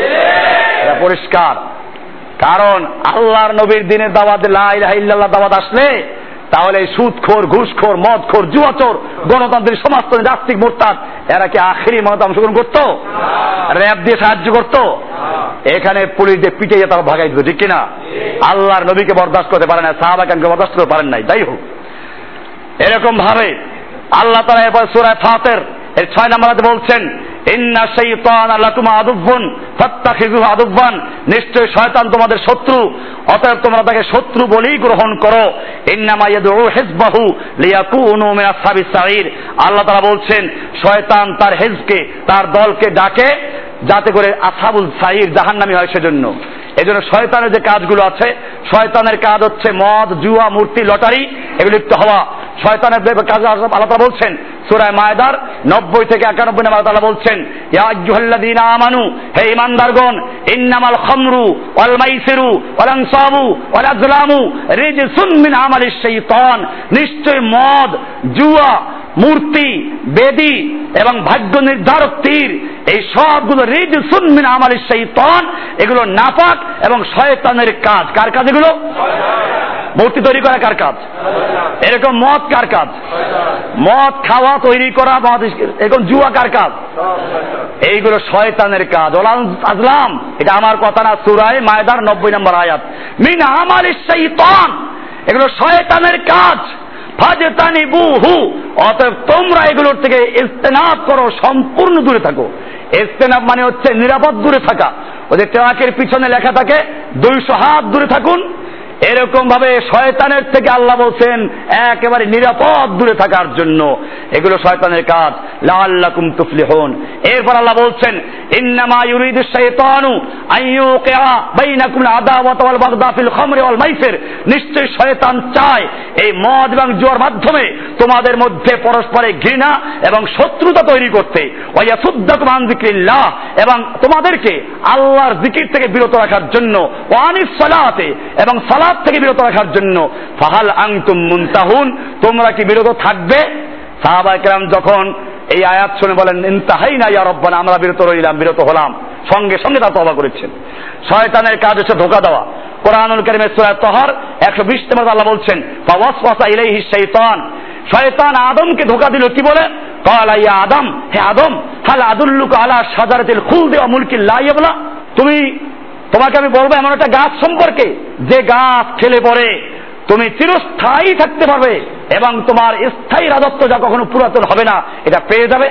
এটা পরিষ্কার। কারণ আল্লাহর নবীর দিনের দাওয়াত, লা ইলাহা ইল্লাল্লাহ দাওয়াত আসলে তাহলে সুদখোর, ঘুষখোর, মদখোর, জুয়াচোর, গণতান্ত্রিক সমাজতন্ত্রী, নাস্তিক, মোরতাদ এরা কি আখিরি মোনাজাতে অংশগ্রহণ করতো? র‍্যাব দিয়ে সাহায্য করতো? এখানে পুলিশ দিয়ে পিটে তারা ভাগাই দিত, ঠিক কিনা? আল্লাহর নবীকে বরদাস্ত করতে পারে না, সাহাবাকে বরদাস্ত করতে পারেন নাই। যাই হোক, এরকম ভাবে আল্লাহ তাআলা এরপর সূরা ফাতির এর 6 নম্বর আয়াতে বলছেন, ইন্না শাইতানা লাকুম আদুওয়ুন ফাত্তাখিযুহু আদুওয়ান, নিশ্চয় শয়তান তোমাদের শত্রু, অতএব তোমরা তাকে শত্রু বলেই গ্রহণ করো। ইন্নামা ইয়াদউ হিজবাহু লিয়াকুনু মিন আসহাবিস সাঈর, আল্লাহ তাআলা বলছেন শয়তান তার হিজবকে, তার দলকে ডাকে যাতে করে আসহাবুল সাঈর জাহান্নামী হয় সেজন্য। এজন্য শয়তানের যে কাজগুলো আছে, শয়তানের কাজ হচ্ছে মদ, জুয়া, মূর্তি, লটারি এগুলো লিপ্ত হওয়া। শয়তানের কাজ আল্লাহ তাআলা বলছেন সূরা মায়েদার 90 থেকে 91 নম্বর আল্লাহ বলছেন, ইয়া আইয়ুহাল্লাযীনা আমানু, হে ঈমানদারগণ, ইন্নামাল খামরু ওয়াল মাইসিরু ওয়াল আনসাবু ওয়াল আজলামু রিজসুন মিন আমালিশ শাইতান, নিশ্চয় মদ, জুয়া, মূর্তি, বেদী এবং ভাগ্য নির্ধারক তীর এই সবগুলো রিজসুন মিন আমালিশ শাইতান, এগুলো নাপাক এবং শয়তানের কাজ। কার কাজ এগুলো? মূর্তি তৈরি করা কার কাজ? এরকম মদ কার কাজ? মদ খাওয়া, তৈরি করা, এরকম জুয়া কার কাজ? এইগুলো শয়তানের কাজ। আজলাম, এটা আমার কথা না, সূরা মায়েদার 90 নম্বর আয়াত। মিন আমালিশ শাইতান, এগুলো শয়তানের কাজ। ফাজতানিবুহু, অতএব তোমরা এগুলোর থেকে ইজতিনাব করো, সম্পূর্ণ দূরে থাকো। ইজতিনাব মানে হচ্ছে নিরাপদ দূরে থাকা। ওদের ট্রাকের পিছনে লেখা থাকে 200 হাত দূরে থাকুন, এরকম ভাবে শয়তানের থেকে আল্লাহ বলছেন একেবারে নিরাপদ দূরে থাকার জন্য। এগুলো শয়তানের কাজ। লাআল্লাকুম তুফলিহুন। এরপর আল্লাহ বলছেন, ইন্নামা ইউরিদুশ শাইতানু আইয়ুকিআ বাইনাকুম আদাওয়াতা ওয়াল বাগদা ফিল খামরি ওয়াল মাইসির, নিশ্চয় শয়তান চায় এই মদ এবং জুয়ার মাধ্যমে তোমাদের মধ্যে পরস্পরে ঘৃণা এবং শত্রুতা তৈরি করতে। ওয়া ইয়াসুদ্দাকুম আন যিকরিল্লাহ, এবং তোমাদেরকে আল্লাহর জিকির থেকে বিরত রাখার জন্য। ওয়া আনিস সালাতে, এবং সালাত থেকে বিরত রাখার জন্য। ফাহাল আনতুম মুনতাহুন, তোমরা কি বিরত থাকবে? সাহাবায়ে কেরাম যখন এই আয়াত শুনে বলেন ইনতাহাইনা ইয়া রাব্বানা, আমরা বিরত রইলাম, বিরত হলাম, সঙ্গে সঙ্গে তারা তওবা করেছেন। শয়তানের কাজ হচ্ছে ধোঁকা দেওয়া। কোরআনুল কারীমের সূরা তাহর 120 নম্বর আল্লাহ বলছেন, ফাওয়াসওয়াসা ইলাইহি শাইতান, শয়তান আদমকে ধোঁকা দিল, কি বলে? ক্বালা ইয়া আদম, হে আদম, হাল আদুল্লুকা আলা শাজারাতিল খুলদি ওয়া মুলকিন লা ইয়াবলা, তোমাকে আমি বলবো এমন একটা গাছ সম্পর্কে যে গাছ খেলে পরে তুমি চিরস্থায়ী থাকতে পারবে এবং তোমার স্থায়ী রাজত্ব যা কখনো পুরাতন হবে না, এটা পেয়ে যাবে।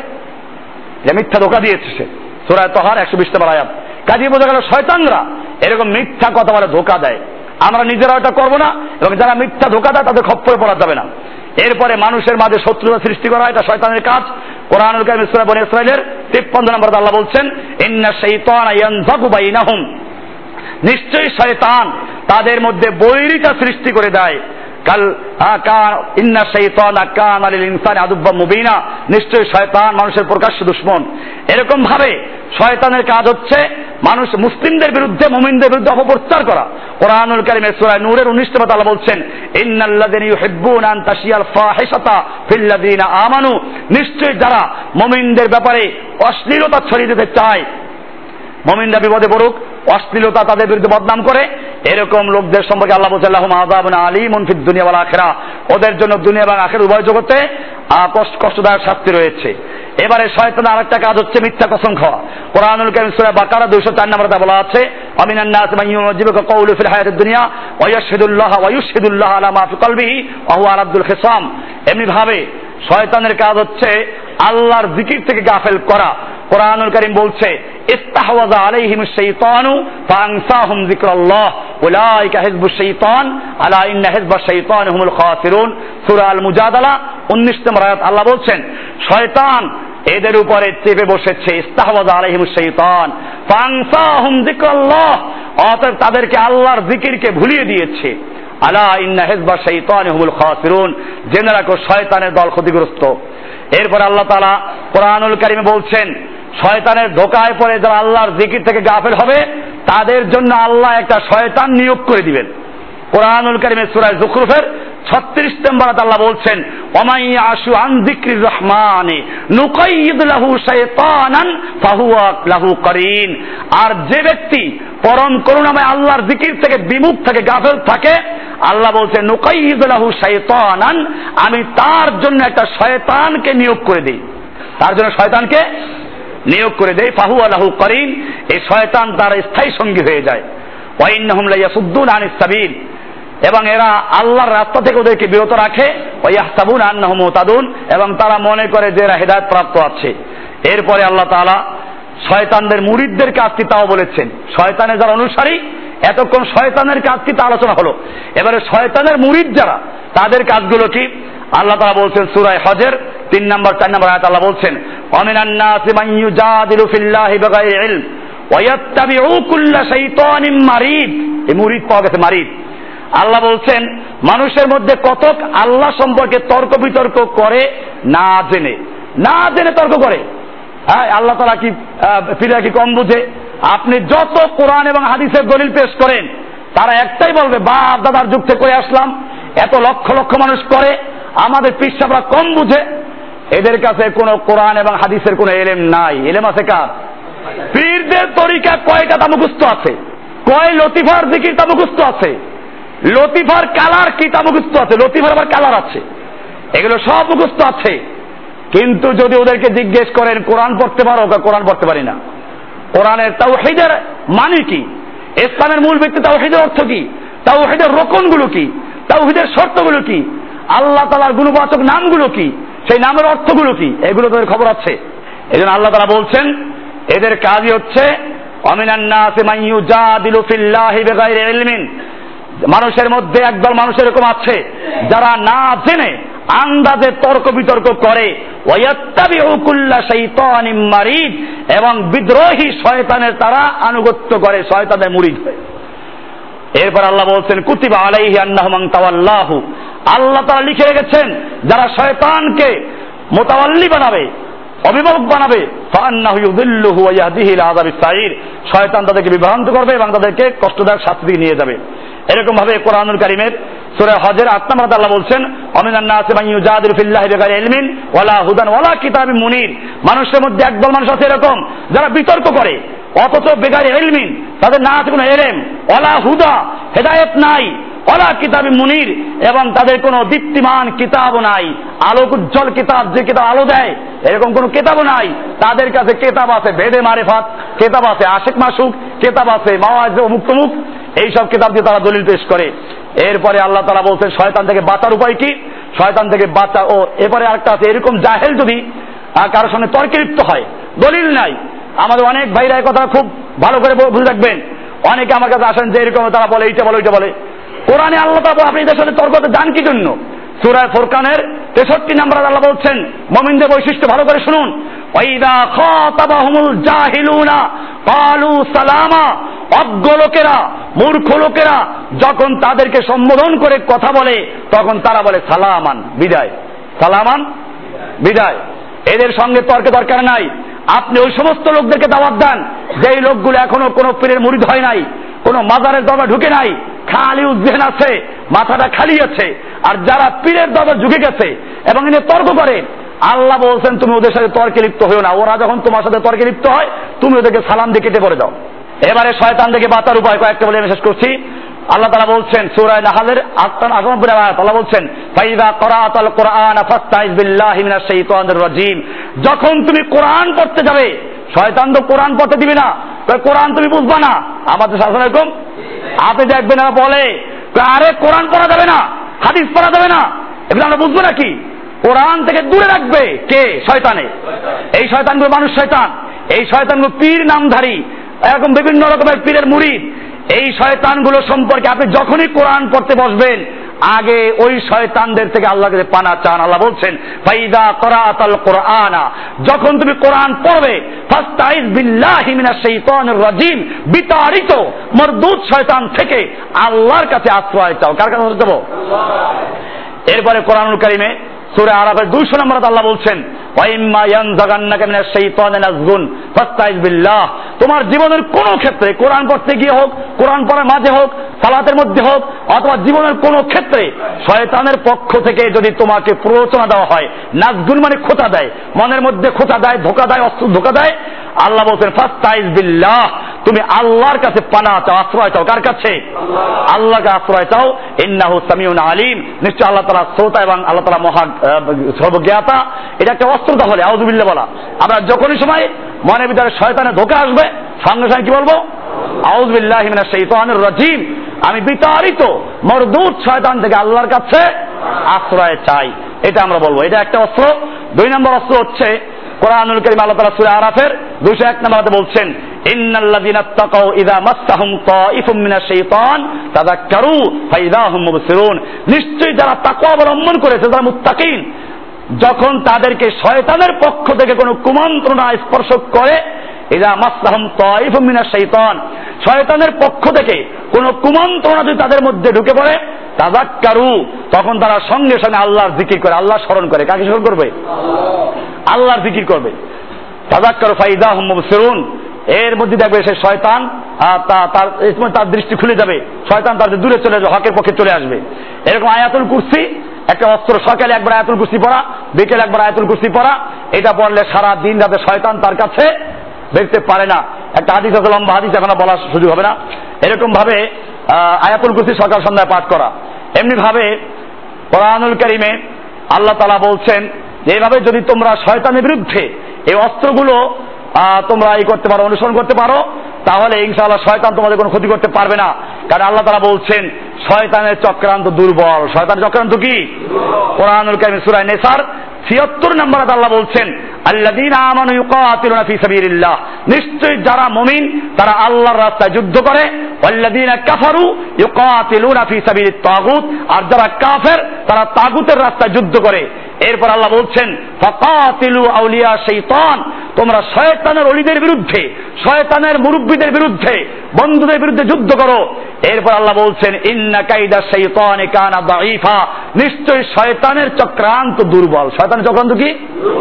যে মিথ্যা ধোঁকা দিয়েছে সে, সূরা তাহর 120 নম্বর আয়াত। কাজে বোঝা গেল শয়তানরা এরকম মিথ্যা কথা বলে ধোঁকা দেয়। আমরা নিজেরা এটা করবো না, এবং যারা মিথ্যা ধোঁকা দেয় তাদের খপ্পরে পড়া যাবে না। এরপরে মানুষের মাঝে শত্রুতা সৃষ্টি করা, এটা শয়তানের কাজ। কোরআনুল কারীম সূরা বনী ইসরাঈলের 53 নম্বর আল্লাহ বলছেন, ইন্না শাইতানা ইয়ানযাগু বাইনাহুম, নিশ্চয়ই শয়তান তাদের মধ্যে বৈরিতা সৃষ্টি করে দেয়। ইন্না শাইতানা কানা লিল ইনসানি আদুওয়াম মুবিনা, নিশ্চয়ই শয়তান মানুষের প্রকাশ্য দুশমন। এরকম ভাবে শয়তানের কাজ হচ্ছে মানুষ মুসলিমদের বিরুদ্ধে, মুমিনদের বিরুদ্ধে অপপ্রচার করা। কোরআনুল কারীমের সূরা নূরের 19 নম্বর আল্লাহ বলছেন, ইন্নাল্লাযীনা ইউহিব্বুনা আন তাশিয়াল ফাহিশাতা ফিল্লাযীনা আমানু, নিশ্চয়ই যারা মুমিনদের ব্যাপারে অশ্লীলতা ছড়িয়ে দিতে চায়, মুমিনরা বিপদে পড়ুক, অশ্লীলতা তাদের বিরুদ্ধে বদনাম করে, এরকম লোকদের সম্পর্কে আল্লাহ বলছেন, লাহুম আযাবুন আলীমুন ফিদ দুনিয়া ওয়াল আখিরাহ, ওদের জন্য দুনিয়া এবং আখিরাত উভয় জগতে কষ্টদায়ক শাস্তি রয়েছে। এবারে শয়তানের আরেকটা কাজ হচ্ছে মিথ্যা কসম খাওয়া। কোরআনুল কারীম সূরা বাকারা 204 নম্বরে বলা আছে, আমিনান নাস মান ইউজিবুকা কাওলু ফিল হায়াতিদ দুনিয়া ওয়া ইয়াশহাদুল্লাহ ওয়া ইউশহিদুল্লাহ আলা মা ফি কলবিহি ওয়া হুয়া আলাদুল খিসাম। এমনি ভাবে শয়তানের কাজ হচ্ছে আল্লাহর জিকির থেকে গাফেল করা। কোরআনুল কারীম বলছে, ইস্তাহওয়াযা আলাইহিমুশ শাইতানু ফাআনসাহুম যিকরাল্লাহ উলাইকা হিজবুশ শাইতান আলা ইন্না হিজবাশ শাইতানি হুমুল খাসিরুন। সূরা আল মুজাদালা 19 নম্বর আয়াত আল্লাহ বলছেন, শয়তান এদের উপরে চেপে বসেছে। ইস্তাহওয়াযা আলাইহিমুশ শাইতান ফাআনসাহুম যিকরাল্লাহ, অতএব তাদেরকে আল্লাহর জিকিরকে ভুলিয়ে দিয়েছে। আলা ইন্না হিজবা শাইতানি হুমুল খাসিরুন, জেনে রাখো শয়তানের দল ক্ষতিগ্রস্ত। এরপর আল্লাহ তাআলা কোরআনুল কারীমে বলছেন শয়তানের ধোঁকায় পড়ে যারা আল্লাহর জিকির থেকে গাফেল হবে তাদের জন্য আল্লাহ একটা শয়তান নিয়োগ করে দিবেন। কোরআনুল কারীমের সূরা যুখরুফের 36 নম্বর আয়াতে আল্লাহ বলছেন ওমাই ইয়াশু আন যিকরির রহমানি নুকাইয়িদ লাহু শাইতানান ফাহুয়া লাহু করিন। আর যে ব্যক্তি পরম করুণাময় আল্লাহর জিকির থেকে বিমুখ থেকে গাফেল থাকে, আল্লাহ বলছেন নুকাইয়িদ লাহু শাইতানান, আমি তার জন্য একটা শয়তানকে নিয়োগ করে দেই, তার জন্য শয়তানকে নিয়োগ করে দেই। ফাহুয়া লাহু করিন, এই শয়তান তার স্থায়ী সঙ্গী হয়ে যায়। ওয়া ইন্নাহুম লা ইয়াসুদ্দুনা আনিস সাবিল, এবং এরা আল্লাহর রাস্তা থেকে ওদেরকে বিরত রাখে। ওয়া ইয়াহসাবুনা আন্নাহুম মুহতাদুন, এবং তারা মনে করে যে এরা হেদায়েত প্রাপ্ত আছে। এরপরে আল্লাহ তাআলা শয়তানদের মুরিদদের কাজ কি তাও বলেছেন। শয়তানের যারা অনুসারী, এতক্ষণ শয়তানের কাজ কি তা আলোচনা হলো, এবারে শয়তানের মুরিদ যারা তাদের কাজগুলো কি আল্লাহ তাআলা বলছেন সূরা হজের 3 নম্বর 4 নম্বর আয়াত আল্লাহ বলছেন ওয়ামিনান নাসি মান ইউজাদিলু ফিল্লাহি বিগাইরি ইলম ওয়া ইয়াত্তাবিউ কুল্লা শাইতানিন মারিদ। এই মুরিদ পাওয়া গেছে, মারিদ। আল্লাহ বলছেন মানুষের মধ্যে কতক আল্লাহ সম্পর্কে তর্ক বিতর্ক করে না জেনে, না জেনে তর্ক করে। হ্যাঁ, আল্লাহ তাআলা কি ফিরা কি কম বুঝে? আপনি যত কোরআন এবং হাদিসের দলিল পেশ করেন তারা একটাই বলবে বাপ দাদার যুগ থেকে করে আসলাম, এত লক্ষ লক্ষ মানুষ করে, আমাদের পিসাবরা কম বুঝে। এদের কাছে কোনো কোরআন এবং হাদিসের কোনো এলেম নাই। এলেম আছে কার? পীরদের তরিকা কয়টা তা মুখস্থ আছে, কয় লতিফার জিকির তা মুখস্থ আছে, লতিফার কালার কি তা মুখস্থ আছে, লতিফার আবার কালার আছে, এগুলো সব মুখস্থ আছে। কিন্তু যদি ওদেরকে জিজ্ঞেস করেন কোরআন পড়তে পারো, কোরআন পড়তে পারি না। কোরআনের তাওহীদের মানে কি, ইসলামের মূল ভিত্তি তাওহীদের অর্থ কি, তাওহীদের রকনগুলো কি, তাওহীদের শর্তগুলো কি, আল্লাহ তাআলার গুণবাচক নামগুলো কি, সেই নামের অর্থগুলো কি, এগুলো তাদের খবর আছে। এজন্য আল্লাহ তাআলা বলছেন এদের কাজই হচ্ছে ওয়ামিনান নাসি মান ইউজাদিলু ফিল্লাহি বিগাইরি ইলমিন, মানুষের মধ্যে একদল মানুষ এরকম আছে যারা না জেনে আন্দাজে তর্ক বিতর্ক করে। ওয়ায়াত্তাবিউ কুল্লা শাইতানিন মারিদ, এবং বিদ্রোহী শয়তানের তারা আনুগত্য করে, শয়তানের মুরিদ হয়। এরপর আল্লাহ বলছেন কুতিবা আলাইহি আন্নাহু মান তাওয়াল্লাহু, আল্লাহ তাআলা লিখে রেখেছেন যারা শয়তানকে মুতাওয়াল্লি বানাবে, অভিভাবক বানাবে, ফাআন্নাহু ইউযিল্লুহু ওয়া ইয়াহদিহি ইলা আযাবিস সাঈর, শয়তান তাদেরকে বিভ্রান্ত করবে এবং তাদেরকে কষ্টদায়ক শাস্তি দিয়ে নিয়ে যাবে। এরকম ভাবে কোরআনুল কারীমের সূরা হজের 8 নম্বর আয়াতে আল্লাহ বলছেন ওয়ামিনান নাসি মান ইউজাদিলু ফিল্লাহি বিগাইরি ইলমিন ওয়ালা হুদান ওয়ালা কিতাবিন মুনির, মানুষের মধ্যে একদল মানুষ আছে এরকম যারা বিতর্ক করে অথচ বেগাইরি ইলমিন, তাদের না আছে কোনো ইলম, ওয়ালা হুদা, হেদায়েত নাই, ওয়ালা কিতাবিন মুনির, এবং তাদের কোনো দীপ্তিমান কিতাবও নাই, আলোক উজ্জ্বল কিতাব যে কিতাব আলো দেয় এরকম কোনো কিতাবও নাই। তাদের কাছে কিতাব আছে বেদে মারিফাত, কিতাব আছে আশিক মাসুক, কিতাব আছে মাওয়াইজ ও মুক্তমুখ, এইসব কিতাব দিয়ে তারা দলিল পেশ করে। এরপরে আল্লাহ তাআলা বলছেন শয়তান থেকে বাঁচার উপায় কি, শয়তান থেকে বাঁচা। ও এরপরে আরেকটা আছে, এরকম জাহেল যদি কারোর সঙ্গে তর্কে লিপ্ত হয়, দলিল নাই, আমাদের অনেক ভাইরা এই কথা খুব ভালো করে বুঝে রাখবেন, অনেকে আমার কাছে আসেন যে এরকম তারা বলে এইটা বলে ওইটা বলে। কোরআনে আল্লাহ তাআলা আপনি এদের সাথে তর্কতে যান কি জন্য? সূরা ফুরকানের 63 নম্বর আল্লাহ বলছেন মুমিনদের বৈশিষ্ট্য ভালো করে শুনুন, ওয়াইদা খাতাবাহুমুল জাহিলুনা ক্বালু সালামা, অজ্ঞ লোকেরা মূর্খ লোকেরা যখন তাদেরকে সম্বোধন করে কথা বলে তখন তারা বলে সালামান, বিদায়, সালামান, বিদায়। এদের সঙ্গে তর্কে দরকার নাই। আপনি ওই সমস্ত লোকদেরকে দাওয়াত দেন যেই লোকগুলো এখনো কোনো পীরের মুরিদ হয় নাই, কোনো মাজারের দরবারে ঢুকে নাই, খালি উজ্জেহন আছে, মাথাটা খালি আছে। আর যারা পীরের দরবারে ঢুকে গেছে এবং এনে তর্ক করে, আল্লাহ বলছেন তুমি ওদের সাথে তর্কে লিপ্ত হও না, ওরা যখন তোমার সাথে তর্কে লিপ্ত হয় তুমি ওদেরকে সালাম দিয়ে কেটে পড়ে দাও। এবারে শয়তান থেকে বাঁচার উপায় কয়েকটা বলে আমি শেষ করছি। আল্লাহ তাআলা বলছেন সূরা নাহলের 98 নম্বর আয়াত, আল্লাহ বলছেন ফাইযা ক্রাআতাল কুরআন ফাস্তাইজ বিল্লাহি মিনাশ শাইতানির রাজীম, যখন তুমি কোরআন পড়তে যাবে, শয়তান তো কোরআন পড়তে দিবে না, কোরআন তুমি বুঝবা না। আমাদের শাসন এরকম, আপনি দেখবেন না বলে আরে কোরআন পড়া যাবে না, হাদিস পড়া যাবে না, এগুলো আমরা বুঝবো নাকি? কোরআন থেকে দূরে রাখবে কে? শয়তানে। এই শয়তানগুলো মানুষ শয়তান, এই শয়তানগুলো পীর নামধারী, এরকম বিভিন্ন রকমের পীরের মুরিদ। এই শয়তানগুলো সম্পর্কে আপনি যখনই কোরআন পড়তে বসবেন আগে ওই শয়তানদের থেকে আল্লাহর কাছে পানা চান। আল্লাহ বলছেন ফাইদা করাআতাল কুরআনা, যখন তুমি কোরআন পড়বে ফাস্তাইজ বিল্লাহি মিনাশ শাইতানির রাজিম, বিতাড়িত মরদুদ শয়তান থেকে আল্লাহর কাছে আশ্রয় চাও। কার কাছে আশ্রয় চাও? এরপরে কোরআনুল কারীমে সূরা আরাফের 200 নম্বর আল্লাহ বলছেন ওয়াইম্মা ইয়ানজাগান্নাকা মিনাশ শাইতানি নাযগুন ফাস্তাইজ বিল্লাহ, তোমার জীবনের কোন ক্ষেত্রে কোরআন পড়তে গিয়ে হোক, কোরআন পড়ার মাঝে হোক, সালাতের মধ্যে হোক, অথবা জীবনের কোন ক্ষেত্রে শয়তানের পক্ষ থেকে যদি তোমাকে প্ররোচনা দেওয়া হয়, নাযগুন মানে খোঁচা দেয়, মনের মধ্যে খোঁচা দেয়, ধোঁকা দেয়, অস্ত্র ধোঁকা দেয়, আল্লাহ বলছেন ফাস্তাইজ বিল্লাহ, তুমি আল্লাহর কাছে পানা চাও, আশ্রয় চাও। কার কাছে? আল্লাহকে আশ্রয় চাও। ইন্নাহু সামিউন আলিম, নিশ্চয় আল্লাহ তাআলা শ্রোতা এবং আল্লাহ তাআলা মহা সর্বজ্ঞাতা। এটা একটা অস্ত্র তাহলে আউযুবিল্লাহ বলা। আমরা যখনই সময় মনের ভিতরে শয়তানের ধোঁকা আসবে, সঙ্গে সঙ্গে কি বলবো? আউযুবিল্লাহি মিনাশ শাইতানির রাজিম, আমি বিতাড়িত মরদুদ শয়তান থেকে আল্লাহর কাছে আশ্রয় চাই। এটা আমরা বলবো, এটা একটা অস্ত্র। 2 নম্বর অস্ত্র হচ্ছে কোরআনুল কারীম আল্লাহ তাআলা সূরা আরাফের 201 নম্বরে বলছেন ইন্নাল্লাযীনা তাকাউ ইযা মাসসাহুম তাঈফুম মিনাশ শাইতান তাযাক্কারু ফাইযা হুম মুবসিরুন, নিশ্চয়ই যারা তাকওয়া অবলম্বন করেছে, যারা মুত্তাকিন, যখন তাদেরকে শয়তানের পক্ষ থেকে কোনো কুমন্ত্রণা স্পর্শ করে, ইযা মাসসাহুম তাঈফুম মিনাশ শাইতান, শয়তানের পক্ষ থেকে কোনো কুমন্ত্রণা যদি তাদের মধ্যে ঢুকে পড়ে, তাযাক্কারু, তখন তারা সঙ্গে সঙ্গে আল্লাহর জিকির করে, আল্লাহ স্মরণ করে। কাকে স্মরণ করবে? আল্লাহর জিকির করবে। তাযাক্কারু ফাইযা হুম মুবসিরুন, এর মধ্যে দেখবে সে শয়তান তার দৃষ্টি খুলে যাবে, শয়তান তার দূরে চলে যাবে, হকের পক্ষে চলে আসবে। এরকম আয়াতুল কুরসি একটা অস্ত্র, সকালে একবার আয়াতুল কুরসি পড়া, বিকেলে একবার আয়াতুল কুরসি পড়া, এটা পড়লে সারা দিন রাতে শয়তান তার কাছে দেখতে পারে না। একটা হাদিস আছে, লম্বা হাদিস, এখন বলার সুযোগ হবে না। এরকম ভাবে আয়াতুল কুরসি সকাল সন্ধ্যায় পাঠ করা। এমনি ভাবে কোরআনুল কারীমে আল্লাহ তাআলা বলছেন যে এইভাবে যদি তোমরা শয়তানের বিরুদ্ধে এই অস্ত্রগুলো তোমরা করতে পারো, অনুসরণ করতে পারো, তাহলে ইনশাআল্লাহ শয়তান তোমাদের কোনো ক্ষতি করতে পারবে না। কারণ আল্লাহ তাআলা বলছেন শয়তানের চক্রান্ত দুর্বল। শয়তানের চক্রান্ত কি? কোরআনুল কারীম সূরা নিসার 76 নম্বরে আল্লাহ বলছেন আল্লাযীনা আমানু ইউকাতিলুনা ফি সাবিলিল্লাহ, নিশ্চয়ই যারা মুমিন তারা আল্লাহর রাস্তায় যুদ্ধ করে, ওয়াল্লাযীনা কাফারু ইউকাতিলুনা ফি সাবিলিত তাগুত, আর যারা কাফের তারা তাগুতের রাস্তায় যুদ্ধ করে। এরপর আল্লাহ বলছেন ফাকাতিলু আউলিয়া শাইতান, তোমরা শয়তানের ওলিদের বিরুদ্ধে, শয়তানের মুরব্বিদের বিরুদ্ধে, বন্ধুদের বিরুদ্ধে যুদ্ধ করো। এরপর আল্লাহ বলছেন ইন্না কাইদা শাইতানি কানা দাঈফা, নিশ্চয়ই শয়তানের চক্রান্ত দুর্বল। শয়তানের চক্রান্ত কি?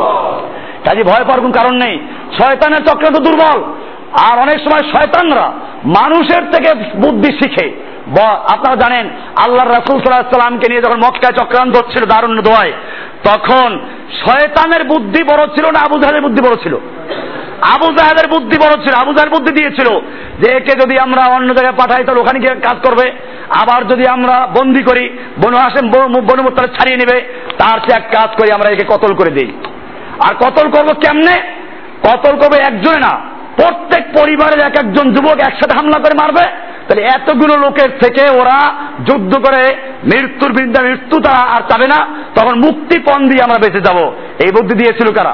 কাজে ভয় পাওয়ার কোনো কারণ নেই, শয়তানের চক্রান্ত দুর্বল। আর অনেক সময় শয়তানরা মানুষের থেকে বুদ্ধি শিখে। আপনারা জানেন আল্লাহর রাসূল সাল্লাল্লাহু আলাইহি ওয়াসাল্লামকে নিয়ে যখন মক্কায় চক্রান্ত হচ্ছিল দারুণ দোয়ায়, তখন শয়তানের বুদ্ধি বড় ছিল না আবু জাহেলের বুদ্ধি বড় ছিল? আবু জাহেলের বুদ্ধি বড় ছিল। আবু জাহেল বুদ্ধি দিয়েছিল যে একে যদি আমরা অন্য জায়গায় পাঠাই তাহলে ওখানে গিয়ে কাজ করবে, আবার যদি আমরা বন্দী করি বনু হাশিম বনু মুত্তালিব ছাড়িয়ে নেবে, তার চেয়ে এক কাজ করি আমরা একে কতল করে দেই। আর কতল করব কেমনে? কতল করবে একজনে না, প্রত্যেক পরিবারের এক একজন যুবক একসাথে হামলা করে মারবে। তাহলে এতগুলো লোকের থেকে ওরা যুদ্ধ করে মৃত্যুর বিরুদ্ধে মৃত্যু তারা আর চাবে না, তখন মুক্তিপণ দিয়ে আমরা বেঁচে যাব। এই বুদ্ধি দিয়েছিল কারা?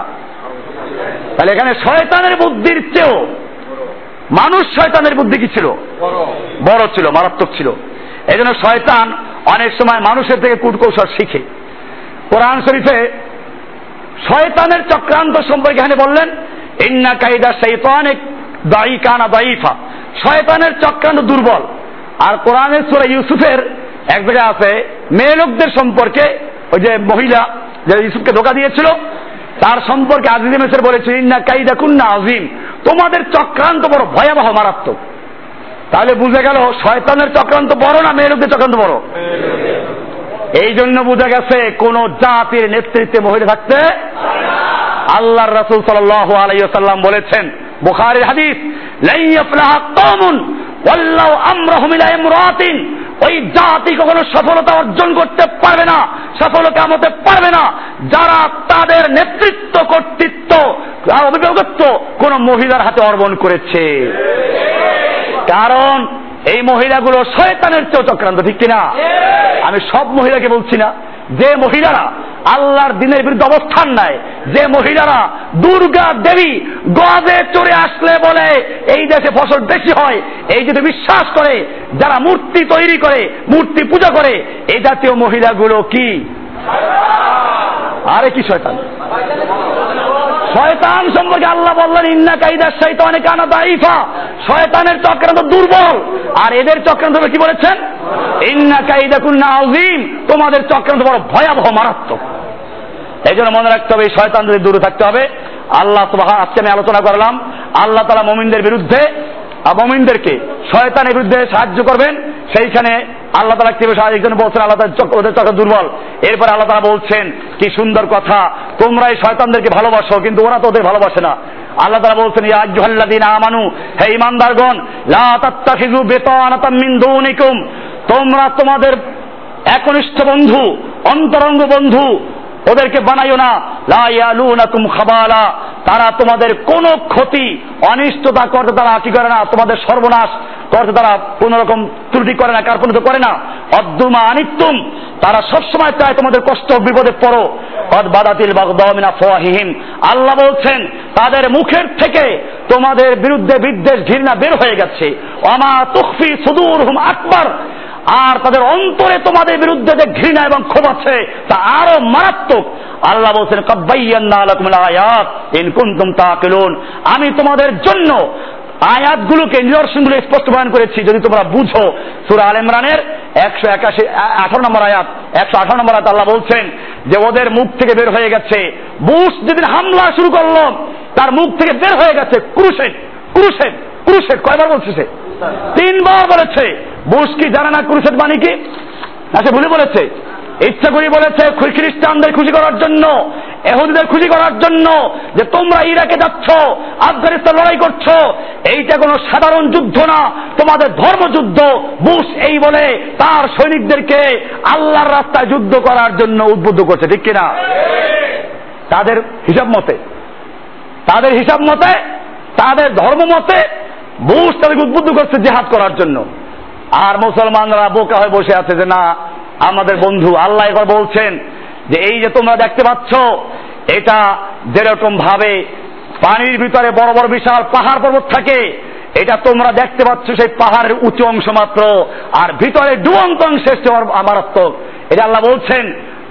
তাহলে এখানে শয়তানের বুদ্ধির চেয়েও মানুষ শয়তানের বুদ্ধি কি ছিল? বড় ছিল, মারাত্মক ছিল। এই জন্য শয়তান অনেক সময় মানুষের থেকে কূটকৌশল শিখে। কোরআন শরীফে শয়তানের চক্রান্ত সম্পর্কে এখানে বললেন ইন্না কাইদা শাইতানি দাঈকানা দাঈফা, শয়তানের চক্রান্ত দুর্বল। আর কোরআনের সূরা ইউসুফের এক জায়গায় আছে মেয়ে লোকদের সম্পর্কে, ওই যে মহিলা যে ইউসুফকে ধোঁকা দিয়েছিল তার সম্পর্কে আজিজে মিসর বলেছে ইন্না কাইদা কুন্না আযীম, তোমাদের চক্রান্ত বড় ভয়াবহ, মারাত্মক। তাহলে বুঝে গেল শয়তানের চক্রান্ত বড় না মেয়ে লোকদের চক্রান্ত বড়? এই জন্য বুঝা গেছে কোন জাতির নেতৃত্বে মহিলা থাকতে আল্লাহর রাসূল সাল্লাল্লাহু আলাইহি ওয়াসাল্লাম বলেছেন, বুখারীর হাদিস, লা ইয়াফলাহু কওমুন ওয়াল্লাউ আমরহুম ইলা ইমরাতিন, ওই জাতি কখনো সফলতা অর্জন করতে পারবে না, সফলতা হতে পারবে না যারা তাদের নেতৃত্ব, কর্তৃত্ব, অভিভাবকত্ব কোন মহিলার হাতে অর্পণ করেছে। কারণ এই মহিলাগুলো শয়তানের চেয়ে চক্রান্ত, ঠিক কিনা? আমি সব মহিলাকে বলছি না, যে মহিলারা আল্লাহর দিনের বিরুদ্ধে অবস্থান নেয়, যে মহিলারা দুর্গা দেবী গজে চড়ে আসলে বলে এই দেশে ফসল বেশি হয়, এই যদি বিশ্বাস করে, যারা মূর্তি তৈরি করে, মূর্তি পূজা করে, এই জাতীয় মহিলাগুলো কি? আরে কি শয়তান! শয়তান সম্পর্কে আল্লাহ বললেন ইন্না কাইদা শাইতানি কানা দাইফা, শয়তানের চক্রান্ত দুর্বল। আর এদের চক্রান্ত কি বলেছেন? ইন্না কাইদাকুন্না আযীম, তোমাদের চক্রান্ত বড় ভয়াবহ, মারাত্মক। এই জন্য মনে রাখতে হবে, এই শয়তান থেকে দূরে থাকতে হবে। আল্লাহ সুবহানাহু, আজকে আমি আলোচনা করলাম আল্লাহ তাআলা মুমিনদের বিরুদ্ধে, মুমিনদেরকে শয়তানের বিরুদ্ধে সাহায্য করবেন। সেইখানে আল্লাহ তাআলা কিভাবে সাহায্য করবেন বলছেন, আল্লাহ তাআলা ওদের চক্র দুর্বল। এরপরে আল্লাহ তাআলা বলছেন কি সুন্দর কথা, তোমরা এই শয়তানদেরকে ভালোবাসো কিন্তু ওরা তো ওদের ভালোবাসে না। আল্লাহ তাআলা বলছেন ইয়া আইয়ুহাল্লাযীনা আমানু, হে ঈমানদারগণ, লা তাত্তাখিযু বিতানাতাম মিন দুনিকুম, তোমরা তোমাদের একনিষ্ঠ বন্ধু, অন্তরঙ্গ বন্ধু ওদেরকে বানাইও না। লা ইয়ালুনাকুম খাবালা, তারা তোমাদের কোনো ক্ষতি অনিষ্টতা করতে তারা কি করে না, তোমাদের সর্বনাশ করতে তারা কোন রকম ত্রুটি করে না, কার্পণ্য করে না। অদ্দুমা আনিতুম, তারা সবসময় চায় তোমাদের কষ্ট বিপদে পড়ো। কদ বাদাতিল বাগদাউ মিন আফওয়াহিহিম, আল্লাহ বলছেন তাদের মুখের থেকে তোমাদের বিরুদ্ধে বিদ্বেষ ঘৃণা বের হয়ে গেছে। ওয়ামা তুখফি সুদুরহুম আকবার, আর তাদের অন্তরে তোমাদের বিরুদ্ধে যে ঘৃণা এবং ক্ষোভ আছে তা আরো মারাত্মক। আল্লাহ বলছেন ক্বাদ বায়্যানা লাকুমুল আয়াত ইন কুনতুম তাকিলুন, আমি তোমাদের জন্য আয়াতগুলোকে, নিদর্শনগুলো স্পষ্ট বয়ান করেছি যদি তোমরা বুঝো। সূরা আলে ইমরানের 118 নম্বর আয়াত, 118 নম্বর আয়াত আল্লাহ বলছেন যে ওদের মুখ থেকে বের হয়ে গেছে, বুশ যেদিন হামলা শুরু করলো তার মুখ থেকে বের হয়ে গেছে ক্রুসেড, ক্রুসেড, ক্রুসেড। কয়বার বলছে সে? 3 বার বলেছে। বুশ কি জানে না ক্রুসেড মানে কি? না, সে ভুলে বলেছে, ইচ্ছা করে বলেছে খ্রিস্টানদের খুশি করার জন্য, ইহুদিদের খুশি করার জন্য, যে তোমরা ইরাকে যাচ্ছ, আফগানিস্তান লড়াই করছো, এইটা কোনো সাধারণ যুদ্ধ না, তোমাদের ধর্মযুদ্ধ। বুশ এই বলে তার সৈনিকদেরকে আল্লাহর রাস্তায় যুদ্ধ করার জন্য উদ্বুদ্ধ করছে, ঠিক কিনা? তাদের হিসাব মতে, তাদের হিসাব মতে, তাদের ধর্ম মতে বুশ তাদেরকে উদ্বুদ্ধ করছে জিহাদ করার জন্য। আর মুসলমানরা বোকা হয়ে বসে আছে যে না আমাদের বন্ধু। আল্লাহ এবার বলছেন যে এই যে তোমরা দেখতে পাচ্ছ, এটা যেরকম ভাবে পানির ভিতরে বড় বড় বিশাল পাহাড় পর্বত থাকে, এটা তোমরা দেখতে পাচ্ছ সেই পাহাড়ের উঁচু অংশ মাত্র, আর ভিতরে ডুবন্ত অংশ মারাত্মক। এটা আল্লাহ বলছেন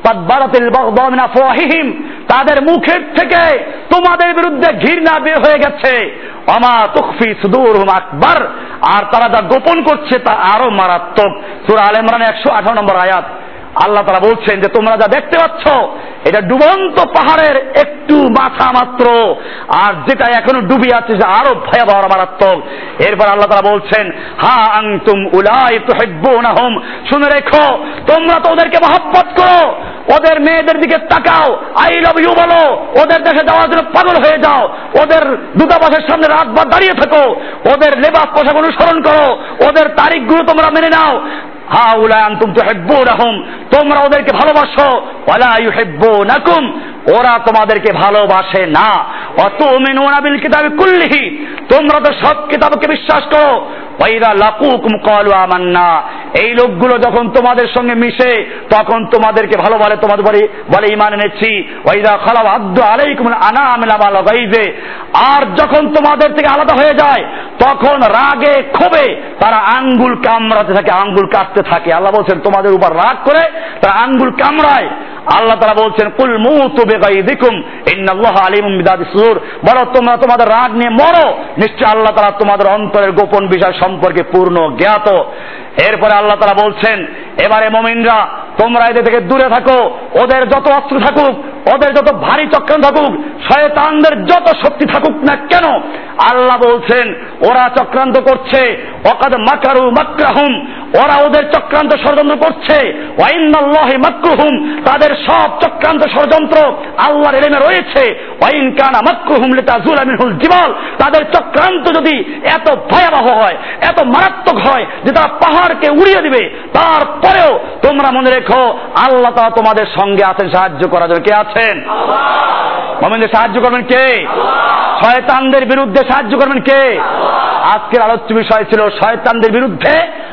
তাদের মুখের থেকে তোমাদের বিরুদ্ধে ঘৃণা বের হয়ে গেছে। ওমা তুখফি সুদুরহুম আকবার, আর তারা যা গোপন করছে তা আরো মারাত্মক। সূরা আলে ইমরান 118 নম্বর আয়াত আল্লাহ তাআলা বলছেন যে তোমরা যা দেখতে পাচ্ছ এটা ডুবন্ত পাহাড়ের একটু মাথা মাত্র, আর যেটা এখনো ডুবে আছে যে আরো ভয়াবহ মারাত্মক। এরপর আল্লাহ তাআলা বলছেন হা আনতুম উলাই তুহিব্বুনাহুম, শুনে রেখো তোমরা তো ওদেরকে মহব্বত করো, ওদের মেয়েদের দিকে তাকাও, আই লাভ ইউ বলো, ওদের দেশে যাওয়ার জন্য পাগল হয়ে যাও, ওদের দূতাবাসের সামনে রাতভর দাঁড়িয়ে থাকো, ওদের লেবাস পোশাক অনুসরণ করো, ওদের তারিখগুলো তোমরা মেনে নাও। হাউলা আনতুম তুহিব্বুনাহুম, তোমরা ওদেরকে ভালোবাসো, ওয়ালা ইউহিব্বুনাকুম, ওরা তোমাদেরকে ভালোবাসে না। ওয়াতুমিনুনা বিল কিতাবি কুল্লিহি, তোমরা তো সব কিতাবকে বিশ্বাস করো। ওয়াইদা লাকুকুম ক্বালু আমান্না, এই লোকগুলো যখন তোমাদের সঙ্গে মিশে তখন তোমাদেরকে ভালো বলে, তোমাদের বলে ঈমান এনেছি। ওয়াইদা খালাউ আদ্দু আলাইকুমুল আনামিলা মাল গায়বে, আর যখন তোমাদের থেকে আলাদা হয়ে যায় তখন রাগে ক্ষোভে তারা আঙ্গুল কামড়াতে থাকে, আঙ্গুল কাটতে থাকে। আল্লাহ বলছেন তোমাদের উপর রাগ করে তারা আঙ্গুল কামড়ায়। আল্লাহ তাআলা বলছেন কুল মুতু বিগাইযিকুম ইন্নাল্লাহা আলিমুম বিযাতিস সুদূর, বলো তোমরা তোমাদের রাগ নিয়ে মরো, নিশ্চয় আল্লাহ তাআলা তোমাদের অন্তরের গোপন বিষয় সম্পর্কে পূর্ণ জ্ঞাত। এরপরে আল্লাহ তাআলা বলছেন এবারে মুমিনরা তোমরা এদের থেকে দূরে থাকো, ওদের যত অস্ত্র থাকুক, ওদের যত ভারী চক্রান্ত থাকুক, শয়তানদের যত শক্তি থাকুক না কেন, আল্লাহ বলছেন ওরা চক্রান্ত করছে। ওয়াকাদ মাকারু মাকরাহুম, ওরা ওদের চক্রান্ত ষড়যন্ত্র করছে। ওয়া ইন্নাল্লাহি মাকরুহুম, তাদের সব চক্রান্ত ষড়যন্ত্র আল্লাহর ইলমে রয়েছে। ওয়া ইন কানা মাকরুহুম লিতাজুলা মিনহুল জিবাল, তাদের চক্রান্ত যদি এত ভয়াবহ হয়, এত মারাত্মক হয় যে তারা পাহাড়কে উড়িয়ে দিবে, তারপরেও তোমরা মনে রেখো আল্লাহ তাআলা তোমাদের সঙ্গে আছেন, সাহায্য করার জন্য। কে আছেন? আল্লাহ। মুমিনদের সাহায্য করবেন কে? আল্লাহ। শয়তানদের বিরুদ্ধে সাহায্য করবেন কে? আল্লাহ। আজকের আলোচ্য বিষয় ছিল শয়তানদের বিরুদ্ধে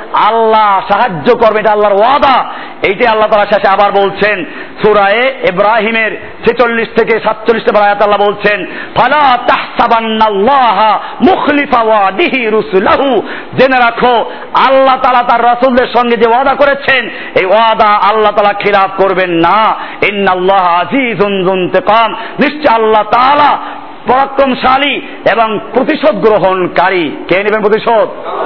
আল্লাহ সাহায্য করবে, এটা আল্লাহর ওয়াদা। এইটাই আল্লাহ তাআলা শেষে আবার বলছেন সূরা ইব্রাহিমের 46 থেকে 47 নম্বর আয়াতে আল্লাহ বলছেন, ফালা তাহসাবান্নাল্লাহা মুখলিফা ওয়াদিহি রুসুলাহু, জেনে রাখো আল্লাহ তাআলা তার রাসূলদের সঙ্গে যে ওয়াদা করেছেন এই ওয়াদা আল্লাহ তাআলা খিলাফ করবেন না। ইন্নাল্লাহা আজিজুন যুনতিকাম, নিশ্চয় আল্লাহ তাআলা পরাক্রমশালী এবং প্রতিশোধ গ্রহণকারী। কে নেবেন প্রতিশোধ?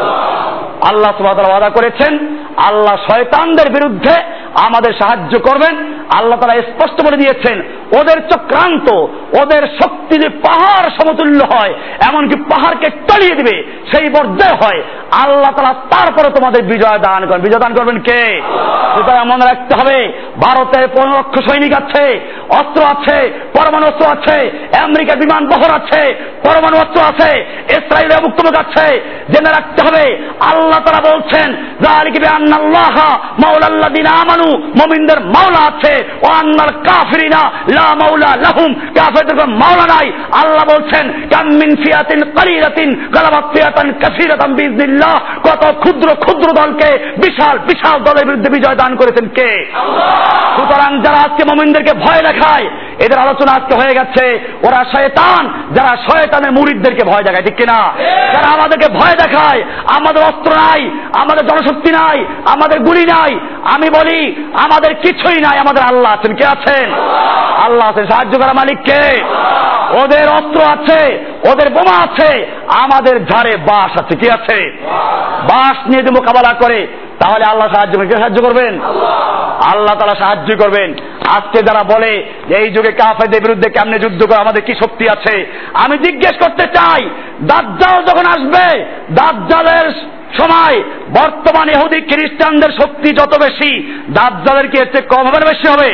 আল্লাহ সুবহানাহু ওয়া তাআলা ওয়াদা করেছেন আল্লাহ শয়তানদের বিরুদ্ধে আমাদের সাহায্য করবেন। আল্লাহ তাআলা স্পষ্ট বলে দিয়েছেন ওদের চক্রান্ত, ওদের শক্তি যে পাহাড় সমতুল্য হয়, এমনকি পাহাড়কে টলিয়ে দিবে সেই পর্যায়ে হয়, আল্লাহ তাআলা তারপরে তোমাদের বিজয় দান করেন। বিজয় দান করবেন কে? সুতরাং মনে রাখতে হবে ভারতের 15 লক্ষ সৈনিক আছে, অস্ত্র আছে, পরমাণু অস্ত্র আছে, আমেরিকার বিমান বহর আছে, পরমাণু অস্ত্র আছে, ইসরায়েলের মুক্তমুখ আছে। জেনে রাখতে হবে আল্লাহ তাআলা বলছেন যালিকা বিআন্নাল্লাহা মাওলাল্লাযিনা আমানু, মুমিনদের মাওলা আছে, ও আন্নাল কাফিরিনা লা মাওলা লাহুম, কাফিরদের কোনো মাওলা নাই। আল্লাহ বলছেন কাম মিন ফিয়াতিন কালিলাতিন গালাবাত ফিয়াতান কাসীরাতান বিইজনিল্লাহ, কত ক্ষুদ্র ক্ষুদ্র দলকে বিশাল বিশাল দলের বিরুদ্ধে বিজয় দান করেছেন কে? আল্লাহ। সুতরাং যারা আজকে মুমিনদেরকে ভয় দেখায়, এদের আলোচনা আজকে হয়ে গেছে ওরা শয়তান, যারা শয়তানের মুরিদদেরকে ভয় দেখায়, ঠিক কিনা? যারা আমাদেরকে ভয় দেখায়, আমাদের অস্ত্র নাই, আমাদের জনশক্তি নাই, আমাদের গুলি নাই, আমি বলি আমাদের কিছুই নাই, আমাদের আল্লাহ আছেন। কে আছেন? আল্লাহ আছেন। সাহায্য করা মালিক কে? ওদের অস্ত্র আছে, ওদের বোমা আছে, আমাদের ঝাড়ে বাঁশ আছে। কি আছে? বাঁশ নিয়ে যদি মোকাবেলা করে তাহলে আল্লাহ সাহায্য করবেন। কে সাহায্য করবেন? আল্লাহ তাআলা সাহায্য করবেন। আজকে যারা বলে যে এই যুগে কাফেরদের বিরুদ্ধে কেমনে যুদ্ধ করে, আমাদের কি শক্তি আছে, আমি জিজ্ঞেস করতে চাই দাজ্জাল যখন আসবে, দাজ্জালের সময় বর্তমান ইহুদি খ্রিস্টানদের শক্তি যত বেশি, দাজ্জালের কি এর চেয়ে কম হবে না বেশি হবে?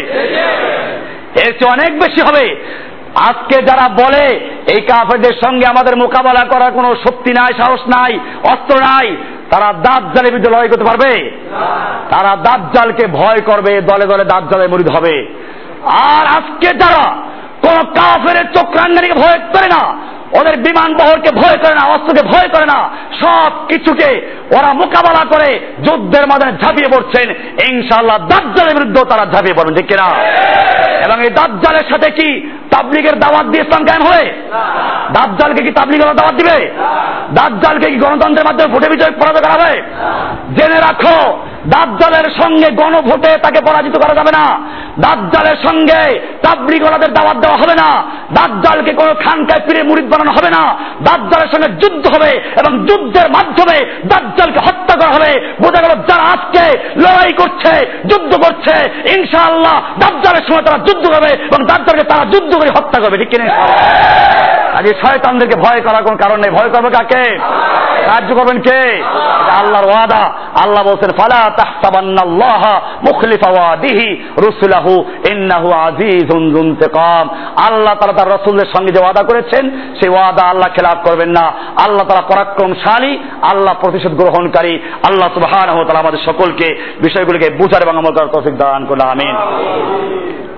এর চেয়ে অনেক বেশি হবে। আজকে যারা বলে এই কাফেরদের সঙ্গে আমাদের মোকাবেলা করার কোনো শক্তি নাই, সাহস নাই, অস্ত্র নাই, তারা দাজ্জালের বিরুদ্ধে লড়াই করতে পারবে? তারা দাজ্জালকে ভয় করবে, দলে দলে দাজ্জালের মুরিদ হবে। আর আজকে যারা কোন কাফেরের চক্রাঙ্গানিকে ভয় করে না, ওদের বিমান বহরকে ভয় করে না, অস্ত্রকে ভয় করে না, সব কিছুকে ওরা মোকাবেলা করে যুদ্ধের ময়দানে ঝাঁপিয়ে পড়ছেন, ইনশাআল্লাহ দাজ্জালের বিরুদ্ধে তারা ঝাঁপিয়ে পড়বেন, ঠিক কিনা? এবং এই দাজ্জালের সাথে কি তাবলীগের দাওয়াত দিয়ে ইসলাম কায়েম হবে? দাজ্জালকে কি তাবলীগের দাওয়াত দিবে? দাজ্জালকে কি গণতন্ত্রের মাধ্যমে ভোটে বিজয় পরাজয় করা হবে? জেনে রাখো দাজ্জালের সঙ্গে গণভোটে তাকে পরাজিত করা যাবে না। দাজ্জালের সঙ্গে তাবলীগওয়ালাদের দাওয়াত দেওয়া হবে না। দাজ্জালকে কোনো খানকায় পীরে মুরিদ বানানো হবে না। দাজ্জালের সঙ্গে যুদ্ধ হবে এবং যুদ্ধের মাধ্যমে দাজ্জালকে হত্যা করা হবে। বোঝা গেল যারা আজকে লড়াই করছে, যুদ্ধ করছে, ইনশাআল্লাহ দাজ্জালের সময় তারা যুদ্ধ করবে এবং দাজ্জালকে তারা যুদ্ধ করে হত্যা করবে, ঠিক কিনা? আজ এই শয়তানদেরকে ভয় করার কোন কারণ নেই। ভয় করবে কাকে? সাহায্য করবেন কে? আল্লাহর ওয়াদা। আল্লাহ বলছেন ফালা তাহসাবান্নাল্লাহা মুখলিফা ওয়াদিহি রুসুলাহু ইন্নাহু আজিজুন যুনতিকাম। আল্লাহ তাআলা তার রাসূলদের সঙ্গে যে ওয়াদা করেছেন সেই ওয়াদা আল্লাহ খেলাফ করবেন না। আল্লাহ তাআলা পরাক্রমশালী, আল্লাহ প্রতিশোধ গ্রহণকারী। আল্লাহ সুবহানাহু ওয়া তাআলা আমাদের সকলকে বিষয়গুলোকে বুঝার এবং আমল করার তৌফিক দান করুন। আমিন।